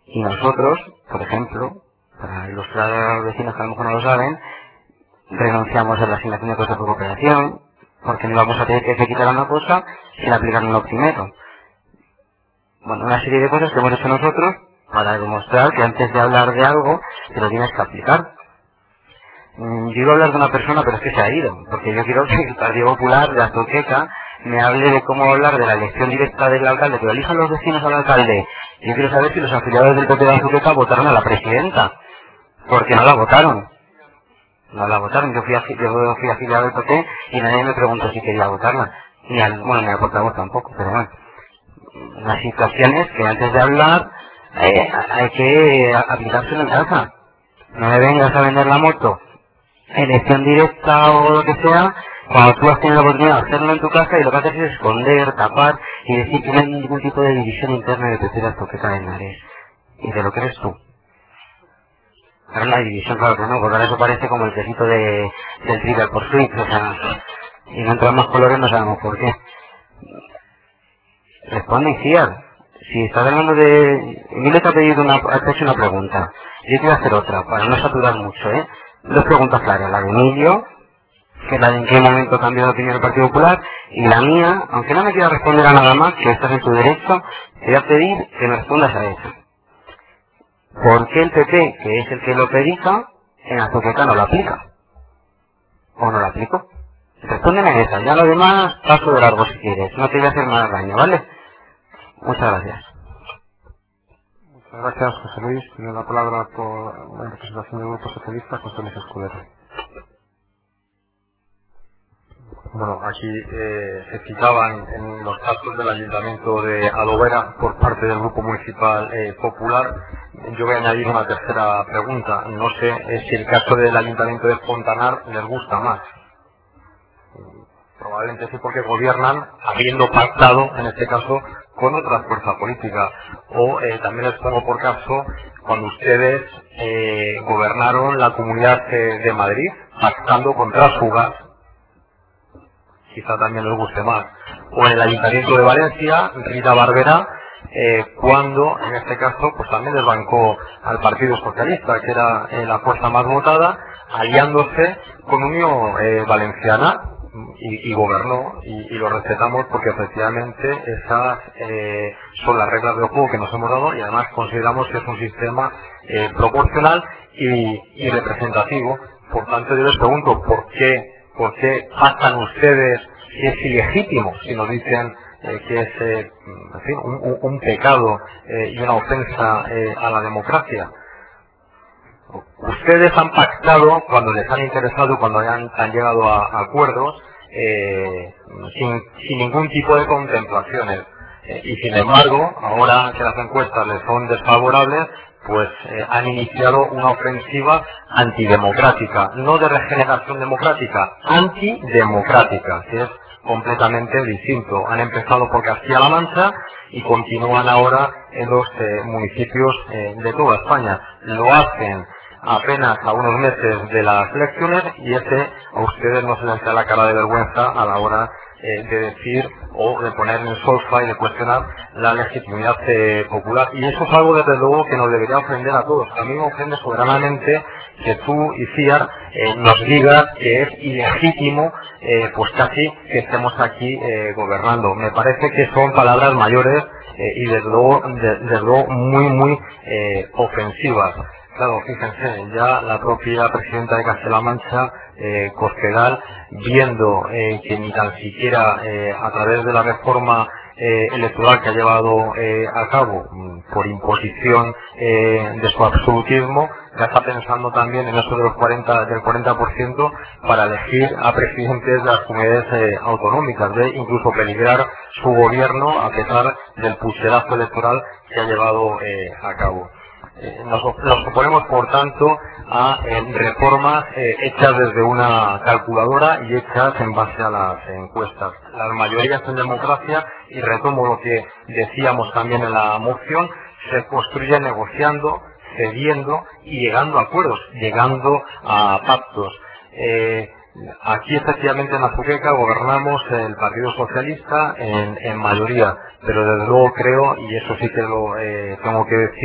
Y nosotros, por ejemplo, para ilustrar a los vecinos que a lo mejor no lo saben, renunciamos a la asignación de costes por cooperación, porque no íbamos a tener que quitar una cosa sin aplicar lo primero. Bueno, una serie de cosas que hemos hecho nosotros para demostrar que antes de hablar de algo te lo tienes que aplicar. Yo iba a hablar de una persona, pero es que se ha ido, porque yo quiero que el Partido Popular de Azoqueca me hable de cómo hablar de la elección directa del alcalde, que lo elijan los vecinos al alcalde. Yo quiero saber si los afiliados del PP de Azoqueca votaron a la presidenta, porque no la votaron. No la votaron, yo fui afiliado del PP y nadie me preguntó si quería votarla. Ni al portavoz tampoco, pero bueno. Las situaciones que antes de hablar hay que aplicárselo en casa. No me vengas a vender la moto, elección directa o lo que sea, cuando tú has tenido la oportunidad de hacerlo en tu casa y lo que haces es esconder, tapar y decir que no hay ningún tipo de división interna de PP de Azoqueca de Henares. Y de lo que eres tú. Ahora la división, claro que no, porque ahora eso parece como el quesito del Trivial Pursuit, o sea, y no entran más colores no sabemos por qué. Responde, Iciar. Si estás hablando de... Emilio te ha hecho una pregunta. Yo te voy a hacer otra, para no saturar mucho, ¿eh? Dos preguntas claras. La de Emilio, que es la de en qué momento cambió de opinión el Partido Popular, y la mía, aunque no me quiera responder a nada más, que estás en tu derecho, te voy a pedir que me respondas a eso. ¿Por qué el PP, que es el que lo predica, en Azoqueca no lo aplica? ¿O no lo aplico? Respóndeme a esa, ya lo demás paso de largo si quieres, no te voy a hacer más daño, ¿vale? Muchas gracias. Muchas gracias, José Luis. Tiene la palabra por la representación del Grupo Socialista, José Luis Escudero. Bueno, aquí se citaban en los casos del Ayuntamiento de Adovera por parte del Grupo Municipal Popular. Yo voy a añadir una tercera pregunta. No sé si el caso del Ayuntamiento de Fontanar les gusta más. Probablemente sí, porque gobiernan habiendo pactado, en este caso, con otras fuerzas políticas. O también les pongo por caso cuando ustedes gobernaron la Comunidad de Madrid, pactando con Trasfugas. Quizá también les guste más. O en el Ayuntamiento de Valencia, Rita Barberá, cuando, en este caso, pues también desbancó al Partido Socialista, que era la fuerza más votada, aliándose con Unión Valenciana, y gobernó, y lo respetamos porque efectivamente esas son las reglas del juego que nos hemos dado, y además consideramos que es un sistema proporcional y representativo. Por tanto, yo les pregunto, ¿por qué pactan ustedes si es ilegítimo, si nos dicen que es en fin, un pecado y una ofensa a la democracia? Ustedes han pactado cuando les han interesado, cuando han llegado a acuerdos, sin ningún tipo de contemplaciones. Y sin embargo, ahora que las encuestas les son desfavorables, pues han iniciado una ofensiva antidemocrática, no de regeneración democrática, antidemocrática, que es completamente distinto. Han empezado por Castilla-La Mancha y continúan ahora en los municipios de toda España. Lo hacen apenas a unos meses de las elecciones y a ustedes no se les da la cara de vergüenza a la hora de decir o de poner en solfa y de cuestionar la legitimidad popular. Y eso es algo desde luego que nos debería ofender a todos. A mí me ofende soberanamente que tú, Iciar, nos digas que es ilegítimo, pues casi que estemos aquí gobernando. Me parece que son palabras mayores y desde luego muy ofensivas. Claro, fíjense, ya la propia presidenta de Castilla-La Mancha, Cospedal, viendo que ni tan siquiera a través de la reforma electoral que ha llevado a cabo por imposición de su absolutismo, ya está pensando también en eso de del 40% para elegir a presidentes de las comunidades autonómicas, de incluso peligrar su gobierno a pesar del pucherazo electoral que ha llevado a cabo. Nos oponemos, por tanto, a reformas hechas desde una calculadora y hechas en base a las encuestas. Las mayorías en democracia, y retomo lo que decíamos también en la moción, se construyen negociando, cediendo y llegando a acuerdos, llegando a pactos. Aquí efectivamente en Azoqueca gobernamos el Partido Socialista en mayoría, pero desde luego creo, y eso sí que lo tengo que decir,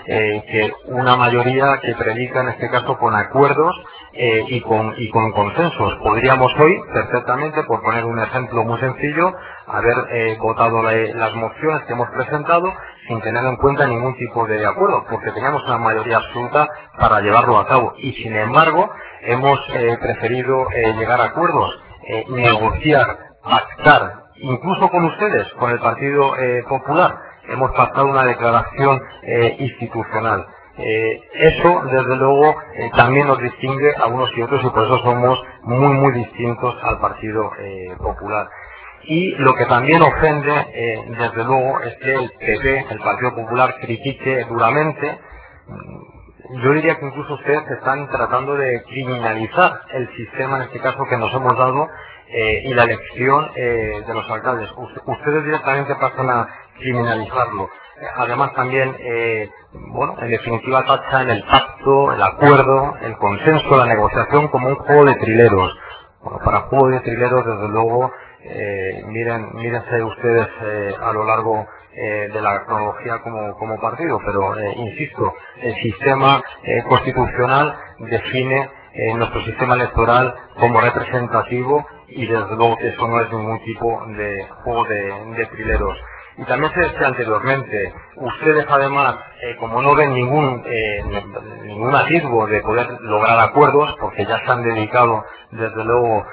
que una mayoría que predica en este caso con acuerdos y con consensos. Podríamos hoy perfectamente, por poner un ejemplo muy sencillo, haber votado las mociones que hemos presentado sin tener en cuenta ningún tipo de acuerdo, porque teníamos una mayoría absoluta para llevarlo a cabo, y sin embargo hemos preferido llegar a acuerdos, negociar, pactar, incluso con ustedes, con el Partido Popular. Hemos pactado una declaración institucional. Eso, desde luego, también nos distingue a unos y otros, y por eso somos muy distintos al Partido Popular. Y lo que también ofende, desde luego, es que el PP, el Partido Popular, critique duramente. Yo diría que incluso ustedes están tratando de criminalizar el sistema, en este caso, que nos hemos dado y la elección de los alcaldes. Ustedes directamente pasan a criminalizarlo. Además también, en definitiva tachan el pacto, el acuerdo, el consenso, la negociación como un juego de trileros. Bueno, para juego de trileros, desde luego, mírense ustedes a lo largo de la cronología como partido, pero insisto, el sistema constitucional define nuestro sistema electoral como representativo, y desde luego que eso no es ningún tipo de juego de trileros. Y también se decía anteriormente, ustedes además, como no ven ningún atisbo de poder lograr acuerdos, porque ya se han dedicado desde luego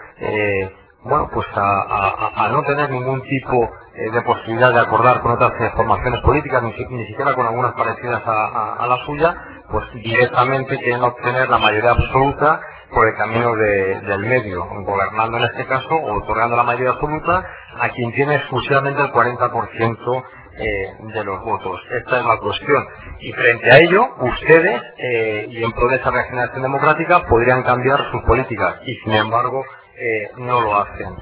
a no tener ningún tipo de posibilidad de acordar con otras formaciones políticas, ni siquiera con algunas parecidas a la suya, pues directamente quieren obtener la mayoría absoluta por el camino del medio, gobernando en este caso, o otorgando la mayoría absoluta a quien tiene exclusivamente el 40% de los votos. Esta es la cuestión. Y frente a ello, ustedes, y en pro de esa regeneración democrática, podrían cambiar sus políticas, y sin embargo no lo hacen.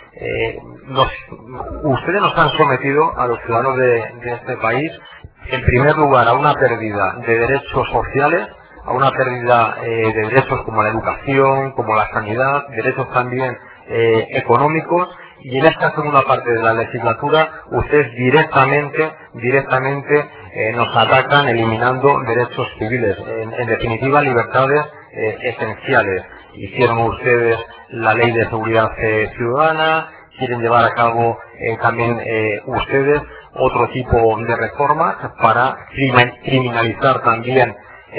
Ustedes nos han sometido a los ciudadanos de este país, en primer lugar, a una pérdida de derechos sociales, a una pérdida de derechos como la educación, como la sanidad, derechos también económicos, y en esta segunda parte de la legislatura ustedes directamente nos atacan eliminando derechos civiles, en definitiva libertades esenciales. Hicieron ustedes la ley de seguridad ciudadana, quieren llevar a cabo también ustedes otro tipo de reformas para criminalizar también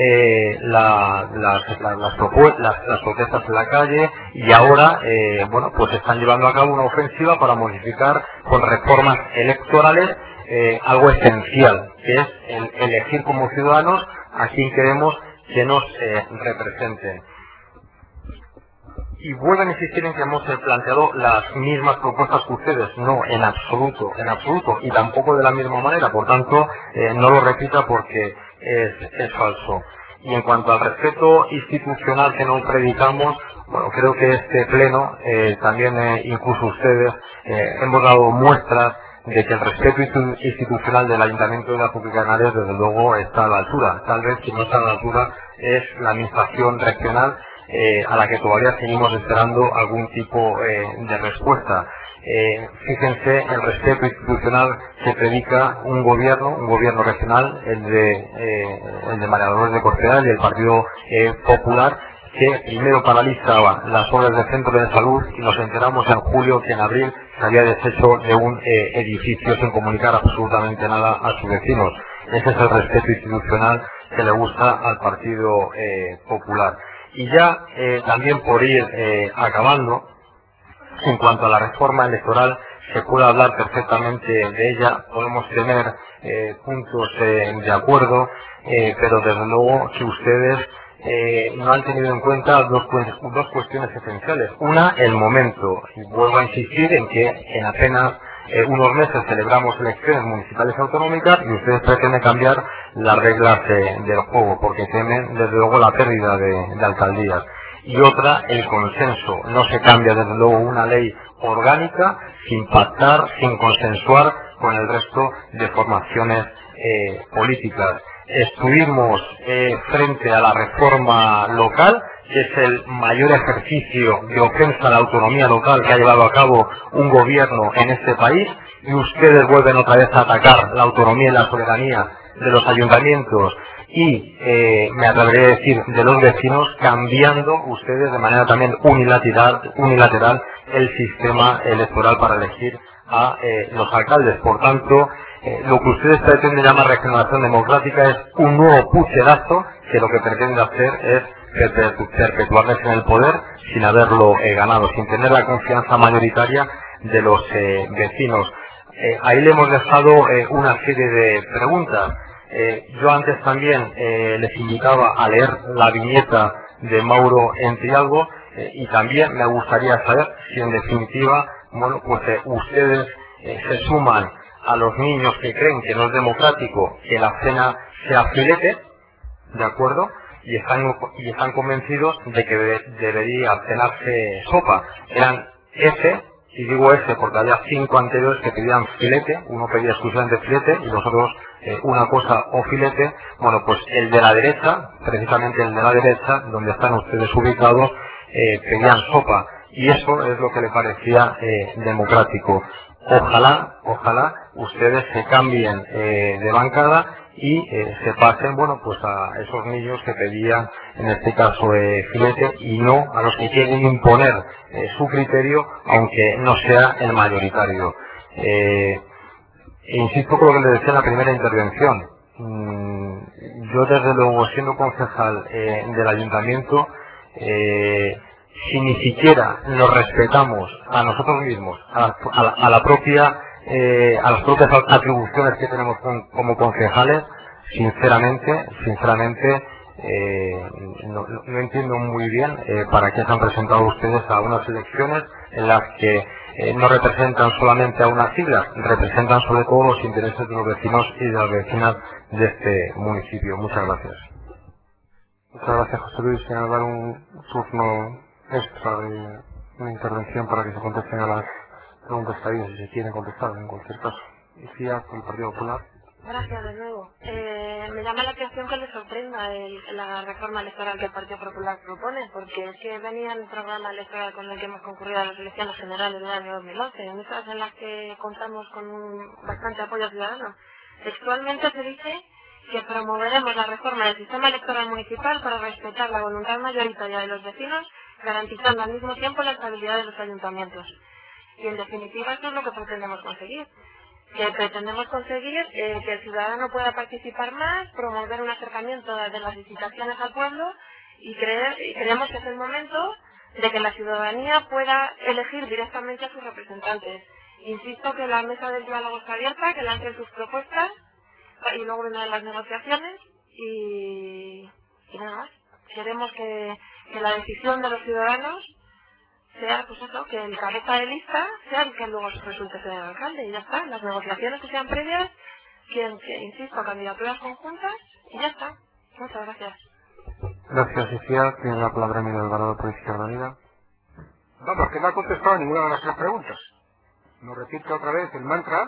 las protestas en la calle, y ahora pues están llevando a cabo una ofensiva para modificar con reformas electorales algo esencial, que es elegir como ciudadanos a quien queremos que nos representen. Y vuelven a insistir en que hemos planteado las mismas propuestas que ustedes. No, en absoluto, y tampoco de la misma manera. Por tanto, no lo repita porque es falso. Y en cuanto al respeto institucional que no predicamos, bueno, creo que este pleno, también incluso ustedes, hemos dado muestras de que el respeto institucional del Ayuntamiento de Azúcar Canarias, desde luego, está a la altura. Tal vez quien no está a la altura es la administración regional, a la que todavía seguimos esperando algún tipo de respuesta. Fíjense el respeto institucional que predica un gobierno regional, el de María Dolores de Cospedal y el Partido Popular, que primero paralizaba las obras del centro de salud, y nos enteramos en julio que en abril se había deshecho de un edificio sin comunicar absolutamente nada a sus vecinos. Ese es el respeto institucional que le gusta al Partido Popular. Y ya también por ir acabando, en cuanto a la reforma electoral, se puede hablar perfectamente de ella, podemos tener puntos de acuerdo, pero desde luego que ustedes no han tenido en cuenta dos cuestiones esenciales. Una, el momento. Y vuelvo a insistir en que en apenas unos meses celebramos elecciones municipales autonómicas, y ustedes pretenden cambiar las reglas del juego, porque temen desde luego la pérdida de alcaldías. Y otra, el consenso. No se cambia desde luego una ley orgánica sin pactar, sin consensuar con el resto de formaciones políticas. Estuvimos frente a la reforma local, que es el mayor ejercicio de ofensa a la autonomía local que ha llevado a cabo un gobierno en este país, y ustedes vuelven otra vez a atacar la autonomía y la soberanía de los ayuntamientos y me atreveré a decir de los vecinos, cambiando ustedes de manera también unilateral el sistema electoral para elegir a los alcaldes. Por tanto, lo que ustedes pretenden llamar regeneración democrática es un nuevo pucherazo que lo que pretende hacer es perpetuarles en el poder sin haberlo ganado, sin tener la confianza mayoritaria de los vecinos. Ahí le hemos dejado una serie de preguntas. Yo antes también les invitaba a leer la viñeta de Mauro Entrialgo y también me gustaría saber si en definitiva, bueno, pues ustedes se suman a los niños que creen que no es democrático que la cena sea filete, ¿de acuerdo? Y están convencidos de que debería cenarse sopa. Eran y digo porque había 5 anteriores que pedían filete, uno pedía exclusivamente filete y los otros una cosa o filete. Bueno, pues el de la derecha, precisamente el de la derecha, donde están ustedes ubicados, pedían sopa, y eso es lo que le parecía democrático. Ojalá ustedes se cambien de bancada y se pasen, bueno, pues a esos niños que pedían, en este caso, filete, y no a los que quieren imponer su criterio, aunque no sea el mayoritario. Insisto con lo que le decía en la primera intervención. Yo, desde luego, siendo concejal del ayuntamiento, si ni siquiera nos respetamos a nosotros mismos, a las propias atribuciones que tenemos como concejales, sinceramente no entiendo muy bien para qué se han presentado ustedes a unas elecciones en las que no representan solamente a unas siglas, representan sobre todo los intereses de los vecinos y de las vecinas de este municipio. Muchas gracias. Muchas gracias, José Luis. Voy a dar un turno extra de una intervención para que se contesten a las preguntas que hay, si se quieren contestar, en cualquier caso. Icía, por el Partido Popular. Gracias de nuevo. Me llama la atención que le sorprenda la reforma electoral que el Partido Popular propone, porque es que venía el programa electoral con el que hemos concurrido a las elecciones generales del año 2011, en esas en las que contamos con bastante apoyo ciudadano. Textualmente se dice que promoveremos la reforma del sistema electoral municipal para respetar la voluntad mayoritaria de los vecinos, garantizando al mismo tiempo la estabilidad de los ayuntamientos. Y en definitiva eso es lo que pretendemos conseguir. Que pretendemos conseguir que el ciudadano pueda participar más, promover un acercamiento de las licitaciones al pueblo y creemos que es el momento de que la ciudadanía pueda elegir directamente a sus representantes. Insisto que la mesa del diálogo está abierta, que lancen sus propuestas y luego vendrán las negociaciones y nada más. Queremos que la decisión de los ciudadanos sea, pues eso, que el cabeza de lista sea el que luego resulte ser el alcalde y ya está. Las negociaciones que sean previas, que insisto, candidaturas conjuntas y ya está. Muchas gracias. Gracias, Icía. Tiene la palabra Emilio Alvarado por Izquierda Unida. Vamos, que no ha contestado ninguna de las 3 preguntas. Nos repite otra vez el mantra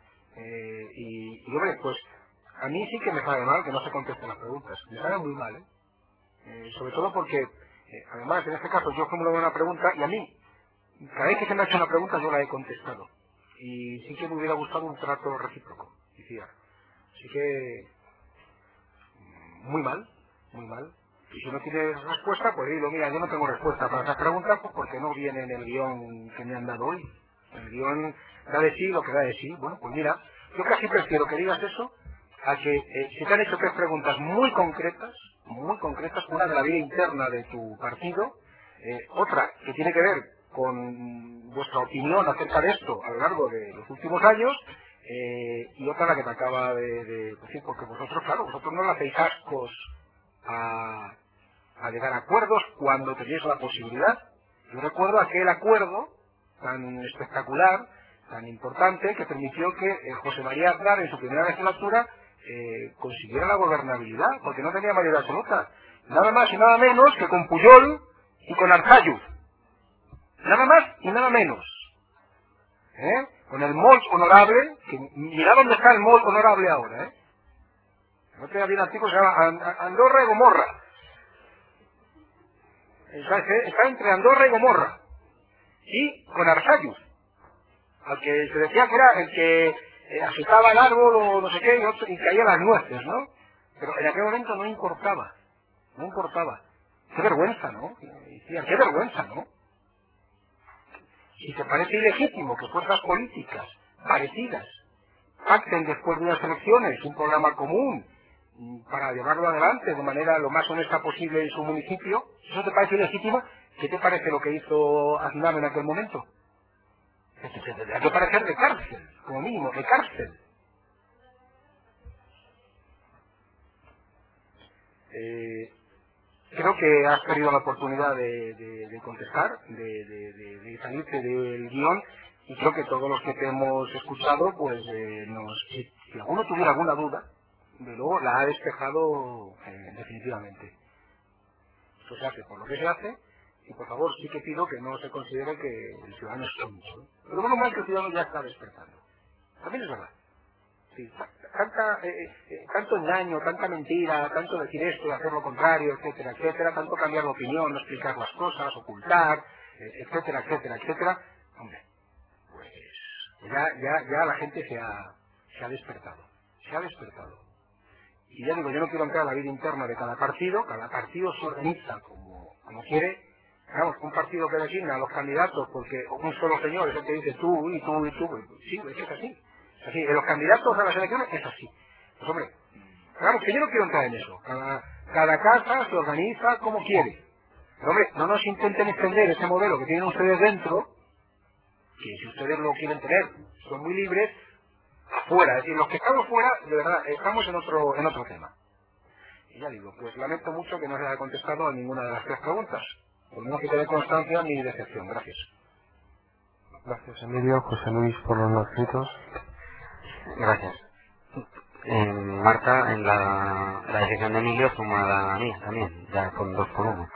y hombre, pues a mí sí que me sabe mal que no se contesten las preguntas. Me sabe muy mal, sobre todo porque además, en este caso, yo formulo una pregunta y a mí, cada vez que se me ha hecho una pregunta, yo la he contestado. Y sí que me hubiera gustado un trato recíproco, decía. Así que, muy mal, muy mal. Y si no tienes respuesta, pues dilo, mira, yo no tengo respuesta para esas preguntas, pues porque no viene en el guión que me han dado hoy. El guión da de sí lo que da de sí. Bueno, pues mira, yo casi prefiero que digas eso a que si te han hecho 3 preguntas muy concretas, una de la vida interna de tu partido, otra que tiene que ver con vuestra opinión acerca de esto a lo largo de los últimos años, y otra la que te acaba de decir, porque vosotros, claro, vosotros no le hacéis ascos a llegar a acuerdos cuando tenéis la posibilidad. Yo recuerdo aquel acuerdo tan espectacular, tan importante, que permitió que José María Aznar en su primera legislatura consiguiera la gobernabilidad, porque no tenía mayoría absoluta. Nada más y nada menos que con Pujol y con Arzayuz. Nada más y nada menos. Con el MOL honorable, que mira dónde está el MOL honorable ahora, No te había un artículo que se llama Andorra y Gomorra. Está entre Andorra y Gomorra. Y con Arzayuz, al que se decía que era el que agitaba el árbol o no sé qué y caía las nueces, ¿no? Pero en aquel momento no importaba. No importaba. Qué vergüenza, ¿no? Y decían, qué vergüenza, ¿no? Si te parece ilegítimo que fuerzas políticas parecidas pacten después de unas elecciones un programa común para llevarlo adelante de manera lo más honesta posible en su municipio, si eso te parece ilegítimo, ¿qué te parece lo que hizo Aznar en aquel momento? Tendría que parecer de cárcel, como mínimo, de cárcel. Creo que has perdido la oportunidad de contestar, de salirte del guión, y creo que todos los que te hemos escuchado, pues si alguno tuviera alguna duda, de luego la ha despejado definitivamente. Esto se hace por lo que se hace, y por favor sí que pido que no se considere que el ciudadano es tonto, ¿no? Pero menos mal que el ciudadano ya está despertando. También es verdad. Sí, tanto engaño, tanta mentira, tanto decir esto y hacer lo contrario, etcétera, etcétera, tanto cambiar de opinión, no explicar las cosas, ocultar, etcétera, etcétera, etcétera. Hombre, pues ya la gente se ha despertado. Se ha despertado. Y ya digo, yo no quiero entrar a la vida interna de cada partido se organiza como quiere. Digamos, un partido que designa a los candidatos porque un solo señor es el que dice tú y tú y tú, pues, sí, es así. Así, en los candidatos a las elecciones es así. Pues hombre, digamos que yo no quiero entrar en eso. Cada casa se organiza como quiere. Pero hombre, no nos intenten extender ese modelo que tienen ustedes dentro, que si ustedes lo quieren tener, son muy libres, afuera. Es decir, los que estamos fuera, de verdad, estamos en otro tema. Y ya digo, pues lamento mucho que no se haya contestado a ninguna de las tres preguntas. Por no que quede constancia ni decepción. Gracias. Gracias, Emilio. José Luis, por los no escritos. Gracias. Marta, en la decisión de Emilio suma la mía también, ya con 2 por 1.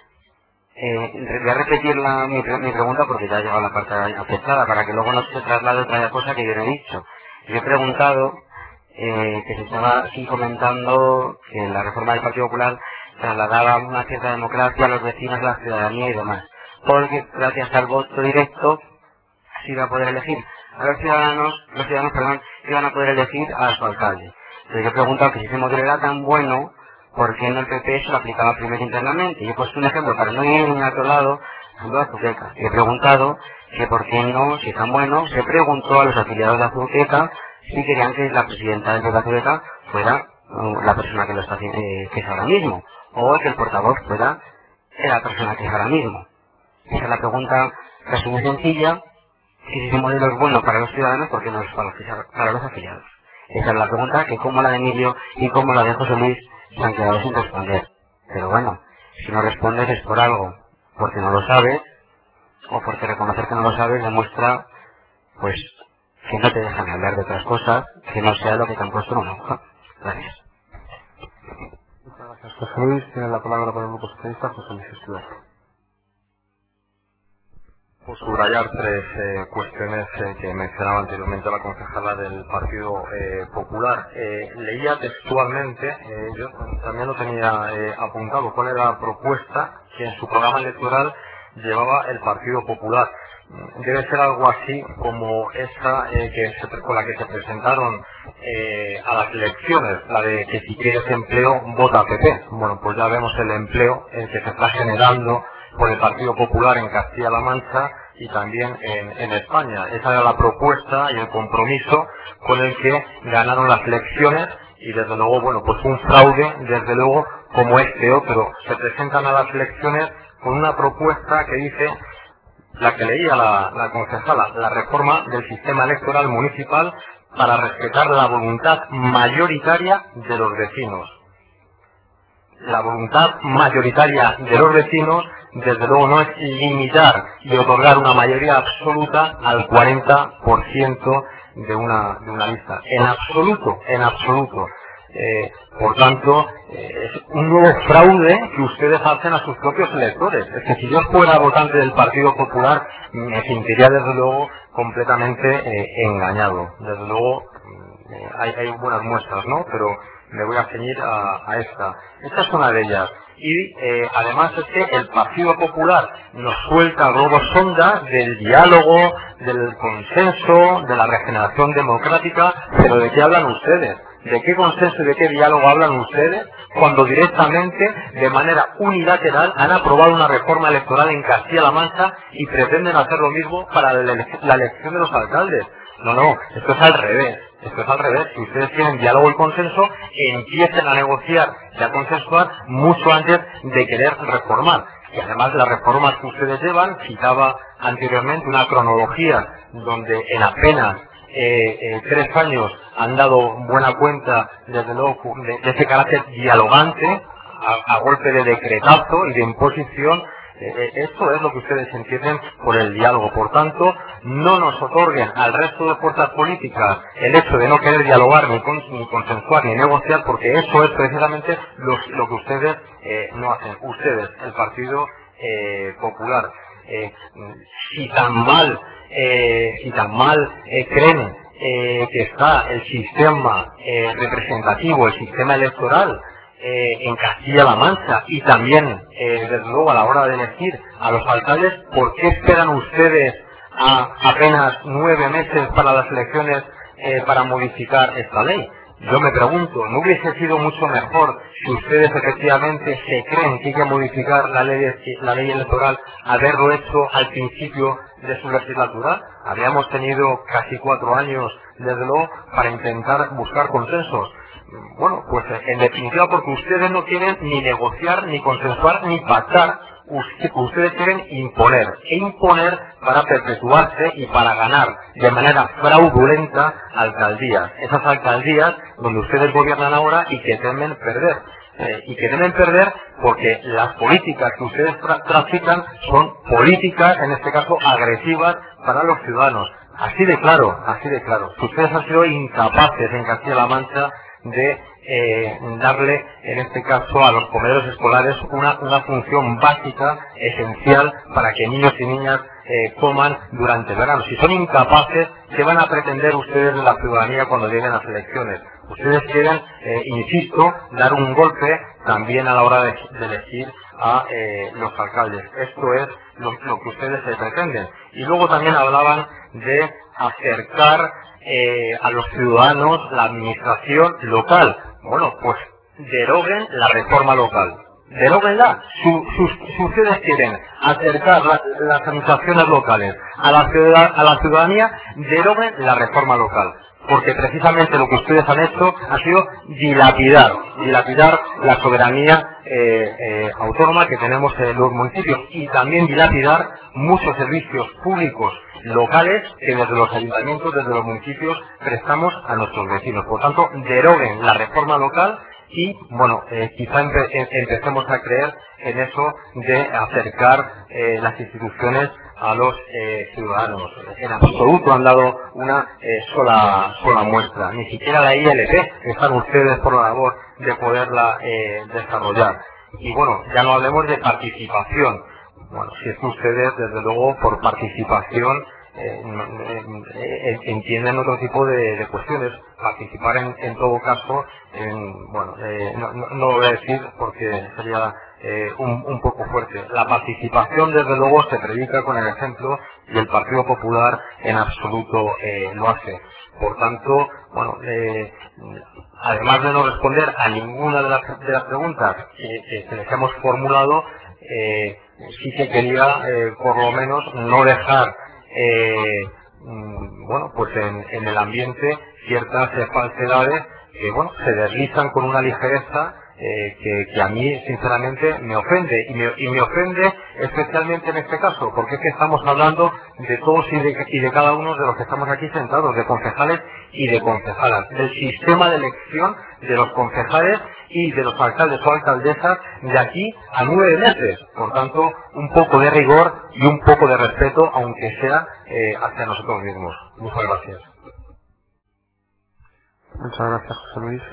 Voy a repetir mi pregunta porque ya ha llegado la parte afectada, para que luego no se traslade otra cosa que yo no he dicho. Yo he preguntado que se estaba aquí comentando que la reforma del Partido Popular trasladaba una cierta democracia a los vecinos, a la ciudadanía y demás, porque gracias al voto directo se iba a poder elegir a los ciudadanos iban a poder elegir a su alcalde. Entonces yo he preguntado que si ese modelo era tan bueno, ¿por qué no el PP se lo aplicaba primero internamente? Yo he puesto un ejemplo para no ir a otro lado, ejemplo de Azuqueca. Y he preguntado que por qué no, si es tan bueno, se preguntó a los afiliados de Azuqueca si querían que la presidenta del PP de Azuqueca fuera la persona que lo está haciendo, que es ahora mismo, o que el portavoz fuera la persona que es ahora mismo. Esa es la pregunta, casi muy sencilla. Si ese modelo es bueno para los ciudadanos, ¿por qué no es para los afiliados? Esa es la pregunta que como la de Emilio y como la de José Luis se han quedado sin responder. Pero bueno, si no respondes es por algo, porque no lo sabes, o porque reconocer que no lo sabes demuestra, pues, que no te dejan hablar de otras cosas, que no sea lo que te han puesto en una hoja. Gracias. Muchas gracias, José Luis. Tiene la palabra para el Grupo Socialista, José Luis Escudero. Por subrayar 3 cuestiones que mencionaba anteriormente la concejala del Partido Popular. Leía textualmente, yo también lo tenía apuntado, cuál era la propuesta que en su programa electoral llevaba el Partido Popular. Debe ser algo así como esa con la que se presentaron a las elecciones, la de que si quieres empleo, vota a PP. Bueno, pues ya vemos el empleo que se está generando por el Partido Popular en Castilla-La Mancha y también en España. Esa era la propuesta y el compromiso con el que ganaron las elecciones y desde luego, bueno, pues un fraude, desde luego, como este otro. Se presentan a las elecciones con una propuesta que dice, la que leía la concejala, la reforma del sistema electoral municipal para respetar la voluntad mayoritaria de los vecinos. La voluntad mayoritaria de los vecinos, desde luego, no es limitar y otorgar una mayoría absoluta al 40% de una lista. En absoluto, en absoluto. Por tanto, es un nuevo fraude que ustedes hacen a sus propios electores. Es que si yo fuera votante del Partido Popular, me sentiría desde luego completamente engañado. Desde luego, hay buenas muestras, ¿no? Pero me voy a ceñir a esta. Esta es una de ellas. Y además es que el Partido Popular nos suelta globos sonda del diálogo, del consenso, de la regeneración democrática, pero ¿de qué hablan ustedes? ¿De qué consenso y de qué diálogo hablan ustedes cuando directamente, de manera unilateral, han aprobado una reforma electoral en Castilla-La Mancha y pretenden hacer lo mismo para la elección de los alcaldes? No, no, esto es al revés. Esto es al revés. Si ustedes quieren diálogo y consenso, empiecen a negociar y a consensuar mucho antes de querer reformar. Y además las reformas que ustedes llevan, citaba anteriormente una cronología donde en apenas 3 años han dado buena cuenta, desde luego, de ese carácter dialogante, a golpe de decretazo y de imposición. Esto es lo que ustedes entienden por el diálogo. Por tanto, no nos otorguen al resto de fuerzas políticas el hecho de no querer dialogar, ni consensuar, ni negociar, porque eso es precisamente lo que ustedes no hacen. Ustedes, el Partido Popular, si tan mal creen que está el sistema representativo, el sistema electoral en Castilla-La Mancha, y también, desde luego, a la hora de elegir a los alcaldes, ¿por qué esperan ustedes a apenas 9 meses para las elecciones para modificar esta ley? Yo me pregunto, ¿no hubiese sido mucho mejor si ustedes efectivamente se creen que hay que modificar la ley electoral, haberlo hecho al principio de su legislatura? Habíamos tenido casi 4 años, desde luego, para intentar buscar consensos. Bueno, pues en definitiva, porque ustedes no quieren ni negociar, ni consensuar, ni pactar. Ustedes quieren imponer, e imponer para perpetuarse y para ganar de manera fraudulenta alcaldías. Esas alcaldías donde ustedes gobiernan ahora y que temen perder. Porque las políticas que ustedes practican son políticas, en este caso, agresivas para los ciudadanos. Así de claro, así de claro. Ustedes han sido incapaces en Castilla-La Mancha de darle, en este caso, a los comedores escolares una función básica, esencial, para que niños y niñas coman durante el verano. Si son incapaces, ¿qué van a pretender ustedes de la ciudadanía cuando lleguen las elecciones? Ustedes quieren, insisto, dar un golpe también a la hora de elegir a los alcaldes. Esto es lo que ustedes pretenden. Y luego también hablaban de acercar a los ciudadanos la administración local. Bueno, pues deroguen la reforma local. Deróguenla. Si ustedes quieren acercar las administraciones locales a la ciudadanía, deroguen la reforma local. Porque precisamente lo que ustedes han hecho ha sido dilapidar la soberanía autónoma que tenemos en los municipios, y también dilapidar muchos servicios públicos locales que desde los ayuntamientos, desde los municipios, prestamos a nuestros vecinos. Por tanto, deroguen la reforma local y, bueno, quizá empecemos a creer en eso de acercar las instituciones a los ciudadanos. En absoluto han dado una sola muestra, ni siquiera la ILP, que están ustedes por la labor de poderla desarrollar. Y bueno, ya no hablemos de participación. Bueno, si es que ustedes, desde luego, por participación entienden otro tipo de cuestiones. Participar, en todo caso, no lo voy a decir porque sería un poco fuerte. La participación, desde luego, se predica con el ejemplo, y el Partido Popular en absoluto lo hace. Por tanto, bueno, además de no responder a ninguna de las preguntas que les hemos formulado, sí que quería, por lo menos, no dejar bueno, pues en el ambiente ciertas falsedades que, bueno, se deslizan con una ligereza que a mí, sinceramente, me ofende, y me ofende especialmente en este caso, porque es que estamos hablando de todos y de cada uno de los que estamos aquí sentados, de concejales y de concejalas, del sistema de elección de los concejales y de los alcaldes o alcaldesas de aquí a 9 meses. Por tanto, un poco de rigor y un poco de respeto, aunque sea hacia nosotros mismos. Muchas gracias. Muchas gracias, José Luis.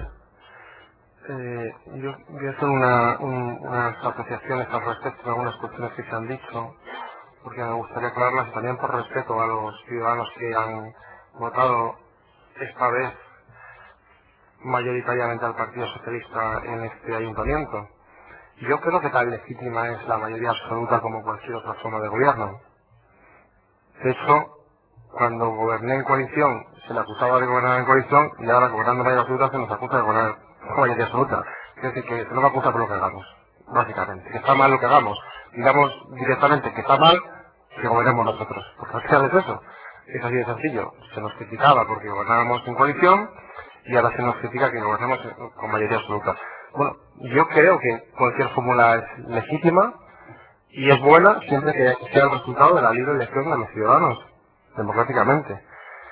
Yo voy a hacer unas apreciaciones al respecto de algunas cuestiones que se han dicho, porque me gustaría aclararlas, y también por respeto a los ciudadanos que han votado esta vez mayoritariamente al Partido Socialista en este ayuntamiento. Yo creo que tan legítima es la mayoría absoluta como cualquier otra forma de gobierno. De hecho, cuando goberné en coalición se le acusaba de gobernar en coalición y ahora gobernando mayoría absoluta se nos acusa de gobernar con mayoría absoluta. Es decir, que se nos acusa por lo que hagamos, básicamente. Que está mal lo que hagamos. Digamos directamente que está mal que gobernemos nosotros. Porque al final es eso. Es así de sencillo. Se nos criticaba porque gobernábamos en coalición y ahora se nos critica que gobernemos con mayoría absoluta. Bueno, yo creo que cualquier fórmula es legítima y es buena siempre que sea el resultado de la libre elección de los ciudadanos, democráticamente.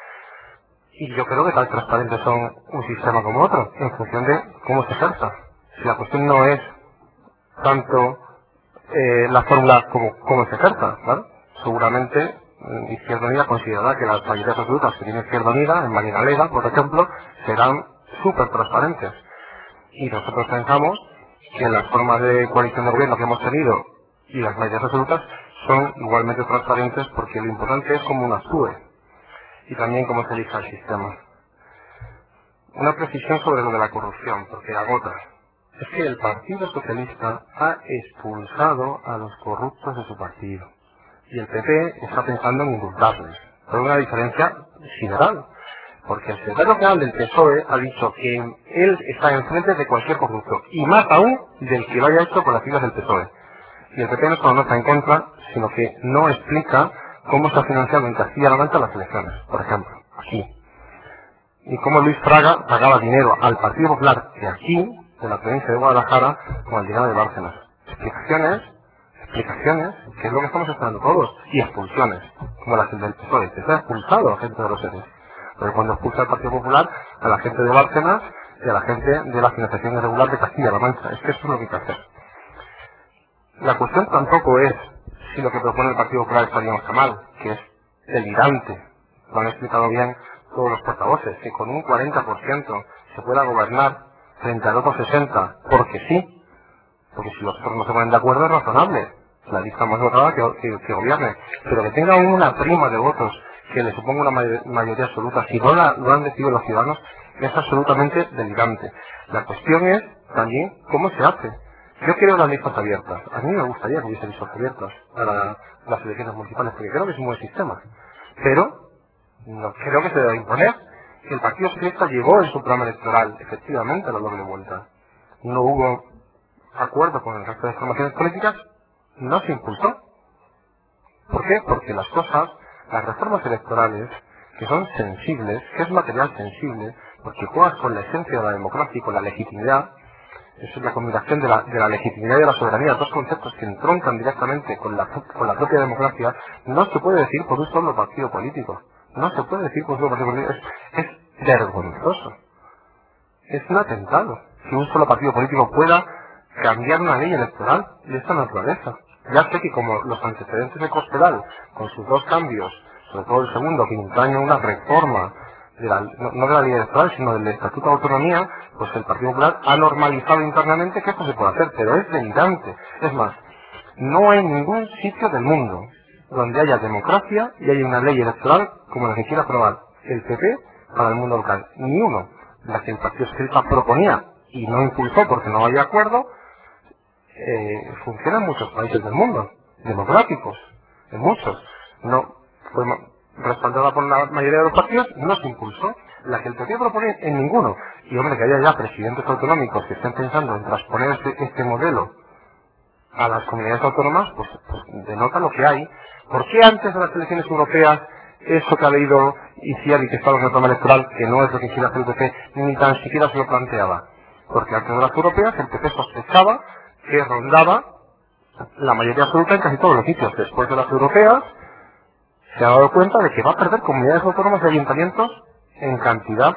Y yo creo que tan transparentes son un sistema como otro, en función de cómo se ejerza. Si la cuestión no es tanto la fórmula como cómo se ejerza, ¿vale? Seguramente Izquierda Unida considerará que las mayorías absolutas que tiene Izquierda Unida, en Marinaleda, por ejemplo, serán súper transparentes. Y nosotros pensamos que las formas de coalición de gobierno que hemos tenido y las mayorías absolutas son igualmente transparentes porque lo importante es cómo uno actúe y también cómo se elija el sistema. Una precisión sobre lo de la corrupción, porque agota. Es que el Partido Socialista ha expulsado a los corruptos de su partido. Y el PP está pensando en indultarles. Por una diferencia sideral. Porque el secretario general del PSOE ha dicho que él está enfrente de cualquier corrupto. Y más aún del que lo haya hecho con las siglas del PSOE. Y el PP no solo no está en contra, sino que no explica cómo se ha financiado en Castilla-La Mancha las elecciones, por ejemplo, aquí. Y cómo Luis Fraga pagaba dinero al Partido Popular de aquí, de la provincia de Guadalajara, con el dinero de Bárcenas. Explicaciones, que es lo que estamos esperando todos, y expulsiones, como las del PSOE, que se ha expulsado a la gente de los seres. Pero cuando expulsa el Partido Popular, a la gente de Bárcenas y a la gente de la financiación irregular de Castilla-La Mancha. Es que eso es lo que hay que hacer. La cuestión tampoco es si lo que propone el Partido Popular está bien o está mal, que es delirante. Lo han explicado bien todos los portavoces, que con un 40% se pueda gobernar frente al otro 60%, porque sí, porque si los otros no se ponen de acuerdo es razonable, la lista más votada que gobierne, pero que tenga una prima de votos que le suponga una mayoría absoluta, si no lo han decidido los ciudadanos, es absolutamente delirante. La cuestión es también cómo se hace. Yo quiero las listas abiertas. A mí me gustaría que hubiese listas abiertas para las elecciones municipales, porque creo que es un buen sistema. Pero no creo que se deba imponer. El Partido Socialista llegó en su programa electoral, efectivamente, a la doble vuelta. No hubo acuerdo con el resto de las formaciones políticas, no se impulsó. ¿Por qué? Porque las reformas electorales, que son sensibles, que es material sensible, porque juegas con la esencia de la democracia y con la legitimidad. Eso es la combinación de la legitimidad y de la soberanía, dos conceptos que entroncan directamente con la propia democracia. No se puede decir por un solo partido político. No se puede decir por un solo partido político. Es vergonzoso. Es un atentado que un solo partido político pueda cambiar una ley electoral de esta naturaleza. Ya sé que como los antecedentes de Cospedal, con sus dos cambios, sobre todo el segundo, que entraña una reforma no de la ley electoral, sino del Estatuto de Autonomía, pues el Partido Popular ha normalizado internamente que esto se puede hacer, pero es delirante. Es más, no hay ningún sitio del mundo donde haya democracia y haya una ley electoral como la que quiera aprobar el PP para el mundo local. Ni uno. La que el Partido Socialista proponía y no impulsó porque no había acuerdo, funciona en muchos países del mundo, democráticos, en muchos. No fue respaldada por la mayoría de los partidos, no se impulsó. La que el PP propone en ninguno. Y hombre, que haya ya presidentes autonómicos que estén pensando en transponer este modelo a las comunidades autónomas, pues denota lo que hay. ¿Por qué antes de las elecciones europeas eso que ha leído Iciar y que estaba en el programa electoral, que no es lo que quiere hacer el PP, ni tan siquiera se lo planteaba? Porque antes de las europeas el PP sospechaba que rondaba la mayoría absoluta en casi todos los sitios. Después de las europeas se ha dado cuenta de que va a perder comunidades autónomas y ayuntamientos en cantidad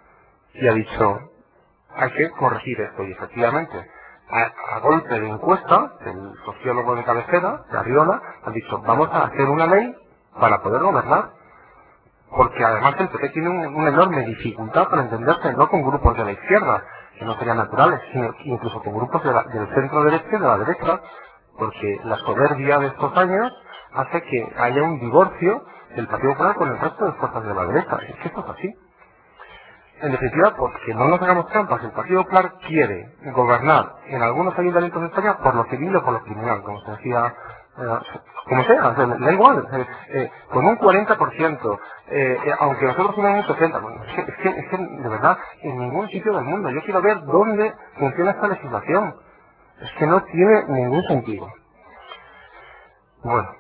y ha dicho, hay que corregir esto. Y efectivamente, a golpe de encuesta, el sociólogo de cabecera, de Arriola, ha dicho, vamos a hacer una ley para poder gobernar. Porque además el PP tiene una enorme dificultad para entenderse, no con grupos de la izquierda, que no serían naturales, sino incluso con grupos del centro derecha y de la derecha, porque la soberbia de estos años hace que haya un divorcio del Partido Popular con el resto de fuerzas de la derecha. Es que esto es así. En definitiva, porque no nos hagamos trampas, el Partido Popular quiere gobernar en algunos ayuntamientos de España por lo civil o por lo criminal, como se decía, como sea, o sea, da igual, con un 40%, aunque nosotros tenemos un 60%, bueno, es que de verdad, en ningún sitio del mundo, yo quiero ver dónde funciona esta legislación, es que no tiene ningún sentido. Bueno,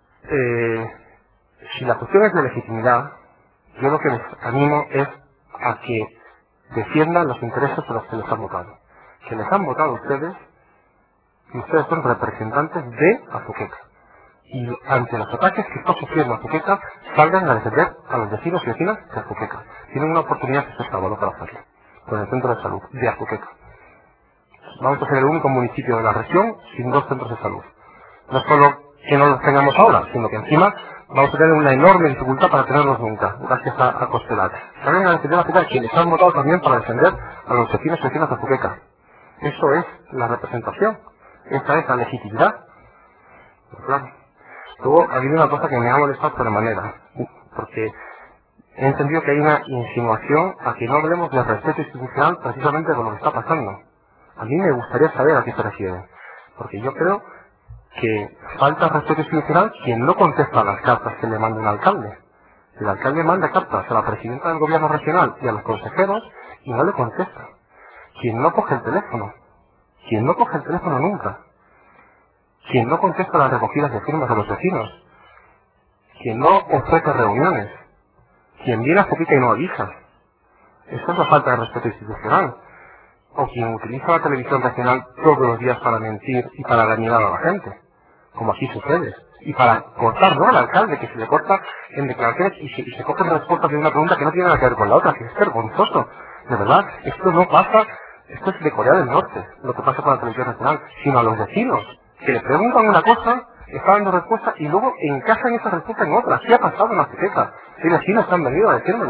si la cuestión es de legitimidad, yo lo que les animo es a que defiendan los intereses de los que les han votado. Que les han votado ustedes, y ustedes son representantes de Azuqueca. Y ante los ataques que está sufriendo Azuqueca, salgan a defender a los vecinos y vecinas de Azuqueca. Tienen una oportunidad que se sábado para hacerlo, con el centro de salud de Azuqueca. Vamos a ser el único municipio de la región sin 2 centros de salud. No solo que no los tengamos ahora, sino que encima vamos a tener una enorme dificultad para tenerlos nunca, gracias a Costelar. Salgan a defender a Azuqueca, quienes han votado también para defender a los vecinos y vecinas de Azuqueca. Eso es la representación. Esa es la legitimidad. Pero claro. Luego ha habido una cosa que me ha molestado sobremanera, porque he entendido que hay una insinuación a que no hablemos de respeto institucional precisamente con lo que está pasando. A mí me gustaría saber a qué se refiere, porque yo creo que falta respeto institucional quien no contesta a las cartas que le manda un alcalde. El alcalde manda cartas a la presidenta del gobierno regional y a los consejeros y no le contesta. Quien no coge el teléfono. Quien no coge el teléfono nunca. Quien no contesta las recogidas de firmas de los vecinos. Quien no ofrece reuniones. Quien viene a Azuqueca y no avisa. Esa es la falta de respeto institucional. O quien utiliza la televisión regional todos los días para mentir y para dañar a la gente, como aquí sucede. Y para cortar, ¿no?, al alcalde, que se le corta en declaraciones y se cogen respuestas de una pregunta que no tiene nada que ver con la otra, que es vergonzoso. De verdad, esto no pasa, esto es de Corea del Norte, lo que pasa con la televisión nacional, sino a los vecinos, que le preguntan una cosa, está dando respuesta y luego encajan esa respuesta en otra. ¿Qué ha pasado en Azuqueca? ¿Qué vecinos han venido a decírmelo?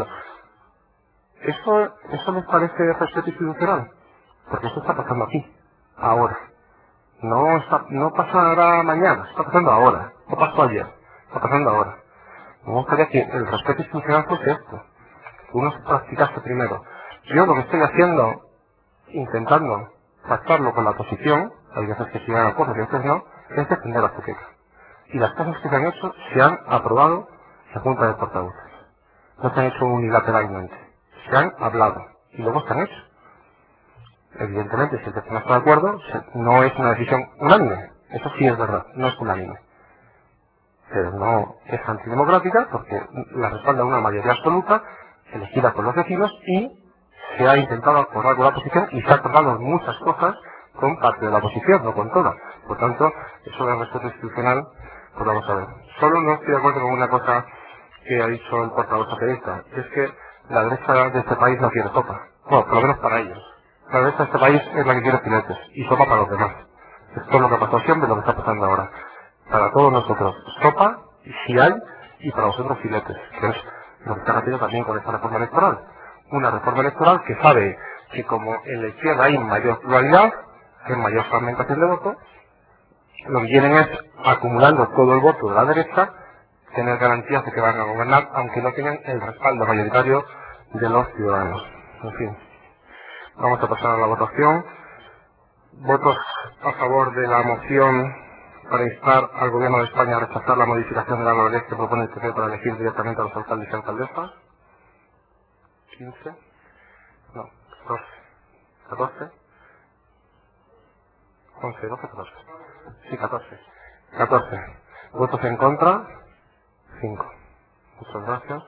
¿Eso les parece respeto institucional? Porque eso está pasando aquí, ahora. No pasará mañana, está pasando ahora. No pasó ayer, está pasando ahora. Me gustaría que el respeto institucional fuese esto. Que uno se practicase primero. Yo lo que estoy haciendo, intentando pactarlo con la oposición, hay veces que sí dan acuerdo y veces no, es defender a Azuqueca. Y las cosas que se han hecho se han aprobado en la Junta de Portavoces. No se han hecho unilateralmente. Se han hablado y luego se han hecho. Evidentemente, si el vecino está de acuerdo, no es una decisión unánime. Eso sí es verdad, no es unánime. Pero no es antidemocrática porque la respalda una mayoría absoluta, elegida por los vecinos, y se ha intentado acordar con la oposición y se ha acordado muchas cosas con parte de la oposición, no con todas. Por tanto, eso de respeto institucional, pues vamos a ver. Solo no estoy de acuerdo con una cosa que ha dicho el portavoz socialista, que es que la derecha de este país no quiere sopa. Bueno, por lo menos para ellos. La derecha de este país es la que quiere filetes y sopa para los demás. Esto es lo que ha pasado siempre y lo que está pasando ahora. Para todos nosotros, sopa, si hay, y para vosotros filetes, que es lo que está haciendo también con esta reforma electoral. Una reforma electoral que sabe que como en la izquierda hay mayor pluralidad, hay mayor fragmentación de voto, lo que quieren es, acumulando todo el voto de la derecha, tener garantías de que van a gobernar, aunque no tengan el respaldo mayoritario de los ciudadanos. En fin. Vamos a pasar a la votación. Votos a favor de la moción para instar al Gobierno de España a rechazar la modificación de la ley que propone el PP para elegir directamente a los alcaldes y alcaldesas. 15. No, 12. 14. 11, 12, 14. Sí, 14. 14. Votos en contra. 5. Muchas gracias.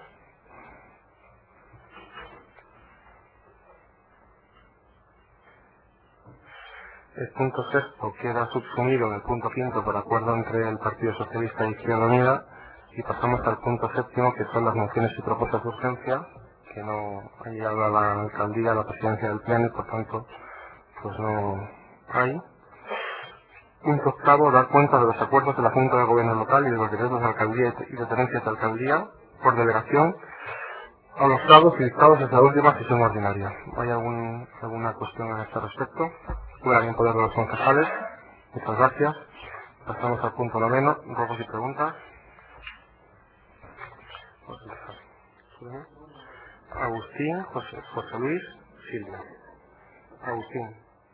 El punto sexto queda subsumido en el punto quinto por acuerdo entre el Partido Socialista y Izquierda Unida y pasamos al punto séptimo, que son las mociones y propuestas de urgencia, que no ha llegado a la alcaldía, a la presidencia del Pleno y por tanto pues no hay. Punto octavo, dar cuenta de los acuerdos de la Junta de Gobierno Local y de los decretos de alcaldía y de tenencias de alcaldía por delegación a los estados y dictados desde la última sesión ordinaria. ¿Hay alguna cuestión a este respecto? Fuera bien poder de los concejales. Muchas gracias. Pasamos al punto noveno. Ruegos y preguntas. Agustín, José Luis, Silvia. Agustín.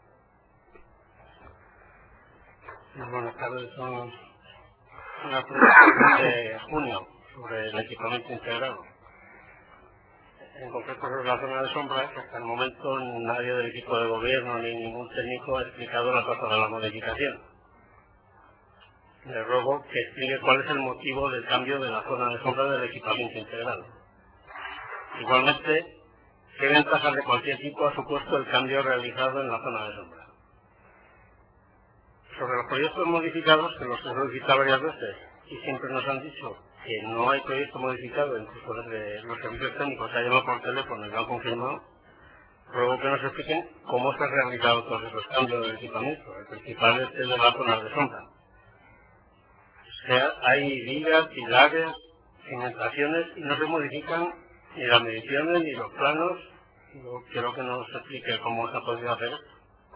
Buenas tardes, son una presentación de junio sobre el equipamiento integrado. En concreto sobre la zona de sombra, que hasta el momento nadie del equipo de gobierno ni ningún técnico ha explicado la causa de la modificación. Le ruego que explique cuál es el motivo del cambio de la zona de sombra del equipamiento integrado. Igualmente, ¿qué ventajas de cualquier tipo ha supuesto el cambio realizado en la zona de sombra? Sobre los proyectos modificados, que los he solicitado varias veces y siempre nos han dicho que no hay proyecto modificado, incluso desde los servicios técnicos se ha llamado por teléfono y lo han confirmado, ruego que nos expliquen cómo se han realizado todos esos cambios del equipamiento. El principal es el de la zona de sombra. O sea, hay vigas, pilares, cimentaciones y no se modifican ni las mediciones ni los planos. Yo quiero que nos explique cómo se ha podido hacer esto.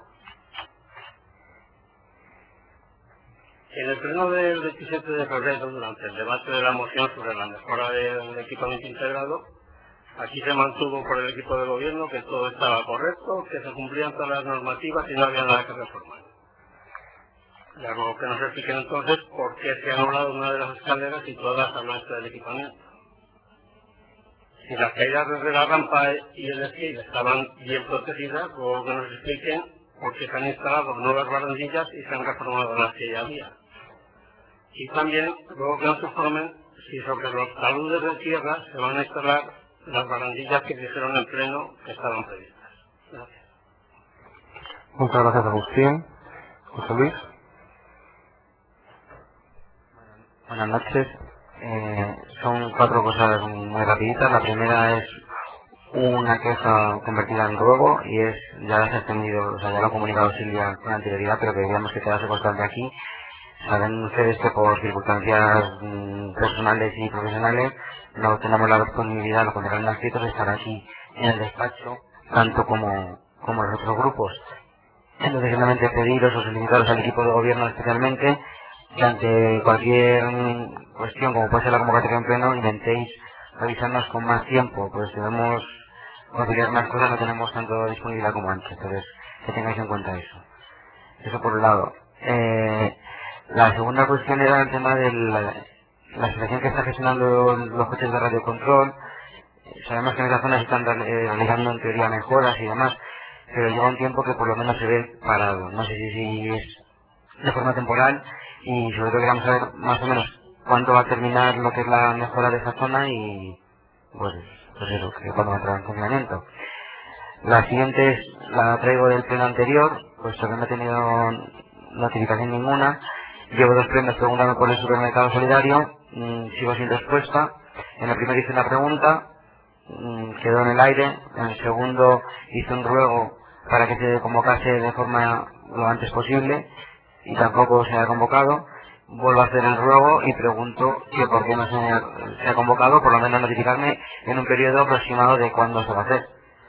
En el pleno del 27 de febrero, durante el debate de la moción sobre la mejora del equipamiento integrado, aquí se mantuvo por el equipo de gobierno que todo estaba correcto, que se cumplían todas las normativas y no había nada que reformar. Le ruego que nos expliquen entonces por qué se ha anulado una de las escaleras situadas al oeste del equipamiento. Si las caídas desde la rampa y el esquí estaban bien protegidas, ruego que nos expliquen por qué se han instalado nuevas barandillas y se han reformado las que ya había. Y también luego que nos informen si sobre los taludes de tierra se van a instalar las barandillas que dijeron en pleno que estaban previstas. Gracias. Muchas gracias, Agustín. José Luis. Buenas noches. Son 4 cosas muy rapiditas. La primera es una queja convertida en ruego y es, ya se ha extendido, o sea, ya lo ha comunicado Silvia con anterioridad, pero que queríamos que quedase constante aquí. Saben ustedes que por circunstancias personales y profesionales no tenemos la disponibilidad, lo contrario en escritos, de estar aquí en el despacho, tanto como los otros grupos. Entonces, simplemente pediros o solicitaros al equipo de gobierno especialmente que ante cualquier cuestión, como puede ser la convocatoria en pleno, intentéis avisarnos con más tiempo, pues debemos conciliar más cosas, no tenemos tanto disponibilidad como antes, entonces que tengáis en cuenta eso. Eso por un lado. La segunda cuestión era el tema de la situación que está gestionando los coches de radiocontrol. Sabemos que en esa zona se están realizando en teoría mejoras y demás, pero lleva un tiempo que por lo menos se ve parado. No sé si es de forma temporal y sobre todo queremos saber más o menos cuánto va a terminar lo que es la mejora de esa zona y pues eso, que cuándo va a entrar en funcionamiento. La siguiente la traigo del pleno anterior, puesto que no he tenido notificación ninguna. Llevo 2 plenos preguntando por el supermercado solidario, sigo sin respuesta. En el primero hice una pregunta, quedó en el aire. En el segundo hice un ruego para que se convocase de forma lo antes posible y tampoco se ha convocado. Vuelvo a hacer el ruego y pregunto que por qué no se ha convocado, por lo menos notificarme en un periodo aproximado de cuándo se va a hacer.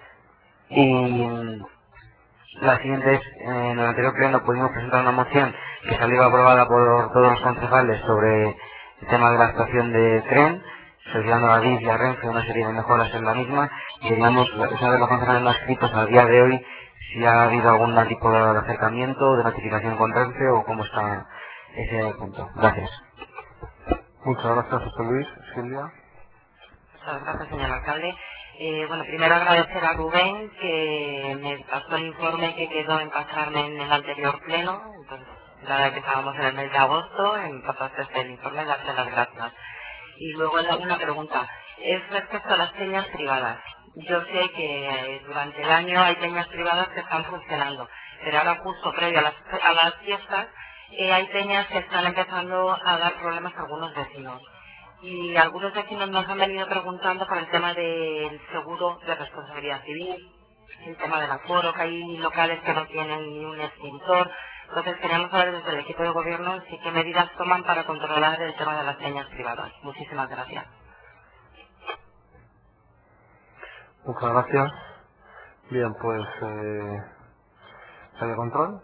Y la siguiente es, en el anterior pleno pudimos presentar una moción que salió aprobada por todos los concejales sobre el tema de la estación de tren, solicitando a la DIF y a Renfe una serie de mejoras en la misma. Queríamos saber los concejales no escritos a día de hoy si ha habido algún tipo de acercamiento, de notificación con Renfe o cómo está ese punto. Gracias. Muchas gracias, José Luis. Silvia. Muchas gracias, señor alcalde. Bueno, primero agradecer a Rubén que me pasó el informe que quedó en pasarme en el anterior pleno. Entonces, la verdad que estábamos en el mes de agosto, en pasaste el informe, darte las gracias. Y luego una pregunta, es respecto a las peñas privadas. Yo sé que durante el año hay peñas privadas que están funcionando, pero ahora justo previo a las fiestas hay peñas que están empezando a dar problemas a algunos vecinos. Y algunos vecinos nos han venido preguntando por el tema del seguro de responsabilidad civil, el tema del aforo, que hay locales que no tienen ni un extintor. Entonces queríamos saber desde el equipo de gobierno si qué medidas toman para controlar el tema de las peñas privadas. Muchísimas gracias. Muchas gracias. Bien, pues ¿sale control?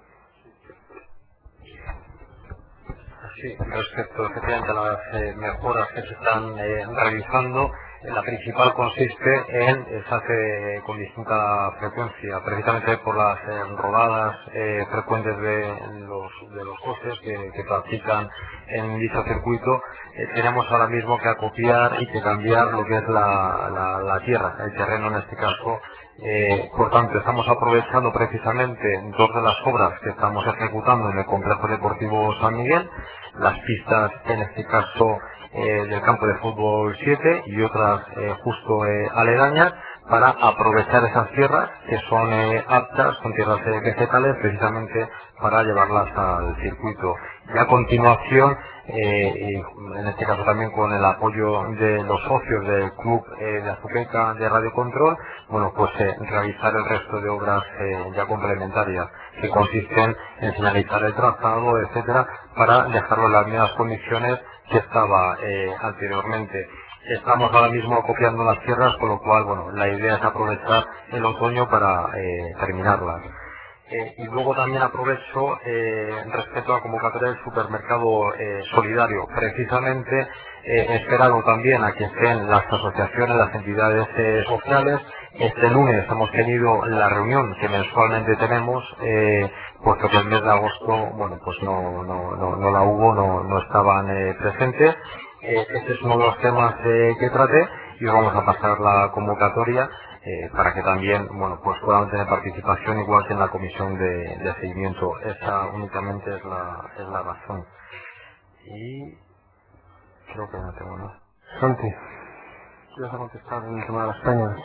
Sí, respecto efectivamente a las mejoras que se están realizando, La principal consiste en, se hace con distinta frecuencia, precisamente por las rodadas frecuentes de los coches que practican en dicho circuito. Tenemos ahora mismo que acopiar y que cambiar lo que es la tierra, el terreno en este caso. Por tanto, estamos aprovechando precisamente dos de las obras que estamos ejecutando en el Complejo Deportivo San Miguel, las pistas, en este caso, del campo de fútbol 7 y otras justo aledañas, para aprovechar esas tierras que son aptas, son tierras vegetales, precisamente para llevarlas al circuito. Y a continuación, y en este caso también con el apoyo de los socios del Club de Azuqueca de Radio Control, bueno, pues realizar el resto de obras ya complementarias, que consisten en finalizar el trazado, etcétera, para dejarlo en las mismas condiciones que estaba anteriormente. Estamos ahora mismo acopiando las tierras, con lo cual, bueno, la idea es aprovechar el otoño para terminarlas. Y luego también aprovecho respecto a la convocatoria del supermercado solidario. Precisamente esperado también a que estén las asociaciones, las entidades sociales. Este lunes hemos tenido la reunión que mensualmente tenemos, puesto que el mes de agosto, bueno, pues no la hubo, no estaban presentes. Este es uno de los temas que traté, y vamos a pasar la convocatoria para que también, bueno, pues puedan tener participación igual que en la comisión de seguimiento. Esa únicamente es la razón. Y creo que no tengo nada. Santi, ¿vas a contestar en el tema de las peñas?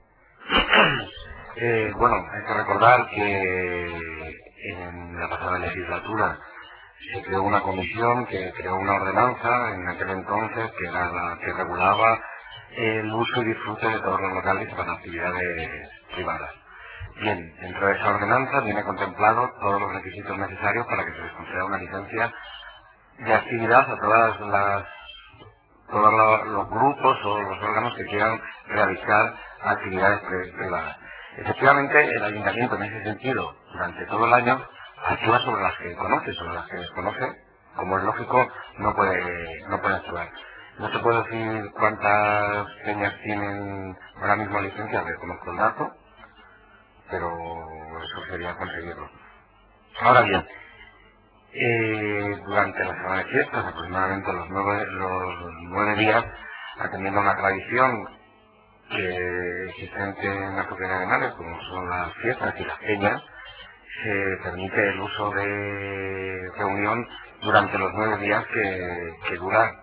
Bueno, hay que recordar que en la pasada legislatura se creó una comisión que creó una ordenanza en aquel entonces que era la que regulaba el uso y disfrute de todos los locales para actividades privadas. Bien, dentro de esa ordenanza viene contemplado todos los requisitos necesarios para que se les conceda una licencia de actividad a todos los grupos o los órganos que quieran realizar actividades privadas. Efectivamente, el ayuntamiento en ese sentido, durante todo el año, actúa sobre las que conoce, sobre las que desconoce, como es lógico, no puede actuar. No te puedo decir cuántas peñas tienen ahora mismo licencia, desconozco el dato, pero eso sería conseguirlo. Ahora bien, durante la semana de fiestas, aproximadamente los 9 días, atendiendo a una tradición que existente en la Azuqueca de Henares, como son las fiestas y las peñas, se permite el uso de reunión durante los 9 días que dura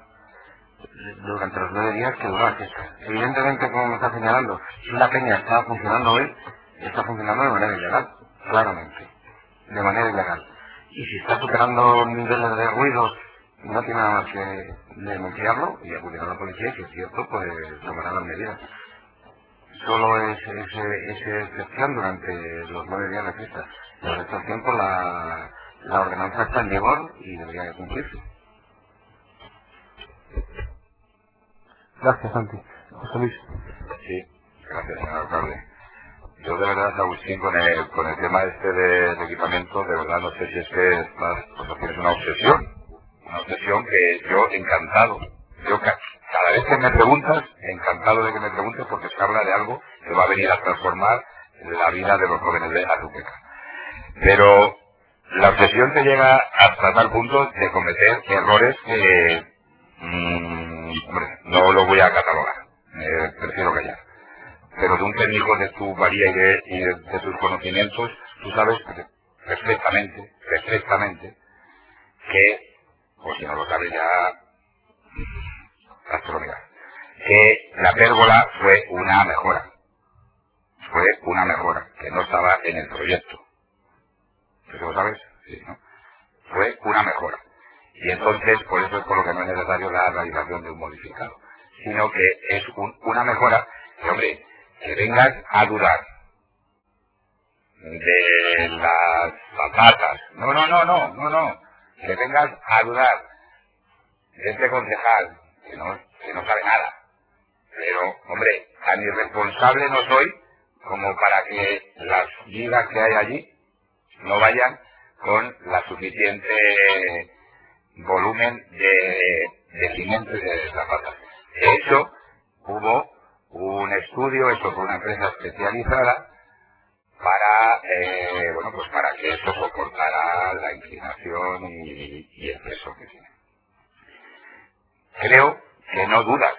la fiesta. Evidentemente, como me está señalando, si una peña está funcionando hoy, está funcionando de manera ilegal, claramente, de manera ilegal. Y si está superando niveles de ruido, no tiene nada más que denunciarlo y acudir a la policía, y si es cierto, pues tomará las medidas. Solo es excepción durante los 9 días de fiesta. El resto del tiempo la ordenanza está en vigor y debería de cumplirse. Gracias, Santi. José Luis. Sí, gracias, señor alcalde. Yo de verdad, Agustín, con el tema este del equipamiento, de verdad no sé si es que es una obsesión que yo encantado. Cada vez que me preguntas, encantado de que me preguntes, porque se habla de algo que va a venir a transformar la vida de los jóvenes de Azuqueca. Pero la obsesión te llega hasta tal punto de cometer errores que, hombre, no lo voy a catalogar, prefiero callar. Pero de un técnico de tu valía y de tus conocimientos, tú sabes perfectamente que, o si no lo sabes ya, que la pérgola fue una mejora, que no estaba en el proyecto. ¿Eso lo sabes? Sí, ¿no? Fue una mejora. Y entonces, por eso es por lo que no es necesario la realización de un modificado, sino que es una mejora que, hombre, que vengas a dudar de las zapatas. No. Que vengas a dudar de este concejal, que no sabe nada. Pero, hombre, tan irresponsable no soy como para que las vigas que hay allí no vayan con la suficiente volumen de cimiento y de zapatas. De hecho, hubo un estudio hecho por una empresa especializada para, bueno, pues para que eso soportara la inclinación y el peso que tiene. Creo que no dudas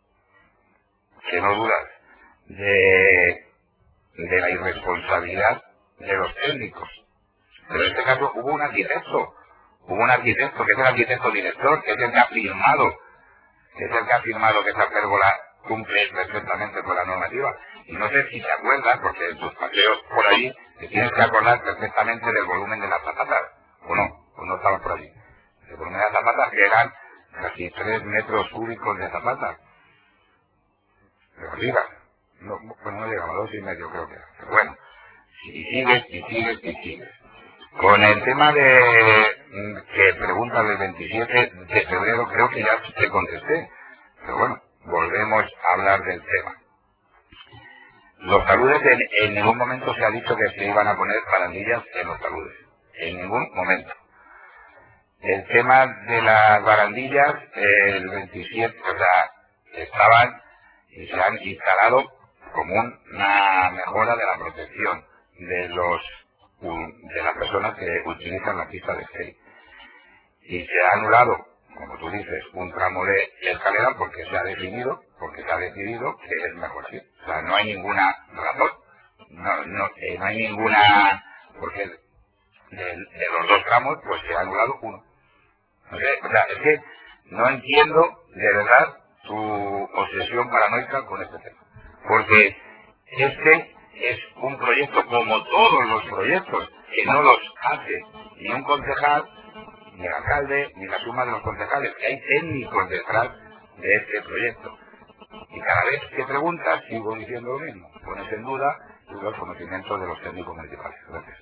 de la irresponsabilidad de los técnicos. Pero en este caso hubo un arquitecto que es el arquitecto director, que es el que ha firmado que esa pérgola cumple perfectamente con la normativa. Y no sé si te acuerdas, porque en tus paseos por allí te tienes que acordar perfectamente del volumen de las zapatas, o no estabas por allí. El volumen de las zapatas, que eran casi 3 metros cúbicos de zapatas. Pero arriba, no llegaba a 2,5 creo que era. Pero bueno, y sigues. Con el tema que preguntas del 27 de febrero, creo que ya te contesté. Pero bueno, volvemos a hablar del tema. Los taludes, en ningún momento se ha dicho que se iban a poner barandillas en los taludes. En ningún momento. El tema de las barandillas, el 27, o sea, estaban y se han instalado como una mejora de la protección de las personas que utilizan la pista de skate. Y se ha anulado, como tú dices, un tramo de escalera porque se ha decidido que es mejor así. O sea, no hay ninguna razón, no hay ninguna, porque de los 2 tramos pues se ha anulado uno. No sé, o sea, es que no entiendo de verdad tu obsesión paranoica con este tema. Porque este es un proyecto como todos los proyectos, que no los hace ni un concejal, ni el alcalde, ni la suma de los concejales, que hay técnicos detrás de este proyecto. Y cada vez que preguntas, sigo diciendo lo mismo, pones en duda los conocimientos de los técnicos municipales. Gracias.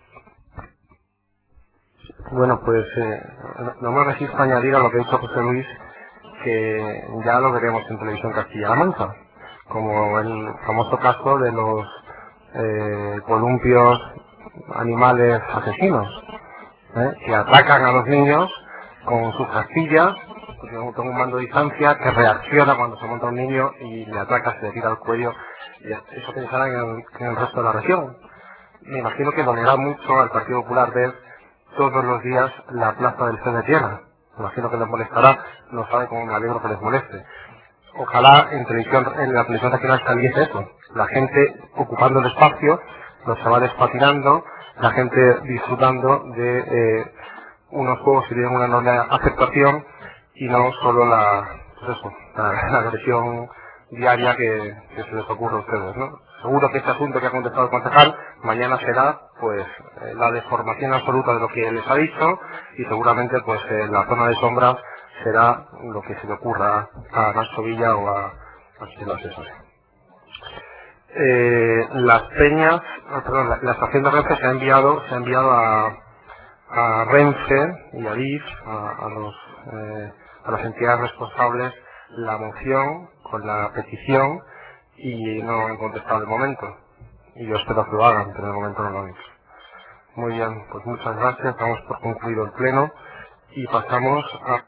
Bueno, pues no me resisto a añadir a lo que ha dicho José Luis, que ya lo veremos en Televisión Castilla-La Mancha, como el famoso caso de los columpios animales asesinos, que atacan a los niños con sus astillas, con un mando de distancia, que reacciona cuando se monta un niño y le ataca, se le tira al cuello, y eso pensará en el resto de la región. Me imagino que dolerá mucho al Partido Popular ver todos los días la plaza del Fe de Tierra. Me imagino que les molestará, no sabe cómo me alegro que les moleste. Ojalá en la televisión regional saliese eso, la gente ocupando el espacio, los chavales patinando, la gente disfrutando de unos juegos que tienen una enorme aceptación y no solo la agresión diaria que se les ocurre a ustedes, ¿no? Seguro que este asunto que ha contestado el concejal mañana será pues la deformación absoluta de lo que les ha dicho, y seguramente pues la zona de sombras será lo que se le ocurra a Nacho Villa o a quien lo asesore. Las peñas, la estación de Renfe se ha enviado a Renfe y a DIF, a las entidades responsables, la moción con la petición, y no han contestado de momento. Y yo espero que lo hagan, pero de momento no lo han hecho. Muy bien, pues muchas gracias, damos por concluido el pleno y pasamos a